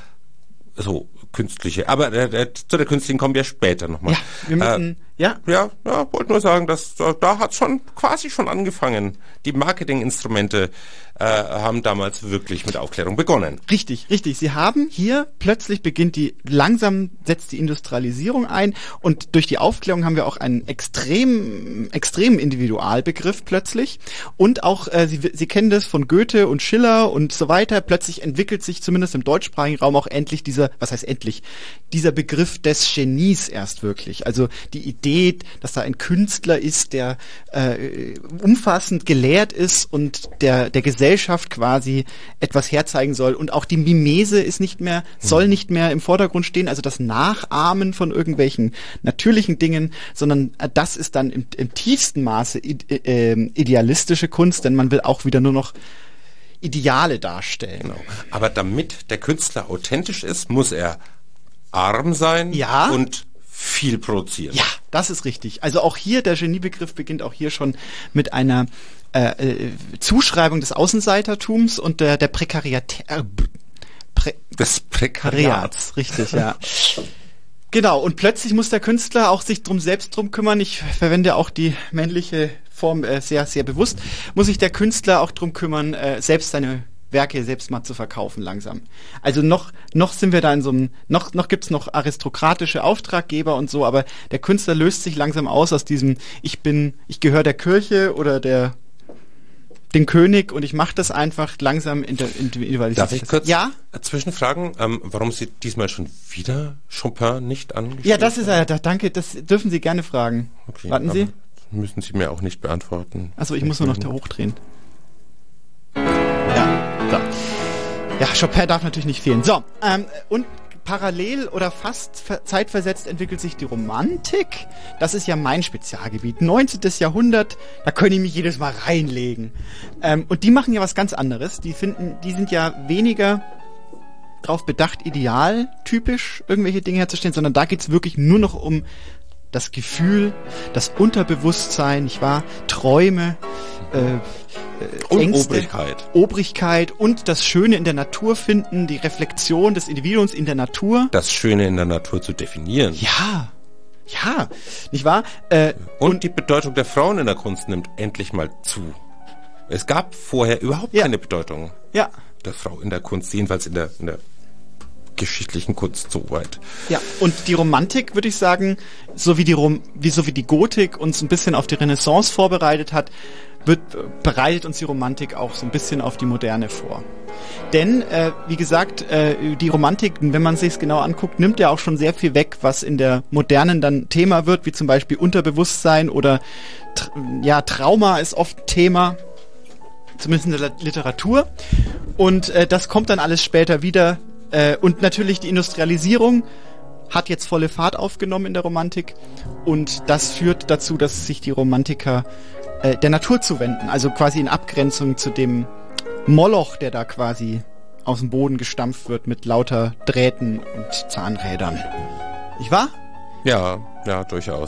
so künstliche, aber äh, äh, zu der künstlichen kommen wir später nochmal. Ja, wir müssen, äh, ja. Ja, ja, wollte nur sagen, dass da, da hat schon quasi schon angefangen. Die Marketinginstrumente äh, haben damals wirklich mit Aufklärung begonnen. Richtig, richtig. Sie haben hier, plötzlich beginnt die, langsam setzt die Industrialisierung ein und durch die Aufklärung haben wir auch einen extrem, extremen Individualbegriff plötzlich und auch, äh, Sie, Sie kennen das von Goethe und Schiller und so weiter, plötzlich entwickelt sich zumindest im deutschsprachigen Raum auch endlich dieser, was heißt endlich, dieser Begriff des Genies erst wirklich. Also die Idee, dass da ein Künstler ist, der äh, umfassend gelehrt ist und der der Gesellschaft quasi etwas herzeigen soll. Und auch die Mimese ist nicht mehr, soll nicht mehr im Vordergrund stehen, also das Nachahmen von irgendwelchen natürlichen Dingen, sondern äh, das ist dann im, im tiefsten Maße ide, äh, idealistische Kunst, denn man will auch wieder nur noch Ideale darstellen. Genau. Aber damit der Künstler authentisch ist, muss er arm sein ja. und viel produzieren. Ja, das ist richtig. Also auch hier, der Geniebegriff beginnt auch hier schon mit einer äh, äh, Zuschreibung des Außenseitertums und der, der Prekariat äh, Prä des Prekariats. Richtig, ja. Genau, und plötzlich muss der Künstler auch sich drum selbst drum kümmern. Ich verwende auch die männliche Form äh, sehr, sehr bewusst. Muss sich der Künstler auch drum kümmern, äh, selbst seine Werke selbst mal zu verkaufen langsam. Also noch noch sind wir da in so einem, noch noch gibt's noch aristokratische Auftraggeber und so, aber der Künstler löst sich langsam aus aus diesem, ich bin, ich gehöre der Kirche oder der den König und ich mache das einfach langsam individualisiert. Darf ich kurz ja? zwischenfragen, ähm, warum Sie diesmal schon wieder Chopin nicht angeschrieben haben? Ja, das ist ja, da, danke, das dürfen Sie gerne fragen. Okay, warten Sie. Müssen Sie mir auch nicht beantworten. Achso, ich muss nur noch da hochdrehen. Ja, so. Ja, Chopin darf natürlich nicht fehlen. So, ähm, und parallel oder fast zeitversetzt entwickelt sich die Romantik. Das ist ja mein Spezialgebiet. neunzehntes Jahrhundert, da können ich mich jedes Mal reinlegen. Ähm, und die machen ja was ganz anderes. Die finden, die sind ja weniger drauf bedacht, idealtypisch irgendwelche Dinge herzustellen, sondern da geht's wirklich nur noch um das Gefühl, das Unterbewusstsein, nicht wahr? Träume, äh, äh, und Ängste, Obrigkeit. Obrigkeit und das Schöne in der Natur finden, die Reflexion des Individuums in der Natur. Das Schöne in der Natur zu definieren. Ja, ja, nicht wahr? Äh, und, und die Bedeutung der Frauen in der Kunst nimmt endlich mal zu. Es gab vorher überhaupt ja. keine Bedeutung ja. der Frau in der Kunst, jedenfalls in der, in der geschichtlichen Kunst so weit. Ja, und die Romantik, würde ich sagen, so wie die Rom wie so wie die Gotik uns ein bisschen auf die Renaissance vorbereitet hat, wird bereitet uns die Romantik auch so ein bisschen auf die Moderne vor. Denn, äh, wie gesagt, äh, die Romantik, wenn man sich es genau anguckt, nimmt ja auch schon sehr viel weg, was in der Modernen dann Thema wird, wie zum Beispiel Unterbewusstsein oder ja, Trauma ist oft Thema, zumindest in der Literatur. Und äh, das kommt dann alles später wieder. Äh, und natürlich die Industrialisierung hat jetzt volle Fahrt aufgenommen in der Romantik. Und das führt dazu, dass sich die Romantiker äh, der Natur zuwenden. Also quasi in Abgrenzung zu dem Moloch, der da quasi aus dem Boden gestampft wird mit lauter Drähten und Zahnrädern. Nicht wahr? Ja, ja, durchaus.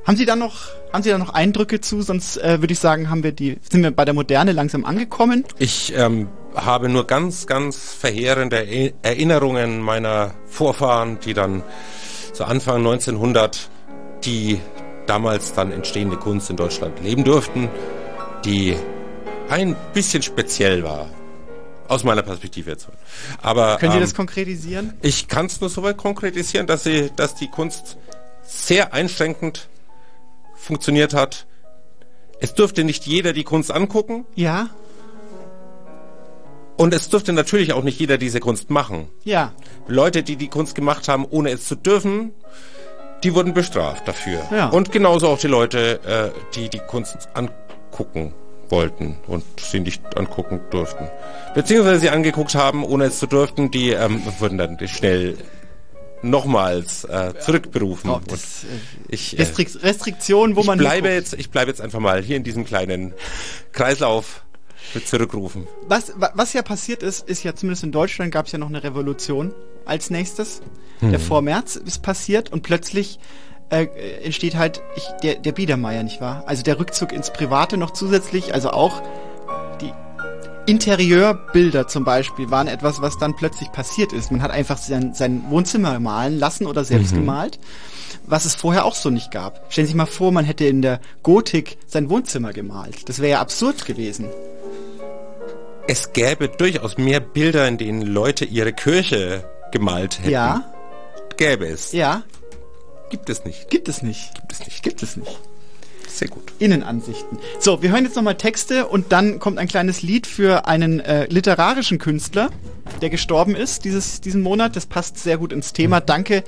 Haben Sie da noch, haben Sie da noch Eindrücke zu? Sonst äh, würde ich sagen, haben wir die, sind wir bei der Moderne langsam angekommen. Ich ähm, habe nur ganz, ganz verheerende e- Erinnerungen meiner Vorfahren, die dann so Anfang neunzehnhundert die damals dann entstehende Kunst in Deutschland leben durften, die ein bisschen speziell war. Aus meiner Perspektive jetzt. Aber können Sie ähm, das konkretisieren? Ich kann es nur so weit konkretisieren, dass sie, dass die Kunst sehr einschränkend funktioniert hat. Es durfte nicht jeder die Kunst angucken. Ja. Und es durfte natürlich auch nicht jeder diese Kunst machen. Ja. Leute, die die Kunst gemacht haben, ohne es zu dürfen, die wurden bestraft dafür. Ja. Und genauso auch die Leute, äh, die die Kunst angucken wollten und sie nicht angucken durften. Beziehungsweise sie angeguckt haben, ohne es zu dürfen, die ähm, wurden dann schnell nochmals äh, zurückberufen. Oh, das, und ich, äh, Restrikt- Restriktionen, wo ich man bleibe jetzt, ich bleibe jetzt einfach mal hier in diesem kleinen Kreislauf mit zurückrufen. Was, was ja passiert ist, ist ja zumindest in Deutschland gab es ja noch eine Revolution als nächstes. Hm. Der Vormärz ist passiert und plötzlich äh, entsteht halt ich, der, der Biedermeier, nicht wahr? Also der Rückzug ins Private noch zusätzlich, also auch die Interieurbilder zum Beispiel waren etwas, was dann plötzlich passiert ist. Man hat einfach sein, sein Wohnzimmer malen lassen oder selbst mhm. gemalt, was es vorher auch so nicht gab. Stellen Sie sich mal vor, man hätte in der Gotik sein Wohnzimmer gemalt. Das wäre ja absurd gewesen. Es gäbe durchaus mehr Bilder, in denen Leute ihre Kirche gemalt hätten. Ja. Gäbe es. Ja. Gibt es nicht. Gibt es nicht. Gibt es nicht. Gibt es nicht. Sehr gut. Innenansichten. So, wir hören jetzt nochmal Texte und dann kommt ein kleines Lied für einen äh, literarischen Künstler, der gestorben ist dieses, diesen Monat. Das passt sehr gut ins Thema. Danke,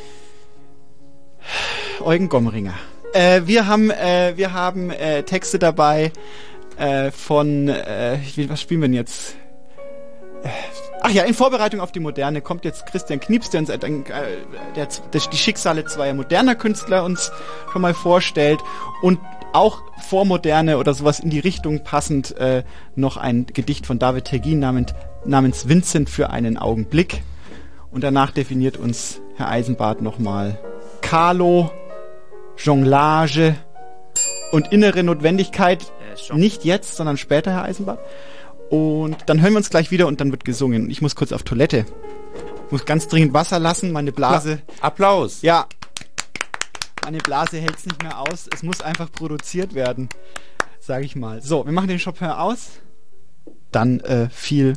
Eugen Gomringer. Äh, wir haben, äh, wir haben äh, Texte dabei äh, von, äh, was spielen wir denn jetzt? Äh, Ach ja, in Vorbereitung auf die Moderne kommt jetzt Christian Knieps, der uns äh, der, der, die Schicksale zweier moderner Künstler uns schon mal vorstellt und auch Vormoderne oder sowas in die Richtung passend äh, noch ein Gedicht von David Tegin namens, namens Vincent für einen Augenblick. Und danach definiert uns Herr Eisenbart nochmal Carlo, Jonglage und innere Notwendigkeit. Äh, nicht jetzt, sondern später, Herr Eisenbart. Und dann hören wir uns gleich wieder und dann wird gesungen. Ich muss kurz auf Toilette. Ich muss ganz dringend Wasser lassen, meine Blase... Applaus! Ja. Meine Blase hält es nicht mehr aus. Es muss einfach produziert werden, sage ich mal. So, wir machen den Chopin aus. Dann äh, viel...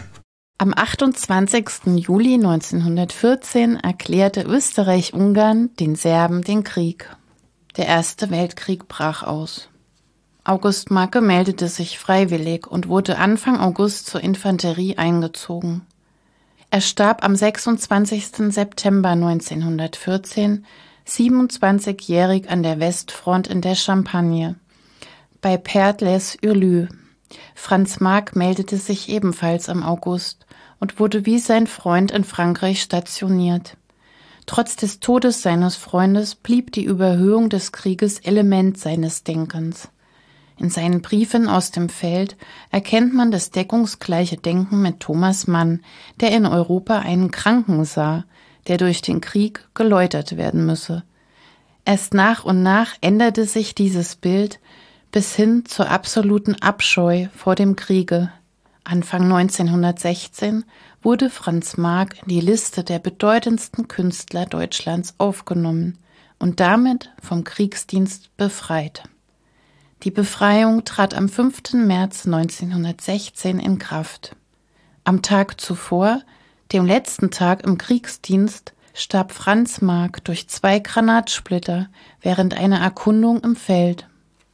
Am achtundzwanzigsten Juli neunzehnhundertvierzehn erklärte Österreich-Ungarn den Serben den Krieg. Der Erste Weltkrieg brach aus. August Macke meldete sich freiwillig und wurde Anfang August zur Infanterie eingezogen. Er starb am sechsundzwanzigsten September neunzehnhundertvierzehn, siebenundzwanzigjährig an der Westfront in der Champagne, bei Perles-Hurlus. Franz Marc meldete sich ebenfalls am August und wurde wie sein Freund in Frankreich stationiert. Trotz des Todes seines Freundes blieb die Überhöhung des Krieges Element seines Denkens. In seinen Briefen aus dem Feld erkennt man das deckungsgleiche Denken mit Thomas Mann, der in Europa einen Kranken sah, der durch den Krieg geläutert werden müsse. Erst nach und nach änderte sich dieses Bild bis hin zur absoluten Abscheu vor dem Kriege. Anfang neunzehnhundertsechzehn wurde Franz Marc in die Liste der bedeutendsten Künstler Deutschlands aufgenommen und damit vom Kriegsdienst befreit. Die Befreiung trat am fünften März neunzehnhundertsechzehn in Kraft. Am Tag zuvor, dem letzten Tag im Kriegsdienst, starb Franz Marc durch zwei Granatsplitter während einer Erkundung im Feld.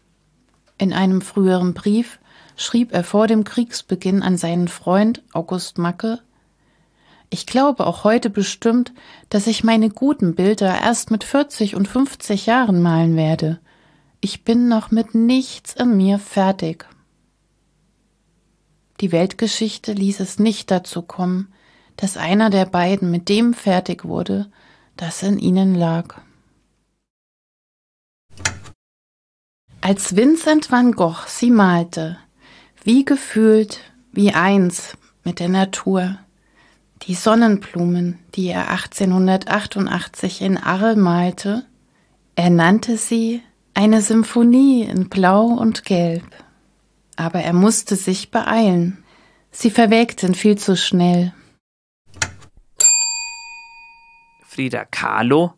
In einem früheren Brief schrieb er vor dem Kriegsbeginn an seinen Freund August Macke: Ich glaube auch heute bestimmt, dass ich meine guten Bilder erst mit vierzig und fünfzig Jahren malen werde. Ich bin noch mit nichts in mir fertig. Die Weltgeschichte ließ es nicht dazu kommen, dass einer der beiden mit dem fertig wurde, das in ihnen lag. Als Vincent van Gogh sie malte, wie gefühlt, wie eins mit der Natur, die Sonnenblumen, die er achtzehnhundertachtundachtzig in Arles malte, Er nannte sie eine Symphonie in Blau und Gelb. Aber er musste sich beeilen. Sie verwelkten viel zu schnell. Frida Kahlo,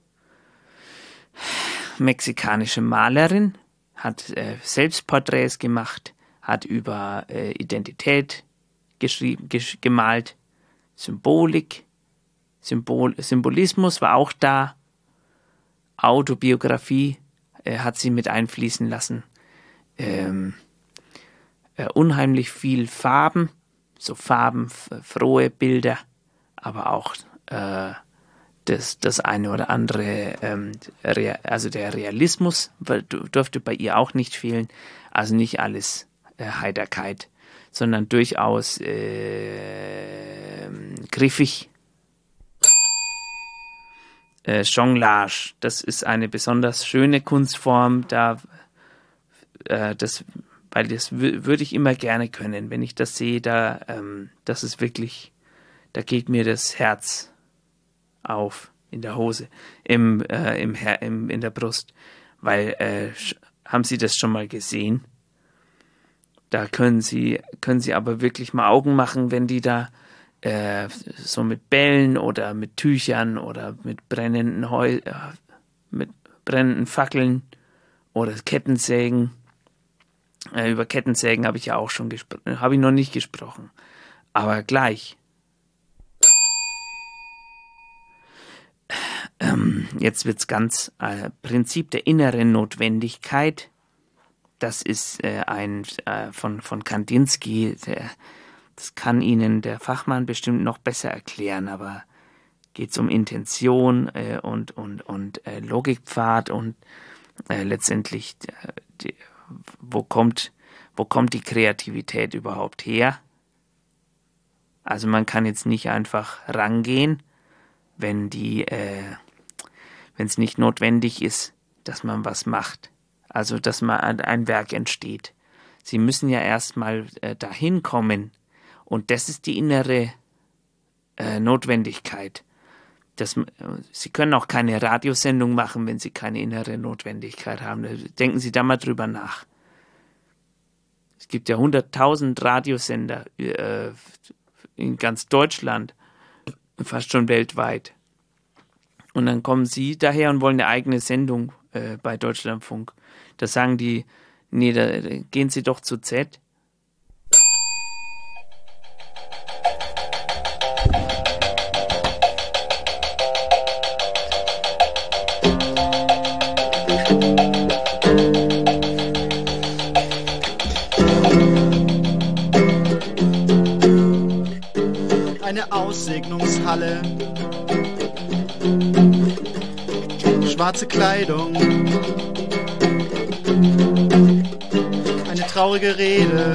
mexikanische Malerin, hat äh, Selbstporträts gemacht, hat über äh, Identität geschrieben, gesch- gemalt, Symbolik, Symbol, Symbolismus war auch da, Autobiografie äh, hat sie mit einfließen lassen, ähm, äh, unheimlich viel Farben, so farbenfrohe Bilder, aber auch äh, das, das eine oder andere, ähm, Rea- also der Realismus durfte bei ihr auch nicht fehlen, also nicht alles äh, Heiterkeit, sondern durchaus äh, griffig. Äh, Jonglage, das ist eine besonders schöne Kunstform, da äh, das, weil das w- würde ich immer gerne können, wenn ich das sehe, da ähm, das ist wirklich, da geht mir das Herz auf in der Hose, im, äh, im, Her- im in der Brust, weil äh, sch- haben Sie das schon mal gesehen? Da können Sie können Sie aber wirklich mal Augen machen, wenn die da äh, so mit Bällen oder mit Tüchern oder mit brennenden Heu äh, mit brennenden Fackeln oder Kettensägen. Äh, über Kettensägen habe ich ja auch schon gesprochen, habe ich noch nicht gesprochen, aber gleich. Ähm, jetzt wird's ganz äh, Prinzip der inneren Notwendigkeit. Das ist äh, ein äh, von von Kandinsky. Der, das kann Ihnen der Fachmann bestimmt noch besser erklären. Aber geht's um Intention äh, und und und äh, Logikpfad und äh, letztendlich äh, die, wo kommt wo kommt die Kreativität überhaupt her? Also man kann jetzt nicht einfach rangehen, wenn die äh, wenn es nicht notwendig ist, dass man was macht. Also, dass man ein Werk entsteht. Sie müssen ja erstmal äh, dahin kommen. Und das ist die innere äh, Notwendigkeit. Das, äh, Sie können auch keine Radiosendung machen, wenn Sie keine innere Notwendigkeit haben. Denken Sie da mal drüber nach. Es gibt ja hunderttausend Radiosender äh, in ganz Deutschland, fast schon weltweit. Und dann kommen Sie daher und wollen eine eigene Sendung äh, bei Deutschlandfunk. Da sagen die, nee, da, da gehen Sie doch zu Z. Eine Aussegnungshalle. Schwarze Kleidung, eine traurige Rede,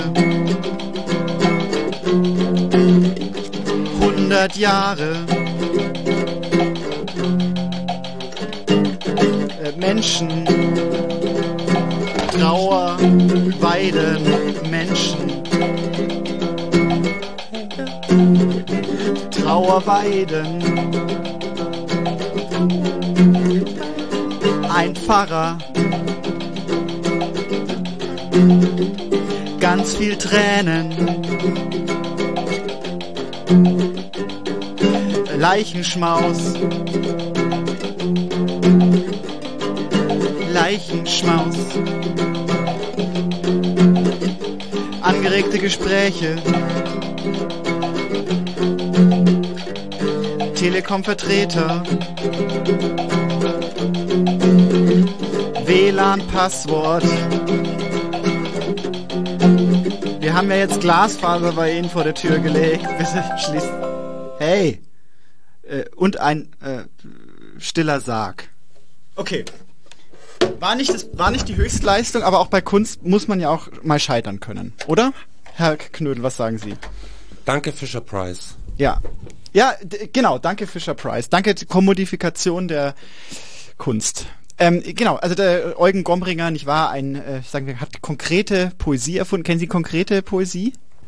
hundert Jahre, äh, Menschen, Trauer, Weiden, Menschen, Trauer, Weiden. Ein Pfarrer, ganz viel Tränen, Leichenschmaus, Leichenschmaus, angeregte Gespräche, Telekom-Vertreter, W L A N-Passwort. Wir haben ja jetzt Glasfaser bei Ihnen vor der Tür gelegt. Bitte schließt. Hey! Äh, und ein äh, stiller Sarg. Okay. War nicht, das, war nicht die Höchstleistung, aber auch bei Kunst muss man ja auch mal scheitern können. Oder? Herr Knödel, was sagen Sie? Danke, Fisher-Price. Ja. Ja, d- genau. Danke, Fisher-Price. Danke, Kommodifikation der Kunst. Ähm, genau, also der Eugen Gombringer, nicht wahr, ein, äh, sagen wir, hat konkrete Poesie erfunden. Kennen Sie konkrete Poesie?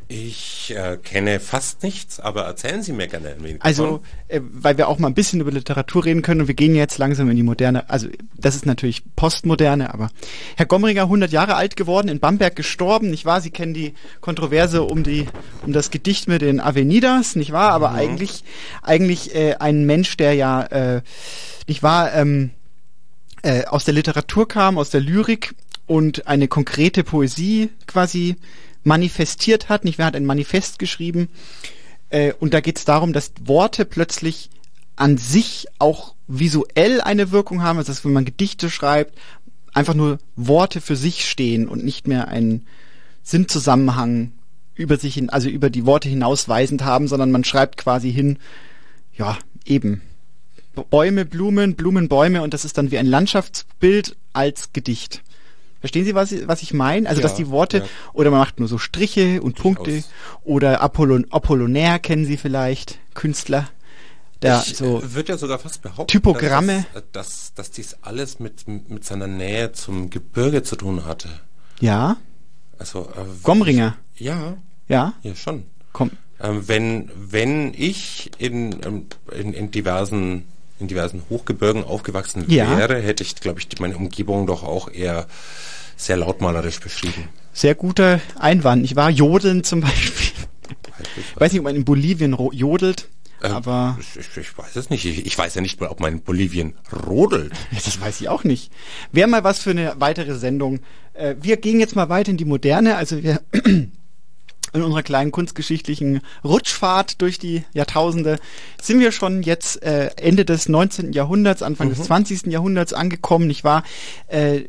Ich äh, kenne fast nichts, aber erzählen Sie mir gerne ein wenig. Also, äh, weil wir auch mal ein bisschen über Literatur reden können und wir gehen jetzt langsam in die Moderne, also das ist natürlich Postmoderne, aber Herr Gomringer, hundert Jahre alt geworden, in Bamberg gestorben, nicht wahr? Sie kennen die Kontroverse um die um das Gedicht mit den Avenidas, nicht wahr? Aber mhm. eigentlich eigentlich äh, ein Mensch, der ja, äh, nicht wahr, ähm, äh, aus der Literatur kam, aus der Lyrik und eine konkrete Poesie quasi manifestiert hat, nicht wahr, hat ein Manifest geschrieben äh, und da geht es darum, dass Worte plötzlich an sich auch visuell eine Wirkung haben, also dass wenn man Gedichte schreibt, einfach nur Worte für sich stehen und nicht mehr einen Sinnzusammenhang über sich hin, also über die Worte hinausweisend haben, sondern man schreibt quasi hin, ja, eben Bäume, Blumen, Blumen, Bäume und das ist dann wie ein Landschaftsbild als Gedicht. Verstehen Sie, was ich, was ich meine? Also, ja, dass die Worte, ja. Oder man macht nur so Striche und Punkte, oder Apollon, Apollonär kennen Sie vielleicht, Künstler. Der ich so würde ja sogar fast behaupten, Typogramme. Dass, dass, dass dies alles mit, mit seiner Nähe zum Gebirge zu tun hatte. Ja. Also, äh, Gomringer. Ich, ja. Ja. Ja, schon. Komm. Ähm, wenn, wenn ich in, in, in diversen in diversen Hochgebirgen aufgewachsen ja. wäre, hätte ich, glaube ich, meine Umgebung doch auch eher sehr lautmalerisch beschrieben. Sehr guter Einwand. Ich war jodeln zum Beispiel. Ich weiß nicht, ob man in Bolivien jodelt, ähm, aber... Ich, ich, ich weiß es nicht. Ich, ich weiß ja nicht mal, ob man in Bolivien rodelt. Das weiß ich auch nicht. Wäre mal was für eine weitere Sendung. Äh, wir gehen jetzt mal weiter in die Moderne. Also wir... in unserer kleinen kunstgeschichtlichen Rutschfahrt durch die Jahrtausende sind wir schon jetzt äh, Ende des neunzehnten Jahrhunderts, Anfang mhm. des zwanzigsten Jahrhunderts angekommen, nicht wahr? Äh,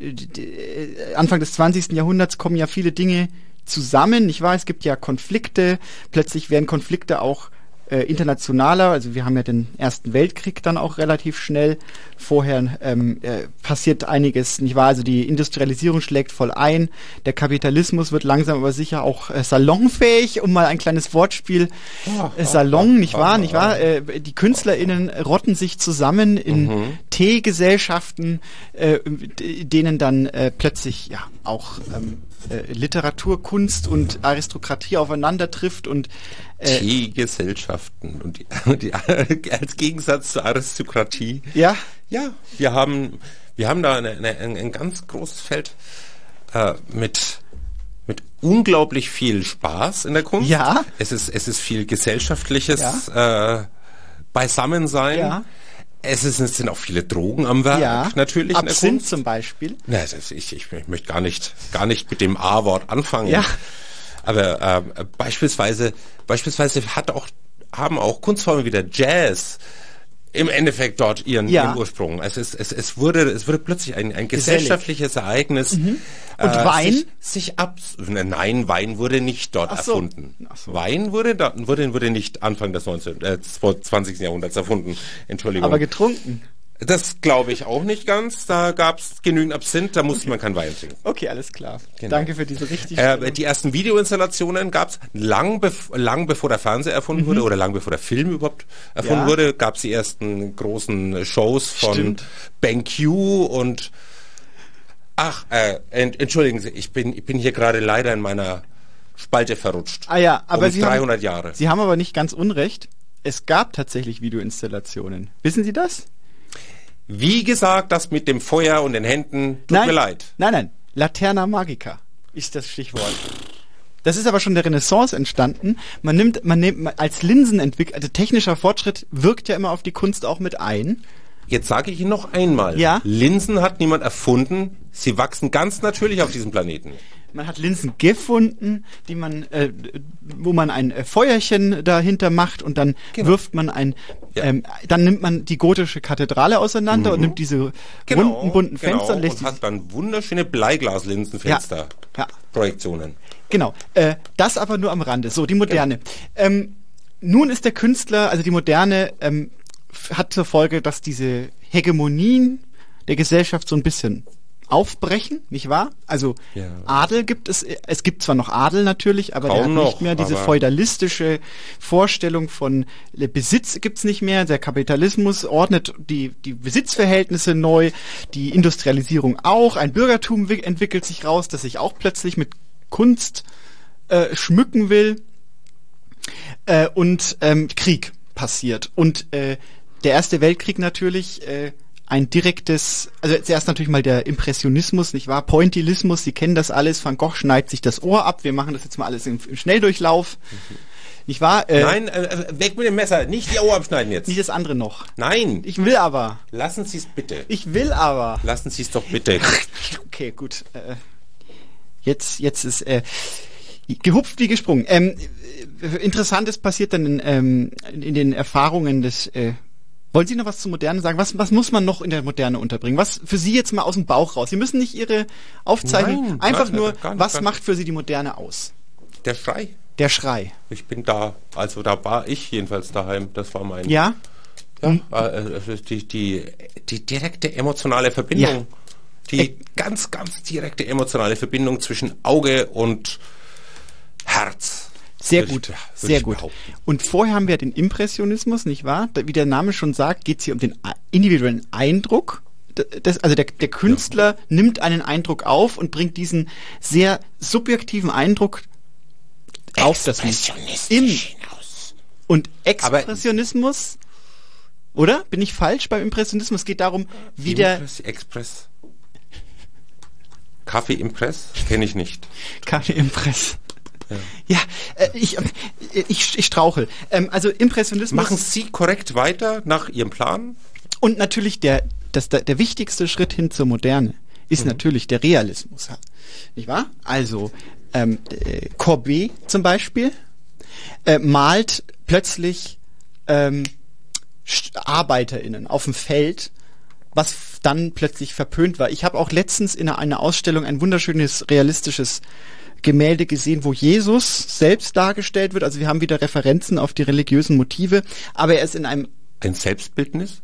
d- Anfang des zwanzigsten Jahrhunderts kommen ja viele Dinge zusammen, nicht wahr? Es gibt ja Konflikte, plötzlich werden Konflikte auch äh, internationaler, also wir haben ja den Ersten Weltkrieg dann auch relativ schnell. Vorher ähm, äh, passiert einiges, nicht wahr? Also die Industrialisierung schlägt voll ein, der Kapitalismus wird langsam aber sicher auch äh, salonfähig, um mal ein kleines Wortspiel, äh, Salon, nicht wahr? Nicht wahr? Äh, die KünstlerInnen rotten sich zusammen in mhm. Teegesellschaften, äh, denen dann äh, plötzlich ja auch ähm, äh, Literatur, Kunst und Aristokratie aufeinander trifft und äh, Teegesellschaften und die, die, als Gegensatz zur Aristokratie. Ja. Ja, wir haben wir haben da eine, eine, ein, ein ganz großes Feld äh, mit mit unglaublich viel Spaß in der Kunst. Ja. Es ist es ist viel gesellschaftliches ja. äh, Beisammensein. Ja. Es, ist, es sind auch viele Drogen am Werk, ja. natürlich. Absinth in der Kunst. Zum Beispiel. Na, ich, ich, ich möchte gar nicht gar nicht mit dem A-Wort anfangen. Ja. Aber äh, beispielsweise beispielsweise hat auch haben auch Kunstformen wie der Jazz im Endeffekt dort ihren, ja. ihren Ursprung. Es ist, es, es wurde, es wurde plötzlich ein, ein gesellschaftliches Ereignis. Mhm. Und äh, Wein? Sich, sich ab, nein, Wein wurde nicht dort Ach so. erfunden. Ach so. Wein wurde, da, wurde, wurde nicht Anfang des neunzehnten, äh, zwanzigsten Jahrhunderts erfunden. Entschuldigung. Aber getrunken? Das glaube ich auch nicht ganz. Da gab es genügend Absinth, da musste okay. man kein Wein trinken. Okay, alles klar. Genau. Danke für diese richtige äh, Die ersten Videoinstallationen gab es lang, bev- lang bevor der Fernseher erfunden mhm. wurde oder lang bevor der Film überhaupt erfunden ja. wurde, gab es die ersten großen Shows von Stimmt. BenQ und ach, äh, ent- entschuldigen Sie, ich bin, ich bin hier gerade leider in meiner Spalte verrutscht. Ah ja, aber um Sie dreihundert haben, Jahre. Sie haben aber nicht ganz unrecht. Es gab tatsächlich Videoinstallationen. Wissen Sie das? Wie gesagt, das mit dem Feuer und den Händen, tut nein, mir leid. Nein, nein, Laterna Magica ist das Stichwort. Das ist aber schon der Renaissance entstanden. Man nimmt, man nimmt als Linsenentwickler, also technischer Fortschritt wirkt ja immer auf die Kunst auch mit ein. Jetzt sage ich Ihnen noch einmal, ja? Linsen hat niemand erfunden, sie wachsen ganz natürlich auf diesem Planeten. Man hat Linsen gefunden, die man, äh, wo man ein äh, Feuerchen dahinter macht und dann genau. wirft man ein, ja. ähm, dann nimmt man die gotische Kathedrale auseinander mhm. und nimmt diese genau, runden, bunten genau. Fenster und lässt und hat dann wunderschöne Bleiglaslinsenfenster, ja. ja. Projektionen. Genau, äh, das aber nur am Rande. So, die Moderne. Genau. Ähm, nun ist der Künstler, also die Moderne, ähm, hat zur Folge, dass diese Hegemonien der Gesellschaft so ein bisschen aufbrechen, nicht wahr? Also ja. Adel gibt es, es gibt zwar noch Adel natürlich, aber Kaum der hat noch, nicht mehr diese feudalistische Vorstellung von Besitz gibt's nicht mehr. Der Kapitalismus ordnet die, die Besitzverhältnisse neu, die Industrialisierung auch. Ein Bürgertum entwickelt sich raus, das sich auch plötzlich mit Kunst äh, schmücken will, Äh, und ähm, Krieg passiert. Und äh, der Erste Weltkrieg natürlich äh, ein direktes, also zuerst natürlich mal der Impressionismus, nicht wahr? Pointillismus, Sie kennen das alles. Van Gogh schneidet sich das Ohr ab. Wir machen das jetzt mal alles im, im Schnelldurchlauf. Mhm. Nicht wahr? Äh, Nein, äh, weg mit dem Messer. Nicht die Ohr abschneiden jetzt. Nicht das andere noch. Nein. Ich will aber. Lassen Sie es bitte. Ich will aber. Lassen Sie es doch bitte. Okay, gut. Äh, jetzt, jetzt ist äh, gehupft wie gesprungen. Ähm, Interessantes passiert dann in, ähm, in den Erfahrungen des... Äh, wollen Sie noch was zur Moderne sagen? Was, was muss man noch in der Moderne unterbringen? Was für Sie jetzt mal aus dem Bauch raus? Sie müssen nicht Ihre Aufzeichnung... Nein, einfach nein, nur, nicht, was macht für Sie die Moderne aus? Der Schrei. Der Schrei. Ich bin da, also da war ich jedenfalls daheim. Das war mein... Ja? Ja, hm. äh, die, die, die direkte emotionale Verbindung. Ja. Die äh. ganz, ganz direkte emotionale Verbindung zwischen Auge und Herz. Sehr gut, ich, sehr gut. Und vorher haben wir den Impressionismus, nicht wahr? Wie der Name schon sagt, geht es hier um den individuellen Eindruck. Das, also der, der Künstler ja. nimmt einen Eindruck auf und bringt diesen sehr subjektiven Eindruck auf das Im und Expressionismus, aber, oder? Bin ich falsch beim Impressionismus? Es geht darum, wie der Express. Kaffee Impress? Kenne ich nicht. Kaffee Impress. Ja, ja äh, ich, äh, ich, ich strauchel. Ähm, also Impressionismus... Machen Sie korrekt weiter nach Ihrem Plan? Und natürlich der, das, der, der wichtigste Schritt hin zur Moderne ist mhm. natürlich der Realismus. Nicht wahr? Also ähm, äh, Courbet zum Beispiel äh, malt plötzlich ähm, ArbeiterInnen auf dem Feld, was dann plötzlich verpönt war. Ich habe auch letztens in einer, einer Ausstellung ein wunderschönes, realistisches Gemälde gesehen, wo Jesus selbst dargestellt wird. Also wir haben wieder Referenzen auf die religiösen Motive, aber er ist in einem... Ein Selbstbildnis?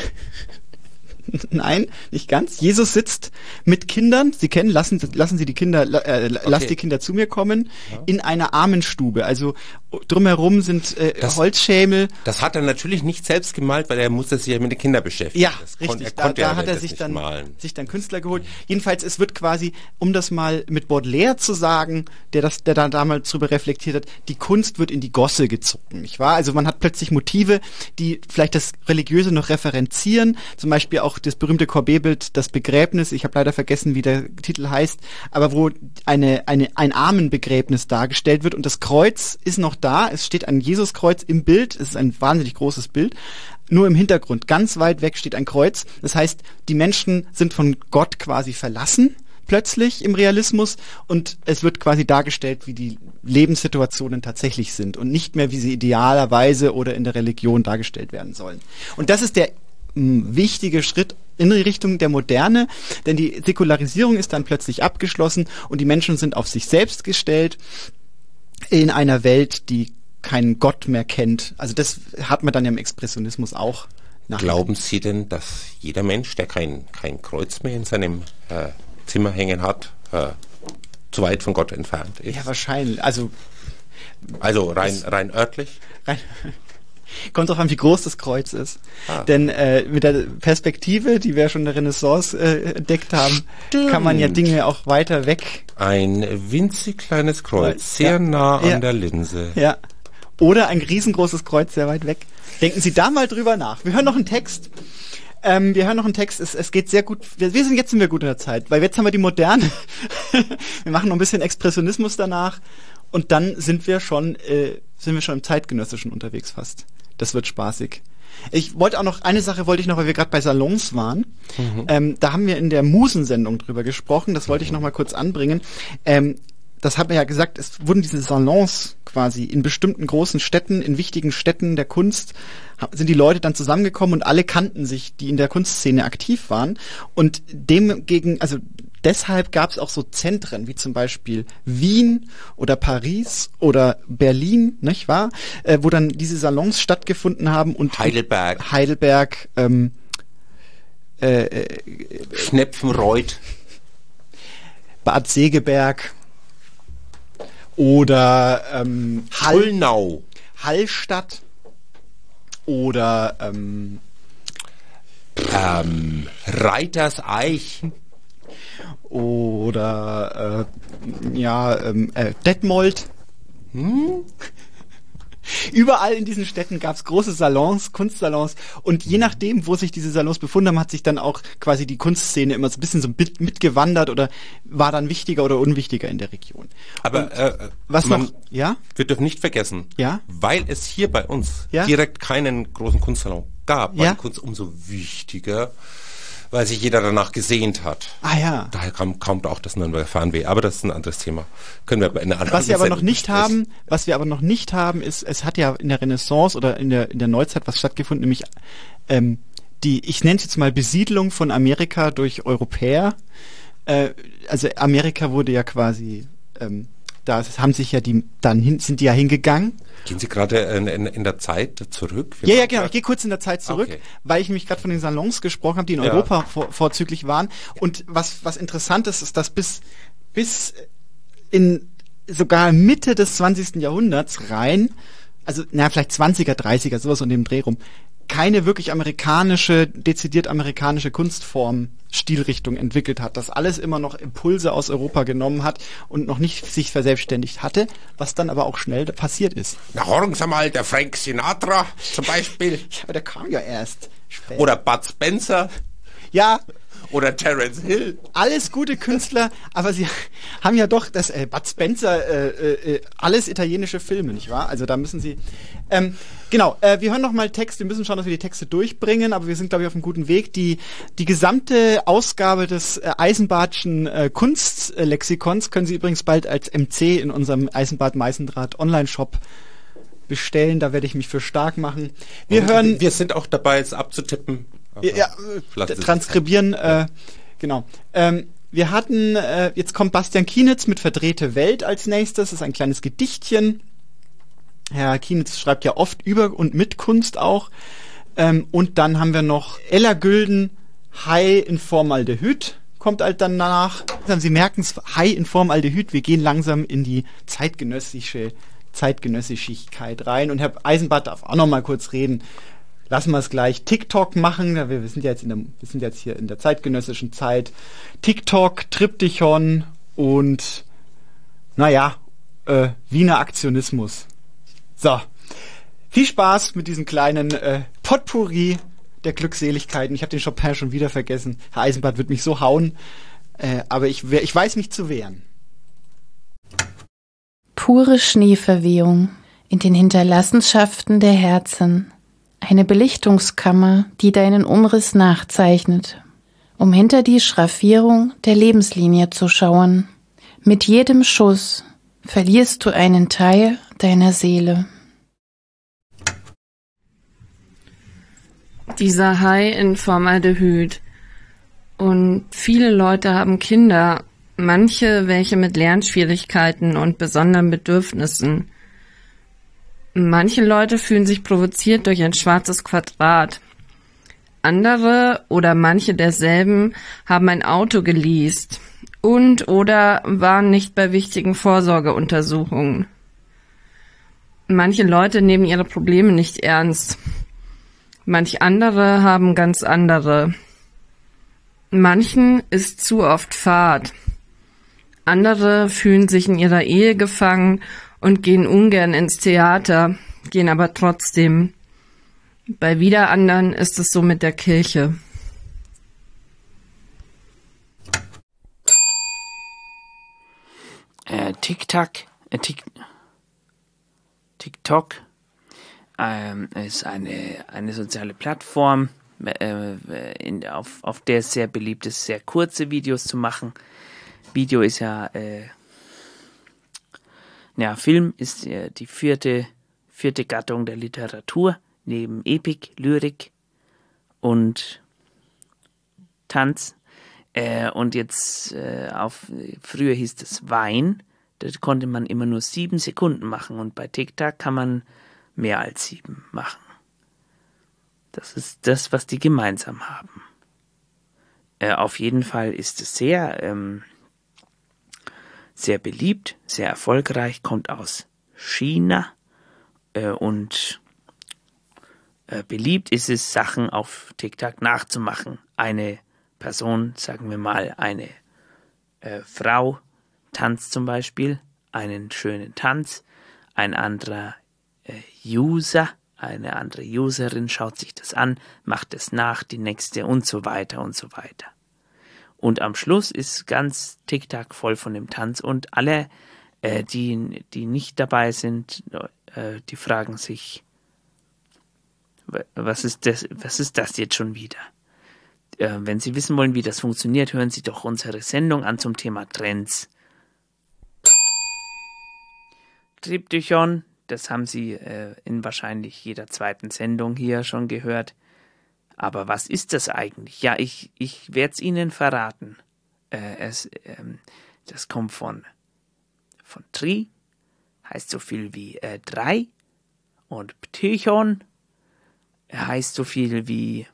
Nein, nicht ganz. Jesus sitzt mit Kindern, Sie kennen, lassen, lassen Sie die Kinder, äh, okay. lass die Kinder zu mir kommen, ja. in einer Armenstube. Also drumherum sind äh, das, Holzschemel. Das hat er natürlich nicht selbst gemalt, weil er musste sich ja mit den Kindern beschäftigen. Ja, das richtig. Kon, er da da hat er sich dann, malen. sich dann Künstler geholt. Mhm. Jedenfalls, es wird quasi, um das mal mit Baudelaire zu sagen, der das, der da damals drüber reflektiert hat, die Kunst wird in die Gosse gezogen, nicht wahr? Also man hat plötzlich Motive, die vielleicht das Religiöse noch referenzieren, zum Beispiel auch das berühmte Courbet-Bild, das Begräbnis, ich habe leider vergessen, wie der Titel heißt, aber wo eine, eine, ein Armenbegräbnis dargestellt wird und das Kreuz ist noch da, es steht ein Jesuskreuz im Bild, es ist ein wahnsinnig großes Bild, nur im Hintergrund, ganz weit weg steht ein Kreuz, das heißt, die Menschen sind von Gott quasi verlassen, plötzlich im Realismus und es wird quasi dargestellt, wie die Lebenssituationen tatsächlich sind und nicht mehr, wie sie idealerweise oder in der Religion dargestellt werden sollen. Und das ist der wichtige Schritt in die Richtung der Moderne, denn die Säkularisierung ist dann plötzlich abgeschlossen und die Menschen sind auf sich selbst gestellt in einer Welt, die keinen Gott mehr kennt. Also das hat man dann ja im Expressionismus auch. Glauben Sie denn, dass jeder Mensch, der kein, kein Kreuz mehr in seinem äh, Zimmer hängen hat, äh, zu weit von Gott entfernt ist? Ja, wahrscheinlich. Also, also rein, rein örtlich? Rein Kommt drauf an, wie groß das Kreuz ist. Ah. Denn äh, mit der Perspektive, die wir schon in der Renaissance äh, entdeckt haben, Stimmt. kann man ja Dinge auch weiter weg. Ein winzig kleines Kreuz, sehr ja. nah an ja. der Linse. Ja. Oder ein riesengroßes Kreuz sehr weit weg. Denken Sie da mal drüber nach. Wir hören noch einen Text. Ähm, wir hören noch einen Text. Es, es geht sehr gut. Wir, wir sind jetzt sind wir gut in der Zeit, weil jetzt haben wir die Moderne. Wir machen noch ein bisschen Expressionismus danach und dann sind wir schon äh, sind wir schon im Zeitgenössischen unterwegs fast. Das wird spaßig. Ich wollte auch noch, eine Sache wollte ich noch, weil wir gerade bei Salons waren. Mhm. Ähm, da haben wir in der Musensendung drüber gesprochen. Das wollte ich noch mal kurz anbringen. Ähm, das haben wir ja gesagt, es wurden diese Salons quasi in bestimmten großen Städten, in wichtigen Städten der Kunst, sind die Leute dann zusammengekommen und alle kannten sich, die in der Kunstszene aktiv waren. Und dem gegen, also deshalb gab es auch so Zentren, wie zum Beispiel Wien oder Paris oder Berlin, nicht wahr? Äh, wo dann diese Salons stattgefunden haben und Heidelberg, Heidelberg, ähm, äh, äh, Schnepfenreuth, Bad Segeberg oder ähm, Hallnau, Hallstatt oder ähm, ähm, Reiterseich oder äh, ja ähm, äh, Detmold. Hm? Überall in diesen Städten gab es große Salons, Kunstsalons und je nachdem, wo sich diese Salons befunden haben, hat sich dann auch quasi die Kunstszene immer so ein bisschen so mitgewandert oder war dann wichtiger oder unwichtiger in der Region. Aber äh, was man, noch? Ja? Wir dürfen nicht vergessen, ja? weil es hier bei uns ja? direkt keinen großen Kunstsalon gab, war ja? die Kunst umso wichtiger, weil sich jeder danach gesehnt hat. Ah ja. Daher kam, kommt auch das Nürnberger Fernweh. Aber das ist ein anderes Thema. Können wir in einer anderen Was wir aber noch Sendung nicht besprechen. haben, was wir aber noch nicht haben, ist, es hat ja in der Renaissance oder in der in der Neuzeit was stattgefunden, nämlich ähm, die, ich nenne es jetzt mal Besiedlung von Amerika durch Europäer. Äh, also Amerika wurde ja quasi, ähm, da haben sich ja die, dann hin, sind die ja hingegangen. Gehen Sie gerade in, in, in der Zeit zurück? Wir ja, ja, genau. Ich gehe kurz in der Zeit zurück, okay. weil ich mich gerade von den Salons gesprochen habe, die in ja. Europa vor, vorzüglich waren. Und was was interessant ist, ist, dass bis bis in sogar Mitte des zwanzigsten Jahrhunderts rein, also na vielleicht zwanziger, dreißiger, sowas um den Dreh rum, keine wirklich amerikanische, dezidiert amerikanische Kunstform, Stilrichtung entwickelt hat. Das alles immer noch Impulse aus Europa genommen hat und noch nicht sich verselbstständigt hatte, was dann aber auch schnell passiert ist. Na, hören Sie mal, der Frank Sinatra zum Beispiel. Ja, aber der kam ja erst später. Oder Bud Spencer. Ja. Oder Terence Hill. Alles gute Künstler, aber sie haben ja doch das äh, Bud Spencer, äh, äh, alles italienische Filme, nicht wahr? Also da müssen sie... Ähm, genau, äh, wir hören noch mal Text, wir müssen schauen, dass wir die Texte durchbringen, aber wir sind, glaube ich, auf einem guten Weg. Die, die gesamte Ausgabe des äh, Eisenbadschen äh, Kunstlexikons können Sie übrigens bald als M C in unserem Eisenbad-Meißendraht Online-Shop bestellen, da werde ich mich für stark machen. Wir Und hören... Wir sind auch dabei, es abzutippen. Ja, ja transkribieren, äh, genau. Ähm, wir hatten, äh, jetzt kommt Bastian Kienitz mit Verdrehte Welt als nächstes, das ist ein kleines Gedichtchen. Herr Kienitz schreibt ja oft über und mit Kunst auch. Ähm, und dann haben wir noch Ella Gülden, High in Formaldehyd, kommt halt dann danach. Sie merken es, High in Formaldehyd, wir gehen langsam in die zeitgenössische Zeitgenössigkeit rein. Und Herr Eisenbart darf auch noch mal kurz reden. Lassen wir es gleich TikTok machen. Wir sind ja jetzt in der, wir sind jetzt hier in der zeitgenössischen Zeit. TikTok, Triptychon und naja, äh, Wiener Aktionismus. So, viel Spaß mit diesem kleinen äh, Potpourri der Glückseligkeiten. Ich habe den Chopin schon wieder vergessen. Herr Eisenbart wird mich so hauen, äh, aber ich, ich weiß mich zu wehren. Pure Schneeverwehung in den Hinterlassenschaften der Herzen. Eine Belichtungskammer, die deinen Umriss nachzeichnet, um hinter die Schraffierung der Lebenslinie zu schauen. Mit jedem Schuss verlierst du einen Teil deiner Seele. Dieser High in Formaldehyd. Und viele Leute haben Kinder, manche welche mit Lernschwierigkeiten und besonderen Bedürfnissen. Manche Leute fühlen sich provoziert durch ein schwarzes Quadrat. Andere oder manche derselben haben ein Auto geleast und oder waren nicht bei wichtigen Vorsorgeuntersuchungen. Manche Leute nehmen ihre Probleme nicht ernst. Manch andere haben ganz andere. Manchen ist zu oft Fahrt. Andere fühlen sich in ihrer Ehe gefangen und gehen ungern ins Theater, gehen aber trotzdem. Bei wieder anderen ist es so mit der Kirche. Äh, TikTok, äh, Tik, TikTok ähm, ist eine, eine soziale Plattform, äh, in, auf, auf der es sehr beliebt ist, sehr kurze Videos zu machen. Video ist ja, äh, ja, Film ist äh, die vierte, vierte Gattung der Literatur, neben Epik, Lyrik und Tanz. Äh, und jetzt, äh, auf, früher hieß es Wein, da konnte man immer nur sieben Sekunden machen und bei TikTok kann man mehr als sieben machen. Das ist das, was die gemeinsam haben. Äh, auf jeden Fall ist es sehr, ähm, sehr beliebt, sehr erfolgreich, kommt aus China äh, und äh, beliebt ist es, Sachen auf TikTok nachzumachen. Eine Person, sagen wir mal, eine äh, Frau tanzt zum Beispiel einen schönen Tanz, ein anderer äh, User, eine andere Userin schaut sich das an, macht es nach, die nächste und so weiter und so weiter. Und am Schluss ist ganz TikTok voll von dem Tanz und alle, äh, die, die nicht dabei sind, äh, die fragen sich, was ist das, was ist das jetzt schon wieder? Äh, wenn Sie wissen wollen, wie das funktioniert, hören Sie doch unsere Sendung an zum Thema Trends. Triptychon, das haben Sie äh, in wahrscheinlich jeder zweiten Sendung hier schon gehört. Aber was ist das eigentlich? Ja, ich, ich werde es Ihnen verraten. Äh, es, ähm, das kommt von, von Tri, heißt so viel wie äh, drei. Und Ptychon heißt so viel wie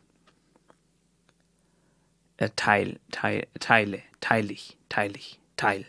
äh, Teil, Teil, Teile, teilig, teilig, Teil.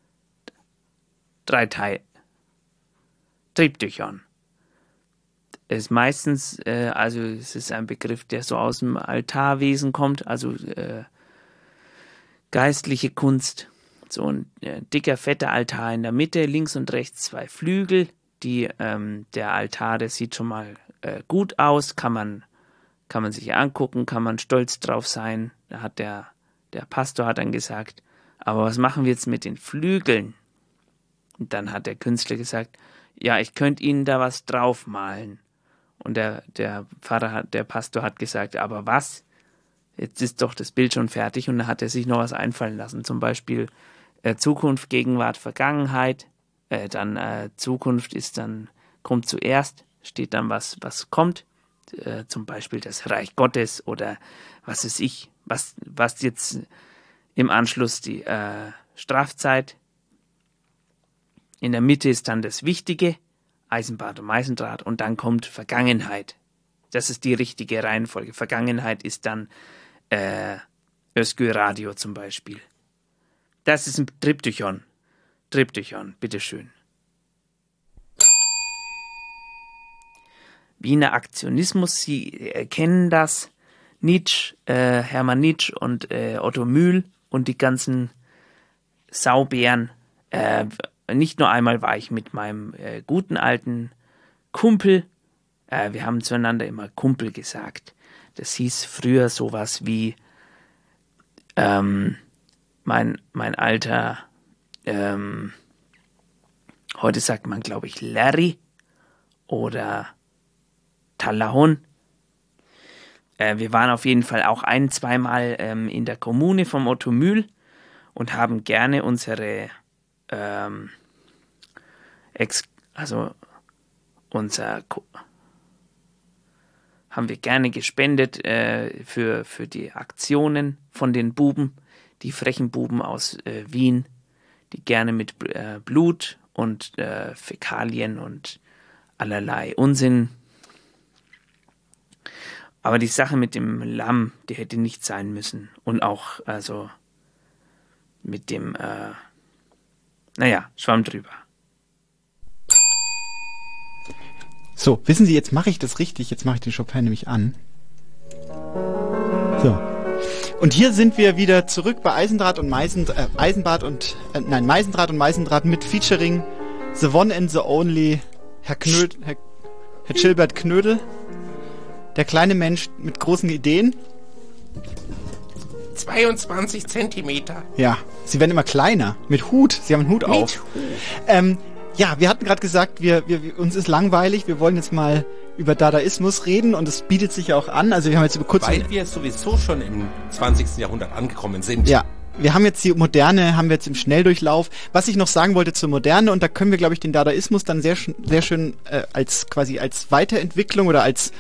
Drei Teile. Triptychon. Ist meistens, äh, also es ist ein Begriff, der so aus dem Altarwesen kommt, also äh, geistliche Kunst. So ein äh, dicker, fetter Altar in der Mitte, links und rechts zwei Flügel. Die, ähm, der Altar, der sieht schon mal äh, gut aus, kann man, kann man sich angucken, kann man stolz drauf sein. Da hat der, der Pastor hat dann gesagt, aber was machen wir jetzt mit den Flügeln? Und dann hat der Künstler gesagt, ja, ich könnte Ihnen da was draufmalen. Und der, der Pfarrer hat, der Pastor hat gesagt, aber was? Jetzt ist doch das Bild schon fertig. Und dann hat er sich noch was einfallen lassen. Zum Beispiel äh, Zukunft, Gegenwart, Vergangenheit. Äh, dann äh, Zukunft ist dann, kommt zuerst, steht dann was, was kommt. Äh, zum Beispiel das Reich Gottes oder was weiß ich, was, was jetzt im Anschluss die äh, Strafzeit. In der Mitte ist dann das Wichtige, Eisenbad und Meisendraht, und dann kommt Vergangenheit. Das ist die richtige Reihenfolge. Vergangenheit ist dann äh, Özgür Radio zum Beispiel. Das ist ein Triptychon. Triptychon, bitteschön. Wiener Aktionismus, Sie äh, kennen das. Nietzsche, äh, Hermann Nietzsche und äh, Otto Mühl und die ganzen Saubären. Äh, Nicht nur einmal war ich mit meinem äh, guten alten Kumpel, äh, wir haben zueinander immer Kumpel gesagt. Das hieß früher sowas wie ähm, mein, mein alter, ähm, heute sagt man, glaube ich, Larry oder Talahon. Äh, wir waren auf jeden Fall auch ein-, zweimal ähm, in der Kommune vom Otto Mühl und haben gerne unsere Ähm, ex, also unser Ko- haben wir gerne gespendet äh, für, für die Aktionen von den Buben, die frechen Buben aus äh, Wien, die gerne mit äh, Blut und äh, Fäkalien und allerlei Unsinn. Aber die Sache mit dem Lamm, die hätte nicht sein müssen. Und auch also mit dem äh, Naja, schwamm drüber. So, wissen Sie, jetzt mache ich das richtig. Jetzt mache ich den Chopin nämlich an. So. Und hier sind wir wieder zurück bei Eisendraht und Meisen, äh, Eisenbad und, äh, nein, Meisendraht und Meisendraht mit Featuring The One and the Only Herr Knödel, Herr, Herr Gilbert Knödel. Der kleine Mensch mit großen Ideen. zweiundzwanzig Zentimeter. Ja, sie werden immer kleiner. Mit Hut. Sie haben einen Hut Mit auf. Hut. Ähm, ja, wir hatten gerade gesagt, wir, wir, wir, uns ist langweilig. Wir wollen jetzt mal über Dadaismus reden und es bietet sich ja auch an. Also wir haben jetzt über kurz... Weil wir sowieso schon im zwanzigsten Jahrhundert angekommen sind. Ja, wir haben jetzt die Moderne, haben wir jetzt im Schnelldurchlauf. Was ich noch sagen wollte zur Moderne, und da können wir, glaube ich, den Dadaismus dann sehr, sehr schön äh, als quasi als Weiterentwicklung oder als...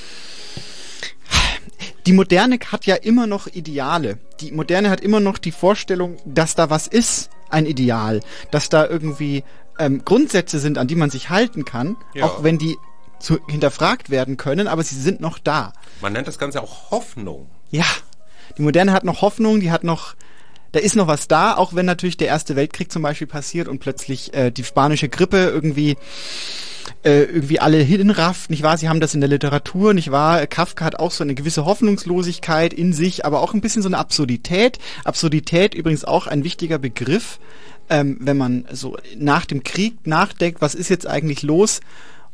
Die Moderne hat ja immer noch Ideale. Die Moderne hat immer noch die Vorstellung, dass da was ist, ein Ideal. Dass da irgendwie ähm, Grundsätze sind, an die man sich halten kann, ja. Auch wenn die zu, hinterfragt werden können, aber sie sind noch da. Man nennt das Ganze auch Hoffnung. Ja, die Moderne hat noch Hoffnung, die hat noch, da ist noch was da, auch wenn natürlich der Erste Weltkrieg zum Beispiel passiert und plötzlich äh, die spanische Grippe irgendwie äh, irgendwie alle hinrafft, nicht wahr? Sie haben das in der Literatur, nicht wahr? Kafka hat auch so eine gewisse Hoffnungslosigkeit in sich, aber auch ein bisschen so eine Absurdität. Absurdität übrigens auch ein wichtiger Begriff, ähm, wenn man so nach dem Krieg nachdenkt, was ist jetzt eigentlich los?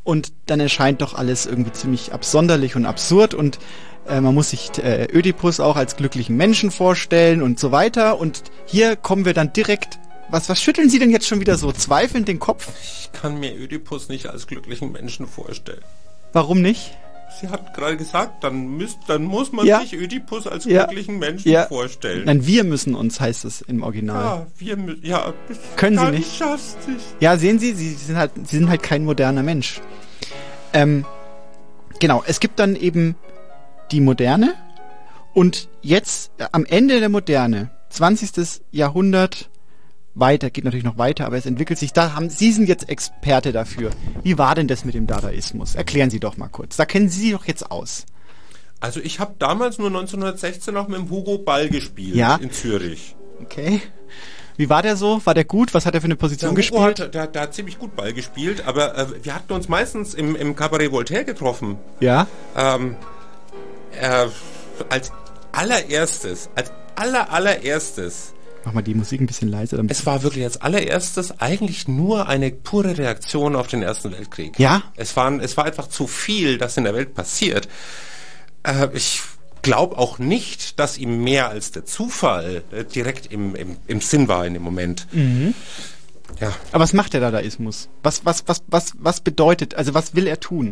und dann erscheint doch alles irgendwie ziemlich absonderlich und absurd und äh, man muss sich äh, Ödipus auch als glücklichen Menschen vorstellen und so weiter. Und hier kommen wir dann direkt... Was, was schütteln Sie denn jetzt schon wieder so zweifelnd den Kopf? Ich kann mir Ödipus nicht als glücklichen Menschen vorstellen. Warum nicht? Sie hat gerade gesagt, dann, müsst, dann muss man ja. sich Ödipus als ja. glücklichen Menschen ja. vorstellen. Nein, wir müssen uns, heißt es im Original. Ja, wir müssen, ja. Können Sie nicht? Ja, sehen Sie, Sie sind halt, Sie sind halt kein moderner Mensch. Ähm, genau, es gibt dann eben die Moderne und jetzt äh, am Ende der Moderne, zwanzigstes Jahrhundert, weiter, geht natürlich noch weiter, aber es entwickelt sich, da haben, Sie sind jetzt Experte dafür. Wie war denn das mit dem Dadaismus? Erklären Sie doch mal kurz. Da kennen Sie sich doch jetzt aus. Also ich habe damals nur neunzehnhundertsechzehn noch mit dem Hugo Ball gespielt, ja? in Zürich. Okay. Wie war der so? War der gut? Was hat er für eine Position der Hugo gespielt? Hat, der, der hat ziemlich gut Ball gespielt, aber äh, wir hatten uns meistens im, im Cabaret Voltaire getroffen. Ja. Ähm, äh, als allererstes, als aller allererstes Mach mal die Musik ein bisschen leiser. Es war wirklich als allererstes eigentlich nur eine pure Reaktion auf den Ersten Weltkrieg. Ja? Es, waren, es war einfach zu viel, das in der Welt passiert. Äh, ich glaube auch nicht, dass ihm mehr als der Zufall äh, direkt im, im, im Sinn war in dem Moment. Mhm. Ja. Aber was macht der Dadaismus? Was, was, was, was, was bedeutet, also was will er tun?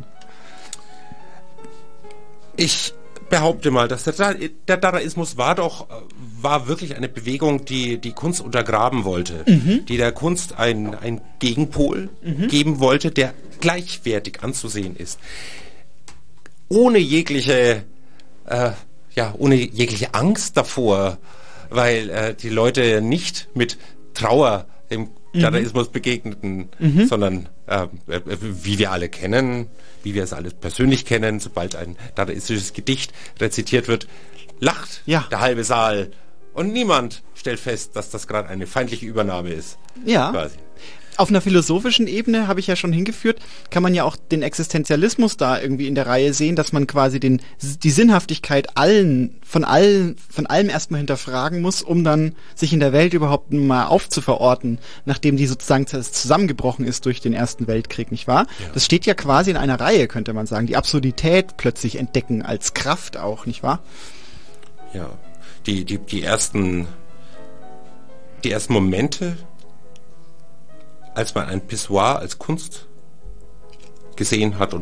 Ich behaupte mal, dass der, der Dadaismus war doch war wirklich eine Bewegung, die die Kunst untergraben wollte, mhm. die der Kunst ein, ein Gegenpol mhm. geben wollte, der gleichwertig anzusehen ist. Ohne jegliche äh, ja, ohne jegliche Angst davor, weil äh, die Leute nicht mit Trauer dem mhm. Dadaismus begegneten, mhm. sondern äh, wie wir alle kennen, wie wir es alles persönlich kennen, sobald ein dadaistisches Gedicht rezitiert wird, lacht ja. der halbe Saal und niemand stellt fest, dass das gerade eine feindliche Übernahme ist. Ja. Quasi. Auf einer philosophischen Ebene, habe ich ja schon hingeführt, kann man ja auch den Existenzialismus da irgendwie in der Reihe sehen, dass man quasi den, die Sinnhaftigkeit allen, von allen, von allem erstmal hinterfragen muss, um dann sich in der Welt überhaupt mal aufzuverorten, nachdem die sozusagen zusammengebrochen ist durch den Ersten Weltkrieg, nicht wahr? Ja. Das steht ja quasi in einer Reihe, könnte man sagen. Die Absurdität plötzlich entdecken als Kraft auch, nicht wahr? Ja, die, die, die ersten, die ersten Momente, als man ein Pissoir als Kunst gesehen hat und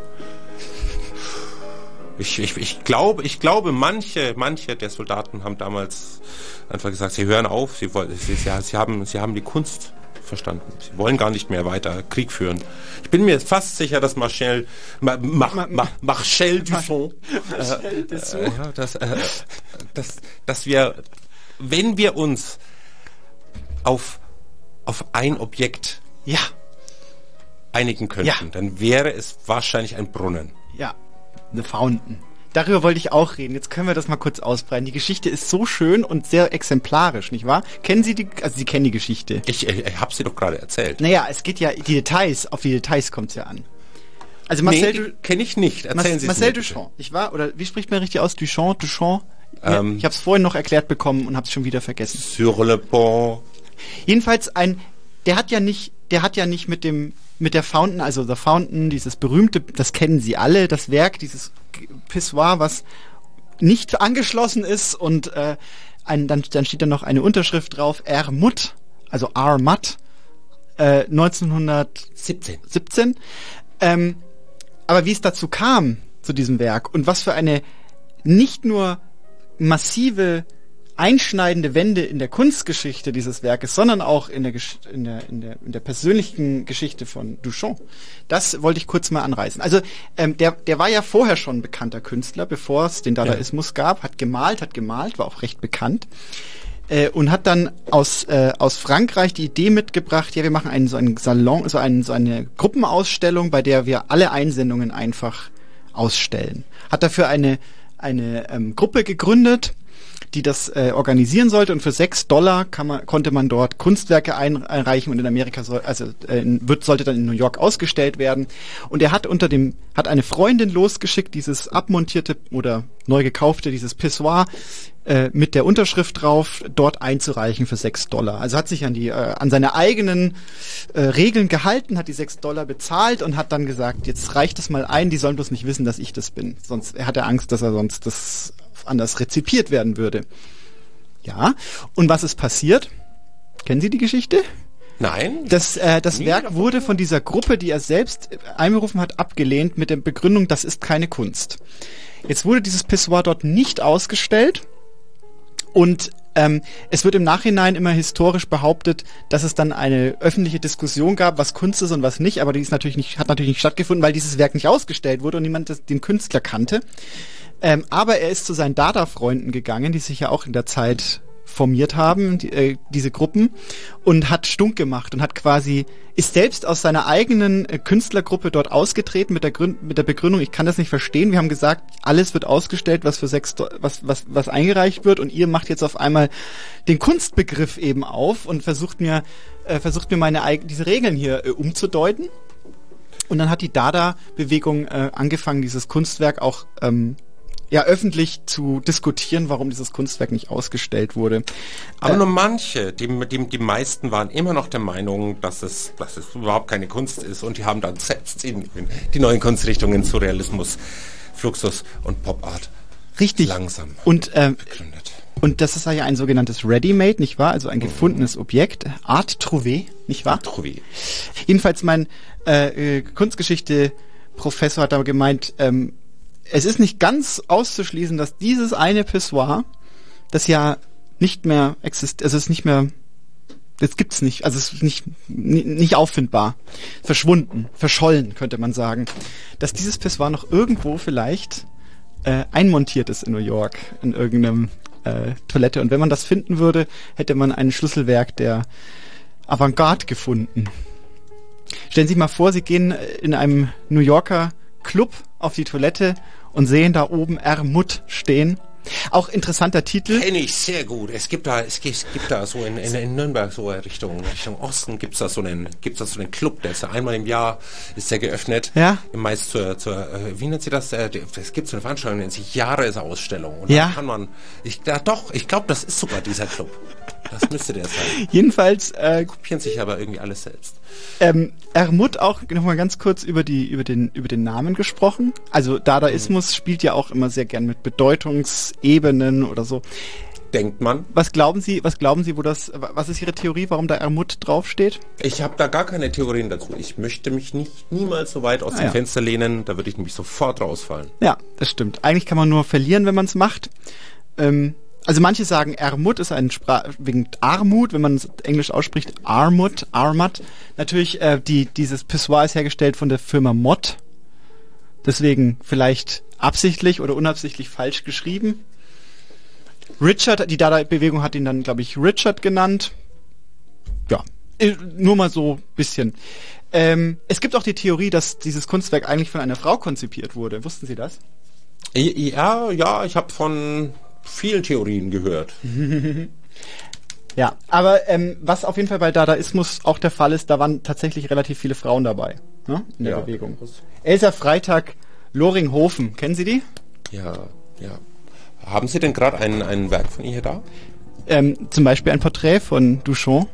ich, ich, ich glaube, ich glaube, manche, manche der Soldaten haben damals einfach gesagt, sie hören auf, sie, sie, sie, sie, haben, sie haben die Kunst verstanden. Sie wollen gar nicht mehr weiter Krieg führen. Ich bin mir fast sicher, dass Marcel, Ma, Ma, Ma, Ma, Marcel Dusson, äh, äh, ja, dass, äh, dass, dass wir, wenn wir uns auf auf ein Objekt ja. einigen könnten, ja. dann wäre es wahrscheinlich ein Brunnen. Ja, The Fountain. Darüber wollte ich auch reden. Jetzt können wir das mal kurz ausbreiten. Die Geschichte ist so schön und sehr exemplarisch, nicht wahr? Kennen Sie die, also Sie kennen die Geschichte. Ich, ich, ich habe sie doch gerade erzählt. Naja, es geht ja, die Details, auf die Details kommt es ja an. Also Marcel, nee, kenne ich nicht. Erzählen Mas, Sie Marcel es mir, Duchamp, nicht wahr? Oder wie spricht man richtig aus? Duchamp, Duchamp? Ähm, ja, ich habe es vorhin noch erklärt bekommen und habe es schon wieder vergessen. Sur le pont. Jedenfalls ein, der hat ja nicht, der hat ja nicht mit dem, mit der Fountain, also The Fountain, dieses berühmte, das kennen Sie alle, das Werk, dieses Pissoir, was nicht angeschlossen ist und äh, ein, dann, dann steht da noch eine Unterschrift drauf, R. Mutt, also R. Mutt, äh, neunzehnhundertsiebzehn. siebzehn. Ähm, aber wie es dazu kam, zu diesem Werk und was für eine nicht nur massive einschneidende Wende in der Kunstgeschichte dieses Werkes, sondern auch in der, Gesch- in der, in der, in der persönlichen Geschichte von Duchamp. Das wollte ich kurz mal anreißen. Also ähm, der, der war ja vorher schon ein bekannter Künstler, bevor es den Dadaismus ja. gab, hat gemalt, hat gemalt, war auch recht bekannt äh, und hat dann aus äh, aus Frankreich die Idee mitgebracht, ja, wir machen einen so einen Salon, so einen so eine Gruppenausstellung, bei der wir alle Einsendungen einfach ausstellen. Hat dafür eine eine ähm, Gruppe gegründet, die das äh, organisieren sollte, und für sechs Dollar kann man, konnte man dort Kunstwerke ein, einreichen, und in Amerika soll, also äh, wird, sollte dann in New York ausgestellt werden. Und er hat unter dem, hat eine Freundin losgeschickt, dieses abmontierte oder neu gekaufte, dieses Pissoir äh, mit der Unterschrift drauf, dort einzureichen für sechs Dollar. Also hat sich an die, äh, an seine eigenen äh, Regeln gehalten, hat die sechs Dollar bezahlt und hat dann gesagt, jetzt reicht es mal ein, die sollen bloß nicht wissen, dass ich das bin. Sonst, er hatte Angst, dass er sonst das anders rezipiert werden würde. Ja, und was ist passiert? Kennen Sie die Geschichte? Nein. Das, äh, das Nie Werk davon wurde von dieser Gruppe, die er selbst einberufen hat, abgelehnt mit der Begründung, das ist keine Kunst. Jetzt wurde dieses Pissoir dort nicht ausgestellt, und ähm, es wird im Nachhinein immer historisch behauptet, dass es dann eine öffentliche Diskussion gab, was Kunst ist und was nicht, aber die ist natürlich nicht, hat natürlich nicht stattgefunden, weil dieses Werk nicht ausgestellt wurde und niemand das, den Künstler kannte. Ähm, aber er ist zu seinen Dada-Freunden gegangen, die sich ja auch in der Zeit formiert haben, die, äh, diese Gruppen, und hat stunk gemacht und hat quasi, ist selbst aus seiner eigenen äh, Künstlergruppe dort ausgetreten mit der Gründ, mit der Begründung, ich kann das nicht verstehen. Wir haben gesagt, alles wird ausgestellt, was für sechs, was, was, was eingereicht wird, und ihr macht jetzt auf einmal den Kunstbegriff eben auf und versucht mir, äh, versucht mir meine eigenen, diese Regeln hier äh, umzudeuten. Und dann hat die Dada-Bewegung äh, angefangen, dieses Kunstwerk auch ähm, ja öffentlich zu diskutieren, warum dieses Kunstwerk nicht ausgestellt wurde. Aber äh, nur manche, die, die, die meisten waren immer noch der Meinung, dass es, dass es überhaupt keine Kunst ist, und die haben dann selbst in, in die neuen Kunstrichtungen Surrealismus, Fluxus und Pop Art richtig langsam und äh, begründet. Und das ist ja ein sogenanntes Ready-Made, nicht wahr? Also ein gefundenes Objekt, Art trouvé, nicht wahr? Art trouvé. Jedenfalls mein äh, Kunstgeschichte-Professor hat aber gemeint, ähm, es ist nicht ganz auszuschließen, dass dieses eine Pissoir, das ja nicht mehr existiert, also es ist nicht mehr, das gibt's nicht, also es ist nicht, nicht auffindbar, verschwunden, verschollen, könnte man sagen, dass dieses Pissoir noch irgendwo vielleicht äh, einmontiert ist in New York, in irgendeinem äh, Toilette. Und wenn man das finden würde, hätte man ein Schlüsselwerk der Avantgarde gefunden. Stellen Sie sich mal vor, Sie gehen in einem New Yorker Club auf die Toilette und sehen da oben R. Mutt stehen. Auch interessanter Titel. Kenne ich sehr gut. Es gibt da, es gibt, es gibt da so in, in, in Nürnberg so Richtung Richtung Osten gibt's da so einen, gibt's da so einen Club, der ist da einmal im Jahr ist der geöffnet. Ja. Meist zur, zur, äh, wie nennt sie das? Äh, es gibt so eine Veranstaltung, die nennt sich Jahresausstellung. Und ja. da kann man, ich, ja doch, ich glaube, das ist sogar dieser Club. Das müsste der sein. Jedenfalls äh, kopieren sich aber irgendwie alles selbst. Ähm, R. Mutt auch noch mal ganz kurz über die über den über den Namen gesprochen. Also Dadaismus mhm. spielt ja auch immer sehr gern mit Bedeutungsebenen oder so. Denkt man. Was glauben Sie? Was glauben Sie, wo das? Was ist Ihre Theorie, warum da R. Mutt draufsteht? Ich habe da gar keine Theorien dazu. Ich möchte mich nicht niemals so weit aus ah, dem ja. Fenster lehnen. Da würde ich nämlich sofort rausfallen. Ja, das stimmt. Eigentlich kann man nur verlieren, wenn man es macht. Ähm, Also manche sagen, Armut ist ein Spra- wegen Armut, wenn man es Englisch ausspricht, Armut, Armat. Natürlich, äh, die, dieses Pissoir ist hergestellt von der Firma Mott. Deswegen vielleicht absichtlich oder unabsichtlich falsch geschrieben. Richard, die Dada-Bewegung hat ihn dann, glaube ich, Richard genannt. Ja, nur mal so ein bisschen. Ähm, es gibt auch die Theorie, dass dieses Kunstwerk eigentlich von einer Frau konzipiert wurde. Wussten Sie das? Ja, ja, ich habe von vielen Theorien gehört. Ja, aber ähm, was auf jeden Fall bei Dadaismus auch der Fall ist, da waren tatsächlich relativ viele Frauen dabei, ne, in der ja. Bewegung. Elsa Freitag, Loringhofen, kennen Sie die? Ja, ja. Haben Sie denn gerade ein, ein Werk von ihr da? Ähm, zum Beispiel ein Porträt von Duchamp,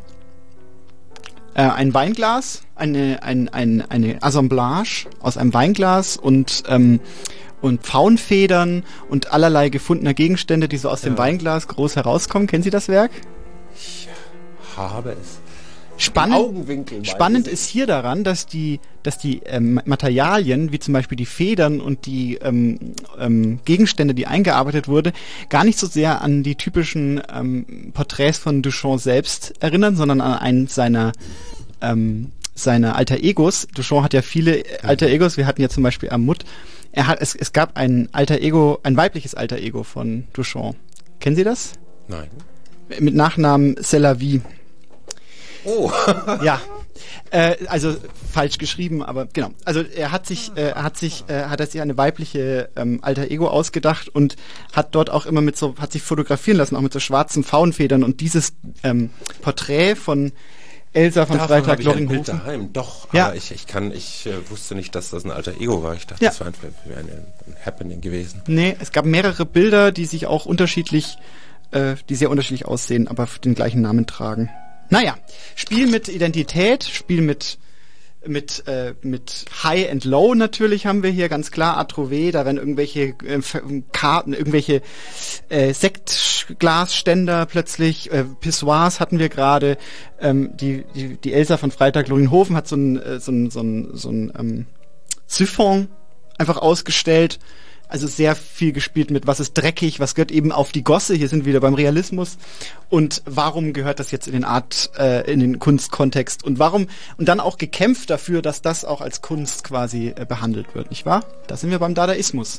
äh, ein Weinglas, eine, ein, ein, eine Assemblage aus einem Weinglas und ähm, und Pfauenfedern und allerlei gefundener Gegenstände, die so aus ja. dem Weinglas groß herauskommen. Kennen Sie das Werk? Ich habe es. Spannend, spannend ist hier daran, dass die, dass die ähm, Materialien, wie zum Beispiel die Federn und die ähm, ähm, Gegenstände, die eingearbeitet wurde, gar nicht so sehr an die typischen ähm, Porträts von Duchamp selbst erinnern, sondern an einen seiner ähm, seiner Alter Egos. Duchamp hat ja viele Alter Egos. Wir hatten ja zum Beispiel Armut. Er hat, es, es gab ein Alter Ego, ein weibliches Alter Ego von Duchamp. Kennen Sie das? Nein. Mit Nachnamen C'est la vie. Oh. Ja, Äh, also falsch geschrieben, aber genau. Also er hat sich, äh, er hat sich, äh, hat er sich eine weibliche ähm, Alter Ego ausgedacht und hat dort auch immer mit so, hat sich fotografieren lassen, auch mit so schwarzen Faunfedern und dieses ähm, Porträt von Elsa von Davon Freitag habe ich ein Bild Loringhofen. daheim. Doch, ja. aber ich, ich kann, ich äh, wusste nicht, dass das ein alter Ego war. Ich dachte, ja. das war einfach ein, ein, ein Happening gewesen. Nee, es gab mehrere Bilder, die sich auch unterschiedlich, äh, die sehr unterschiedlich aussehen, aber den gleichen Namen tragen. Naja, Spiel mit Identität, Spiel mit mit äh, mit High and Low natürlich haben wir hier ganz klar Atrové, da werden irgendwelche äh, Karten, irgendwelche äh, Sektglasständer plötzlich, äh, Pissoirs hatten wir gerade, ähm, die, die die Elsa von Freitag Loringhofen hat so ein äh, so ein so ein so ein ähm, Siphon einfach ausgestellt. Also sehr viel gespielt mit, was ist dreckig, was gehört eben auf die Gosse, hier sind wir wieder beim Realismus und warum gehört das jetzt in den Art, äh, in den Kunstkontext und warum, und dann auch gekämpft dafür, dass das auch als Kunst quasi äh, behandelt wird, nicht wahr? Da sind wir beim Dadaismus.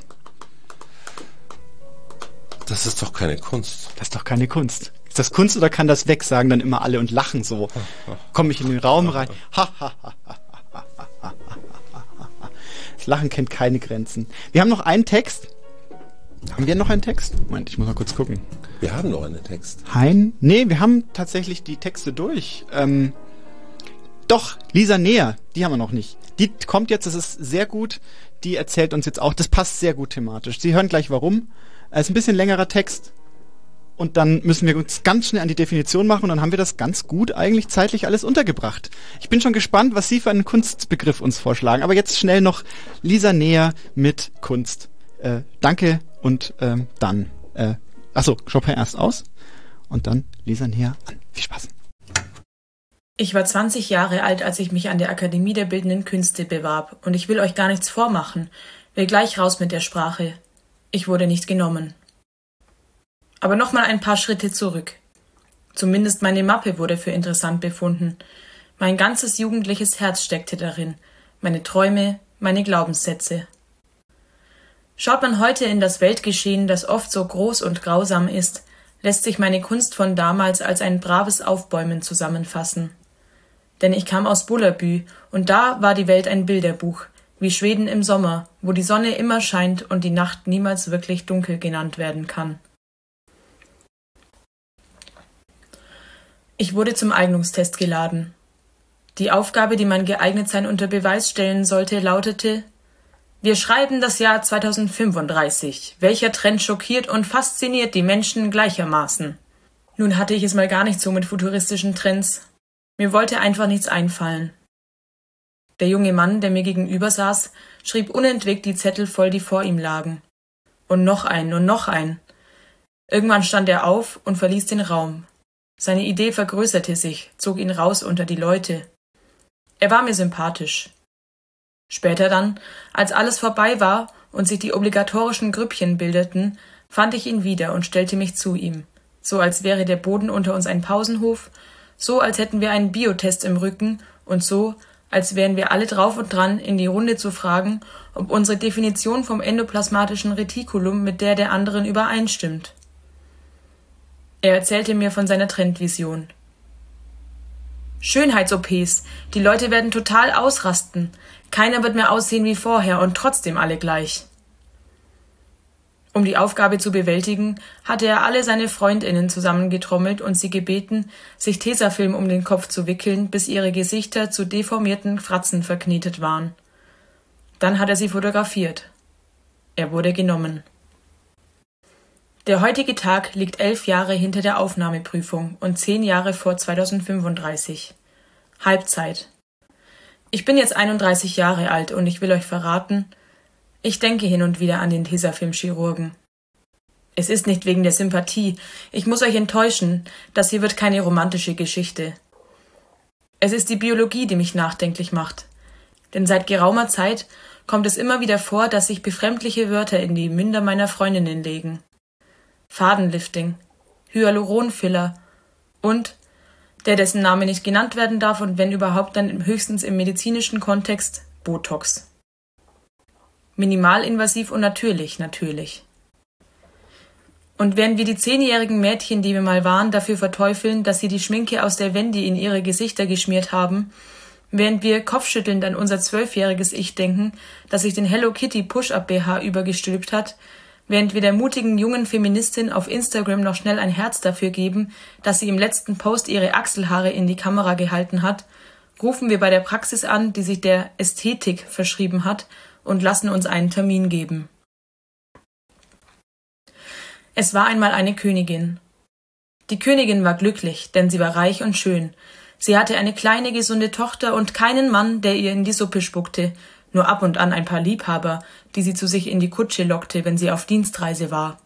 Das ist doch keine Kunst. Das ist doch keine Kunst. Ist das Kunst oder kann das weg, sagen dann immer alle und lachen so. Komme ich in den Raum rein, ha, ha, ha, ha. Das Lachen kennt keine Grenzen. Wir haben noch einen Text. Haben wir noch einen Text? Moment, ich muss mal kurz gucken. Wir haben noch einen Text. Hein? Nee, wir haben tatsächlich die Texte durch. Ähm, doch, Lisa Näher, die haben wir noch nicht. Die kommt jetzt, das ist sehr gut. Die erzählt uns jetzt auch, das passt sehr gut thematisch. Sie hören gleich warum. Es ist ein bisschen längerer Text. Und dann müssen wir uns ganz schnell an die Definition machen und dann haben wir das ganz gut eigentlich zeitlich alles untergebracht. Ich bin schon gespannt, was Sie für einen Kunstbegriff uns vorschlagen. Aber jetzt schnell noch Lisa Näher mit Kunst. Äh, danke und ähm, dann. Äh, achso, Chopin erst aus und dann Lisa Näher an. Viel Spaß. Ich war zwanzig Jahre alt, als ich mich an der Akademie der Bildenden Künste bewarb. Und ich will euch gar nichts vormachen. Will gleich raus mit der Sprache. Ich wurde nicht genommen. Aber nochmal ein paar Schritte zurück. Zumindest meine Mappe wurde für interessant befunden. Mein ganzes jugendliches Herz steckte darin. Meine Träume, meine Glaubenssätze. Schaut man heute in das Weltgeschehen, das oft so groß und grausam ist, lässt sich meine Kunst von damals als ein braves Aufbäumen zusammenfassen. Denn ich kam aus Bullerbü und da war die Welt ein Bilderbuch, wie Schweden im Sommer, wo die Sonne immer scheint und die Nacht niemals wirklich dunkel genannt werden kann. Ich wurde zum Eignungstest geladen. Die Aufgabe, die mein Geeignetsein unter Beweis stellen sollte, lautete: Wir schreiben das Jahr zweitausendfünfunddreißig. Welcher Trend schockiert und fasziniert die Menschen gleichermaßen? Nun hatte ich es mal gar nicht so mit futuristischen Trends. Mir wollte einfach nichts einfallen. Der junge Mann, der mir gegenüber saß, schrieb unentwegt die Zettel voll, die vor ihm lagen. Und noch einen und noch einen. Irgendwann stand er auf und verließ den Raum. Seine Idee vergrößerte sich, zog ihn raus unter die Leute. Er war mir sympathisch. Später dann, als alles vorbei war und sich die obligatorischen Grüppchen bildeten, fand ich ihn wieder und stellte mich zu ihm, so als wäre der Boden unter uns ein Pausenhof, so als hätten wir einen Biotest im Rücken und so, als wären wir alle drauf und dran, in die Runde zu fragen, ob unsere Definition vom endoplasmatischen Retikulum mit der der anderen übereinstimmt. Er erzählte mir von seiner Trendvision. Schönheits-O Ps, die Leute werden total ausrasten. Keiner wird mehr aussehen wie vorher und trotzdem alle gleich. Um die Aufgabe zu bewältigen, hatte er alle seine FreundInnen zusammengetrommelt und sie gebeten, sich Tesafilm um den Kopf zu wickeln, bis ihre Gesichter zu deformierten Fratzen verknetet waren. Dann hat er sie fotografiert. Er wurde genommen. Der heutige Tag liegt elf Jahre hinter der Aufnahmeprüfung und zehn Jahre vor zweitausendfünfunddreißig. Halbzeit. Ich bin jetzt einunddreißig Jahre alt und ich will euch verraten, ich denke hin und wieder an den Tesafilm-Chirurgen. Es ist nicht wegen der Sympathie. Ich muss euch enttäuschen, das hier wird keine romantische Geschichte. Es ist die Biologie, die mich nachdenklich macht. Denn seit geraumer Zeit kommt es immer wieder vor, dass sich befremdliche Wörter in die Münder meiner Freundinnen legen. Fadenlifting, Hyaluronfiller und, der dessen Name nicht genannt werden darf und wenn überhaupt dann höchstens im medizinischen Kontext, Botox. Minimalinvasiv und natürlich, natürlich. Und während wir die zehnjährigen Mädchen, die wir mal waren, dafür verteufeln, dass sie die Schminke aus der Wendy in ihre Gesichter geschmiert haben, Während wir kopfschüttelnd an unser zwölfjähriges Ich denken, das sich den Hello Kitty Push-Up-B H übergestülpt hat, während wir der mutigen jungen Feministin auf Instagram noch schnell ein Herz dafür geben, dass sie im letzten Post ihre Achselhaare in die Kamera gehalten hat, rufen wir bei der Praxis an, die sich der Ästhetik verschrieben hat, und lassen uns einen Termin geben. Es war einmal eine Königin. Die Königin war glücklich, denn sie war reich und schön. Sie hatte eine kleine, gesunde Tochter und keinen Mann, der ihr in die Suppe spuckte, nur ab und an ein paar Liebhaber, die sie zu sich in die Kutsche lockte, wenn sie auf Dienstreise war.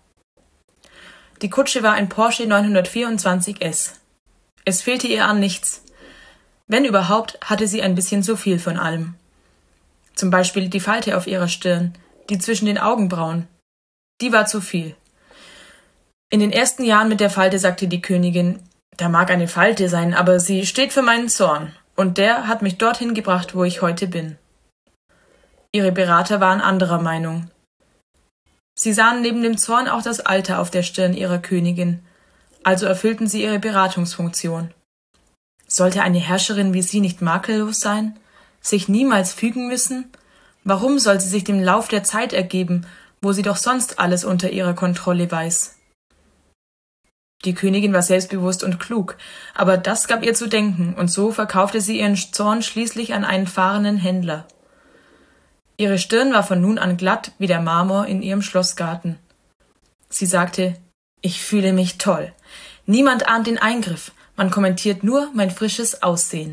Die Kutsche war ein Porsche neunhundertvierundzwanzig S. Es fehlte ihr an nichts. Wenn überhaupt, hatte sie ein bisschen zu viel von allem. Zum Beispiel die Falte auf ihrer Stirn, die zwischen den Augenbrauen. Die war zu viel. In den ersten Jahren mit der Falte sagte die Königin, da mag eine Falte sein, aber sie steht für meinen Zorn, und der hat mich dorthin gebracht, wo ich heute bin. Ihre Berater waren anderer Meinung. Sie sahen neben dem Zorn auch das Alter auf der Stirn ihrer Königin, also erfüllten sie ihre Beratungsfunktion. Sollte eine Herrscherin wie sie nicht makellos sein, sich niemals fügen müssen? Warum soll sie sich dem Lauf der Zeit ergeben, wo sie doch sonst alles unter ihrer Kontrolle weiß? Die Königin war selbstbewusst und klug, aber das gab ihr zu denken, und so verkaufte sie ihren Zorn schließlich an einen fahrenden Händler. Ihre Stirn war von nun an glatt wie der Marmor in ihrem Schlossgarten. Sie sagte, ich fühle mich toll. Niemand ahnt den Eingriff, man kommentiert nur mein frisches Aussehen.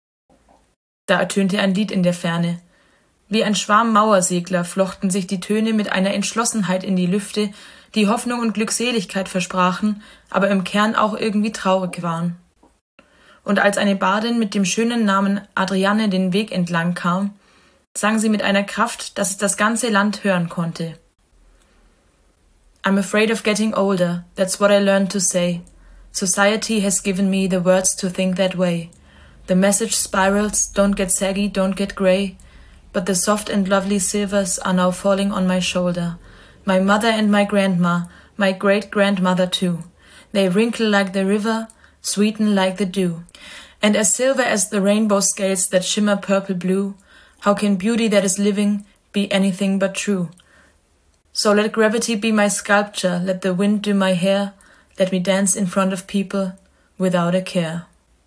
Da ertönte ein Lied in der Ferne. Wie ein Schwarm Mauersegler flochten sich die Töne mit einer Entschlossenheit in die Lüfte, die Hoffnung und Glückseligkeit versprachen, aber im Kern auch irgendwie traurig waren. Und als eine Bardin mit dem schönen Namen Adrianne den Weg entlang kam, sang sie mit einer Kraft, dass es das ganze Land hören konnte. I'm afraid of getting older, that's what I learned to say. Society has given me the words to think that way. The message spirals, don't get saggy, don't get grey, but the soft and lovely silvers are now falling on my shoulder. My mother and my grandma, my great-grandmother too. They wrinkle like the river, sweeten like the dew. And as silver as the rainbow scales that shimmer purple-blue, how can beauty that is living be anything but true? So let gravity be my sculpture, let the wind do my hair, let me dance in front of people without a care.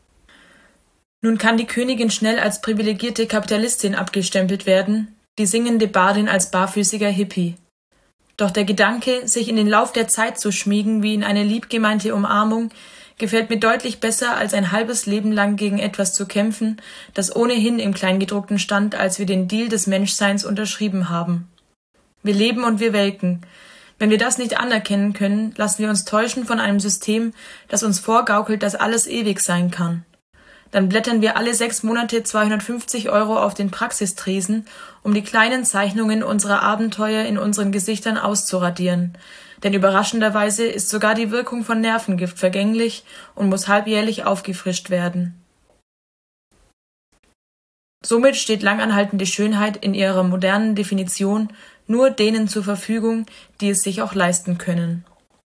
Nun kann die Königin schnell als privilegierte Kapitalistin abgestempelt werden, die singende Bardin als barfüßiger Hippie. Doch der Gedanke, sich in den Lauf der Zeit zu schmiegen wie in eine liebgemeinte Umarmung, gefällt mir deutlich besser, als ein halbes Leben lang gegen etwas zu kämpfen, das ohnehin im Kleingedruckten stand, als wir den Deal des Menschseins unterschrieben haben. Wir leben und wir welken. Wenn wir das nicht anerkennen können, lassen wir uns täuschen von einem System, das uns vorgaukelt, dass alles ewig sein kann. Dann blättern wir alle sechs Monate zweihundertfünfzig Euro auf den Praxistresen, um die kleinen Zeichnungen unserer Abenteuer in unseren Gesichtern auszuradieren. Denn überraschenderweise ist sogar die Wirkung von Nervengift vergänglich und muss halbjährlich aufgefrischt werden. Somit steht langanhaltende Schönheit in ihrer modernen Definition nur denen zur Verfügung, die es sich auch leisten können.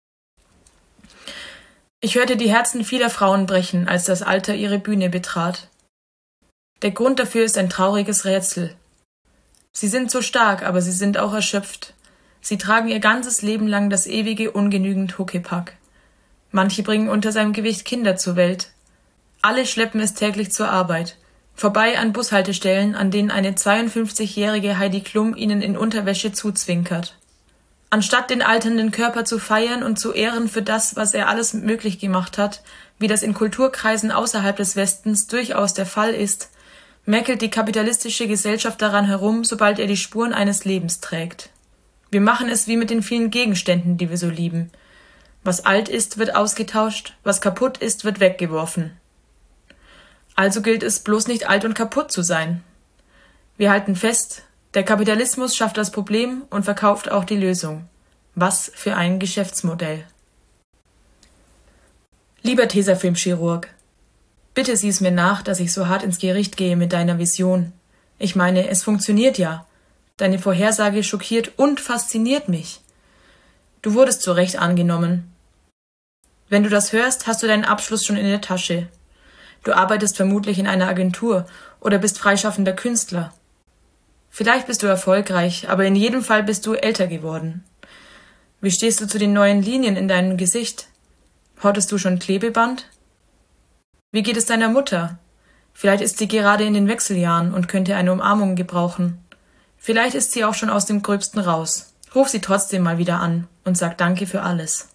Ich hörte die Herzen vieler Frauen brechen, als das Alter ihre Bühne betrat. Der Grund dafür ist ein trauriges Rätsel. Sie sind so stark, aber sie sind auch erschöpft. Sie tragen ihr ganzes Leben lang das ewige ungenügend Huckepack. Manche bringen unter seinem Gewicht Kinder zur Welt. Alle schleppen es täglich zur Arbeit. Vorbei an Bushaltestellen, an denen eine zweiundfünfzigjährige Heidi Klum ihnen in Unterwäsche zuzwinkert. Anstatt den alternden Körper zu feiern und zu ehren für das, was er alles möglich gemacht hat, wie das in Kulturkreisen außerhalb des Westens durchaus der Fall ist, mäkelt die kapitalistische Gesellschaft daran herum, sobald er die Spuren eines Lebens trägt. Wir machen es wie mit den vielen Gegenständen, die wir so lieben. Was alt ist, wird ausgetauscht, was kaputt ist, wird weggeworfen. Also gilt es, bloß nicht alt und kaputt zu sein. Wir halten fest, der Kapitalismus schafft das Problem und verkauft auch die Lösung. Was für ein Geschäftsmodell. Lieber Tesafilm-Chirurg, bitte sieh es mir nach, dass ich so hart ins Gericht gehe mit deiner Vision. Ich meine, es funktioniert ja. Deine Vorhersage schockiert und fasziniert mich. Du wurdest zu Recht angenommen. Wenn du das hörst, hast du deinen Abschluss schon in der Tasche. Du arbeitest vermutlich in einer Agentur oder bist freischaffender Künstler. Vielleicht bist du erfolgreich, aber in jedem Fall bist du älter geworden. Wie stehst du zu den neuen Linien in deinem Gesicht? Hortest du schon Klebeband? Wie geht es deiner Mutter? Vielleicht ist sie gerade in den Wechseljahren und könnte eine Umarmung gebrauchen. Vielleicht ist sie auch schon aus dem Gröbsten raus. Ruf sie trotzdem mal wieder an und sag Danke für alles.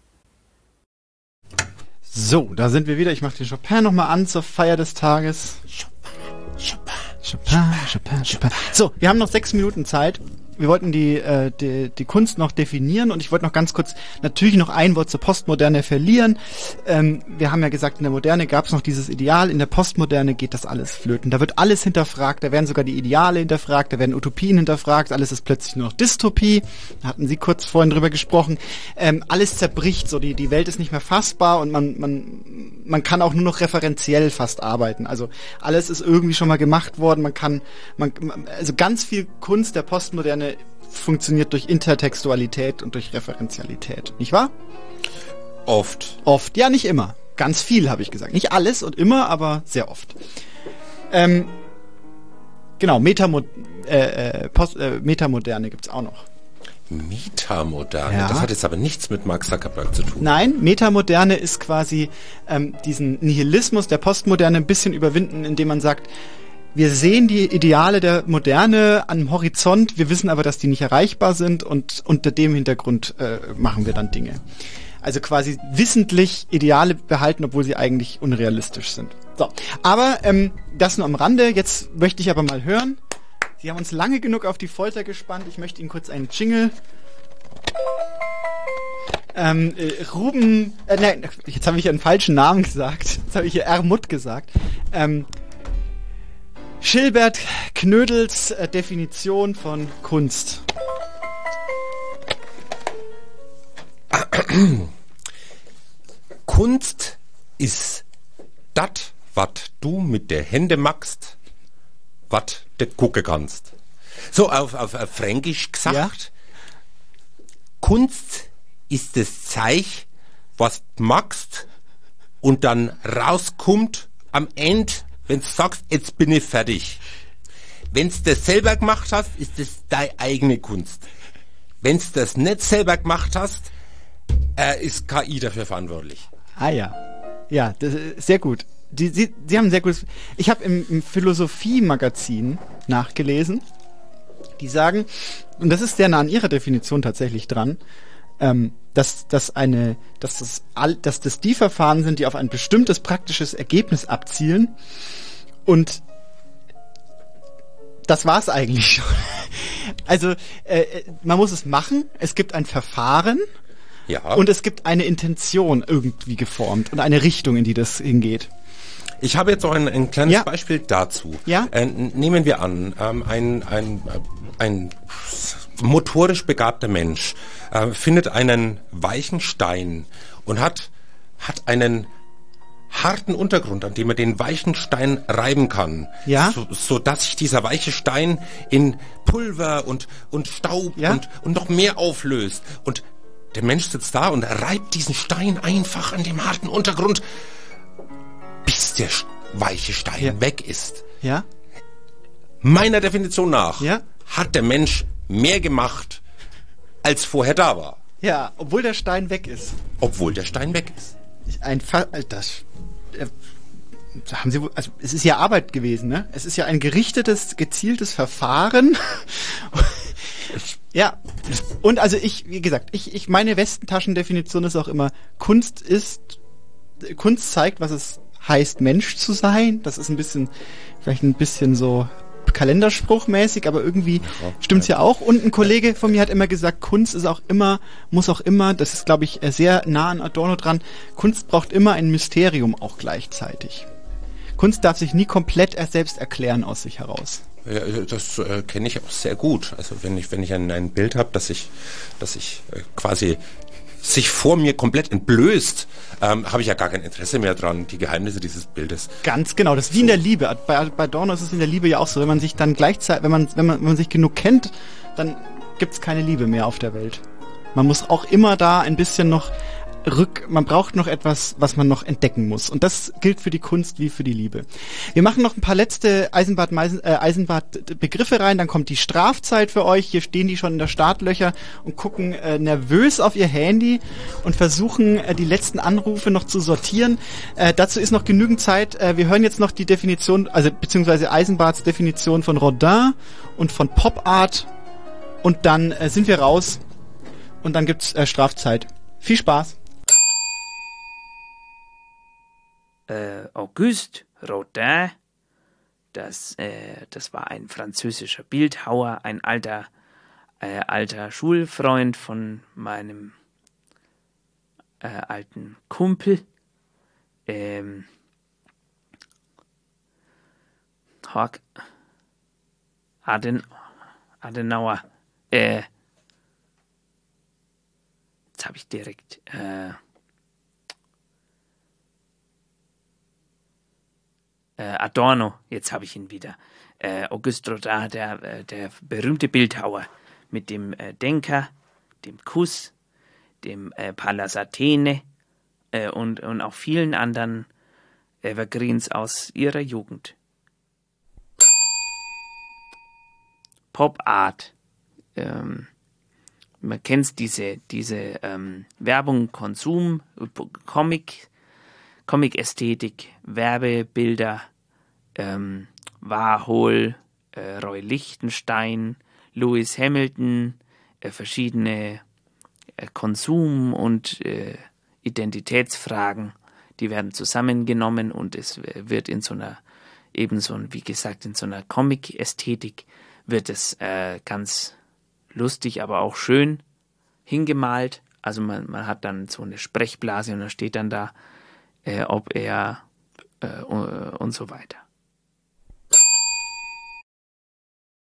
So, da sind wir wieder. Ich mache den Chopin nochmal an zur Feier des Tages. Chopin, Chopin, Chopin, Chopin. So, wir haben noch sechs Minuten Zeit. Wir wollten die, äh, die, die Kunst noch definieren und ich wollte noch ganz kurz natürlich noch ein Wort zur Postmoderne verlieren. Ähm, wir haben ja gesagt, in der Moderne gab es noch dieses Ideal, in der Postmoderne geht das alles flöten. Da wird alles hinterfragt, da werden sogar die Ideale hinterfragt, da werden Utopien hinterfragt, alles ist plötzlich nur noch Dystopie. Da hatten Sie kurz vorhin drüber gesprochen. Ähm, alles zerbricht, so die, die Welt ist nicht mehr fassbar und man, man, man kann auch nur noch referenziell fast arbeiten. Also alles ist irgendwie schon mal gemacht worden, man kann, man, also ganz viel Kunst der Postmoderne funktioniert durch Intertextualität und durch Referenzialität, nicht wahr? Oft. Oft, ja, nicht immer. Ganz viel, habe ich gesagt. Nicht alles und immer, aber sehr oft. Ähm, genau, Metamo- äh, äh, Post- äh, Metamoderne gibt's auch noch. Metamoderne? Ja. Das hat jetzt aber nichts mit Mark Zuckerberg zu tun. Nein, Metamoderne ist quasi ähm, diesen Nihilismus der Postmoderne ein bisschen überwinden, indem man sagt, wir sehen die Ideale der Moderne am Horizont, wir wissen aber, dass die nicht erreichbar sind und unter dem Hintergrund äh, machen wir dann Dinge. Also quasi wissentlich Ideale behalten, obwohl sie eigentlich unrealistisch sind. So, aber ähm, das nur am Rande. Jetzt möchte ich aber mal hören. Sie haben uns lange genug auf die Folter gespannt. Ich möchte Ihnen kurz einen Jingle. Ähm, äh, Ruben, äh, nein, jetzt habe ich einen falschen Namen gesagt. Jetzt habe ich hier Ermut gesagt. Ähm, Schilbert Knödels äh, Definition von Kunst. Kunst ist dat, wat du mit der Hände machst, wat de gucken kannst. So auf, auf, auf Fränkisch gesagt. Ja? Kunst ist das Zeich, was du machst und dann rauskommt am Ende, wenn du sagst, jetzt bin ich fertig. Wenn du das selber gemacht hast, ist das deine eigene Kunst. Wenn du das nicht selber gemacht hast, äh, ist K I dafür verantwortlich. Ah ja, ja, das ist sehr gut. Die, Sie, Sie haben sehr gutes. Ich habe im, im Philosophie-Magazin nachgelesen. Die sagen, und das ist sehr nah an Ihrer Definition tatsächlich dran, ähm, dass, dass eine, dass das, all, dass das die Verfahren sind, die auf ein bestimmtes praktisches Ergebnis abzielen. Und das war's eigentlich schon. Also äh, man muss es machen. Es gibt ein Verfahren. Ja. Und es gibt eine Intention irgendwie geformt und eine Richtung, in die das hingeht. Ich habe jetzt noch ein, ein kleines ja. Beispiel dazu. Ja? Äh, nehmen wir an, ähm, ein, ein, ein motorisch begabter Mensch äh, findet einen weichen Stein und hat, hat einen harten Untergrund, an dem er den weichen Stein reiben kann, ja? so, so dass sich dieser weiche Stein in Pulver und, und Staub ja? und, und noch mehr auflöst. Und der Mensch sitzt da und reibt diesen Stein einfach an dem harten Untergrund, bis der weiche Stein ja. weg ist. Ja. Meiner Definition nach ja. hat der Mensch mehr gemacht, als vorher da war. Ja, obwohl der Stein weg ist. Obwohl der Stein weg ist. Ein Fa- das äh, haben Sie, also es ist ja Arbeit gewesen, ne? Es ist ja ein gerichtetes, gezieltes Verfahren. Ja, und also ich, wie gesagt, ich, ich meine Westentaschendefinition ist auch immer, Kunst ist, Kunst zeigt, was es heißt, Mensch zu sein. Das ist ein bisschen, vielleicht ein bisschen so kalenderspruchmäßig, aber irgendwie ja, stimmt's ja auch. Und ein Kollege von mir hat immer gesagt, Kunst ist auch immer, muss auch immer, das ist, glaube ich, sehr nah an Adorno dran, Kunst braucht immer ein Mysterium auch gleichzeitig. Kunst darf sich nie komplett erst selbst erklären aus sich heraus. Ja, das äh, kenne ich auch sehr gut. Also wenn ich wenn ich ein, ein Bild habe, dass ich dass ich äh, quasi sich vor mir komplett entblößt, ähm, habe ich ja gar kein Interesse mehr dran, die Geheimnisse dieses Bildes. Ganz genau, das ist wie in der Liebe. Bei, bei Adorno ist es in der Liebe ja auch so, wenn man sich dann gleichzeitig, wenn man wenn man wenn man sich genug kennt, dann gibt's keine Liebe mehr auf der Welt. Man muss auch immer da ein bisschen noch Rück, man braucht noch etwas, was man noch entdecken muss. Und das gilt für die Kunst wie für die Liebe. Wir machen noch ein paar letzte Eisenbad, äh, Eisenbad-Begriffe rein, dann kommt die Strafzeit für euch. Hier stehen die schon in der Startlöcher und gucken äh, nervös auf ihr Handy und versuchen, äh, die letzten Anrufe noch zu sortieren. Äh, dazu ist noch genügend Zeit. Äh, wir hören jetzt noch die Definition, also beziehungsweise Eisenbads Definition von Rodin und von Pop Art. Und dann äh, sind wir raus und dann gibt's äh, Strafzeit. Viel Spaß! Äh, Auguste Rodin, das, äh, das war ein französischer Bildhauer, ein alter, äh, alter Schulfreund von meinem äh, alten Kumpel. Ähm, Hork Aden, Adenauer. Äh, jetzt habe ich direkt... Äh, Adorno, jetzt habe ich ihn wieder. Äh, Auguste Rodin, der, äh, der berühmte Bildhauer mit dem äh, Denker, dem Kuss, dem äh, Pallas Athene äh, und, und auch vielen anderen Evergreens aus ihrer Jugend. Pop Art. Ähm, man kennt diese, diese ähm, Werbung, Konsum, Comic, Comic-Ästhetik, Werbebilder, ähm, Warhol, äh, Roy Lichtenstein, Lewis Hamilton, äh, verschiedene äh, Konsum- und äh, Identitätsfragen, die werden zusammengenommen und es wird in so einer, ebenso, wie gesagt, in so einer Comic-Ästhetik wird es äh, ganz lustig, aber auch schön hingemalt. Also man, man hat dann so eine Sprechblase und da steht dann da, Äh, ob er äh, und so weiter.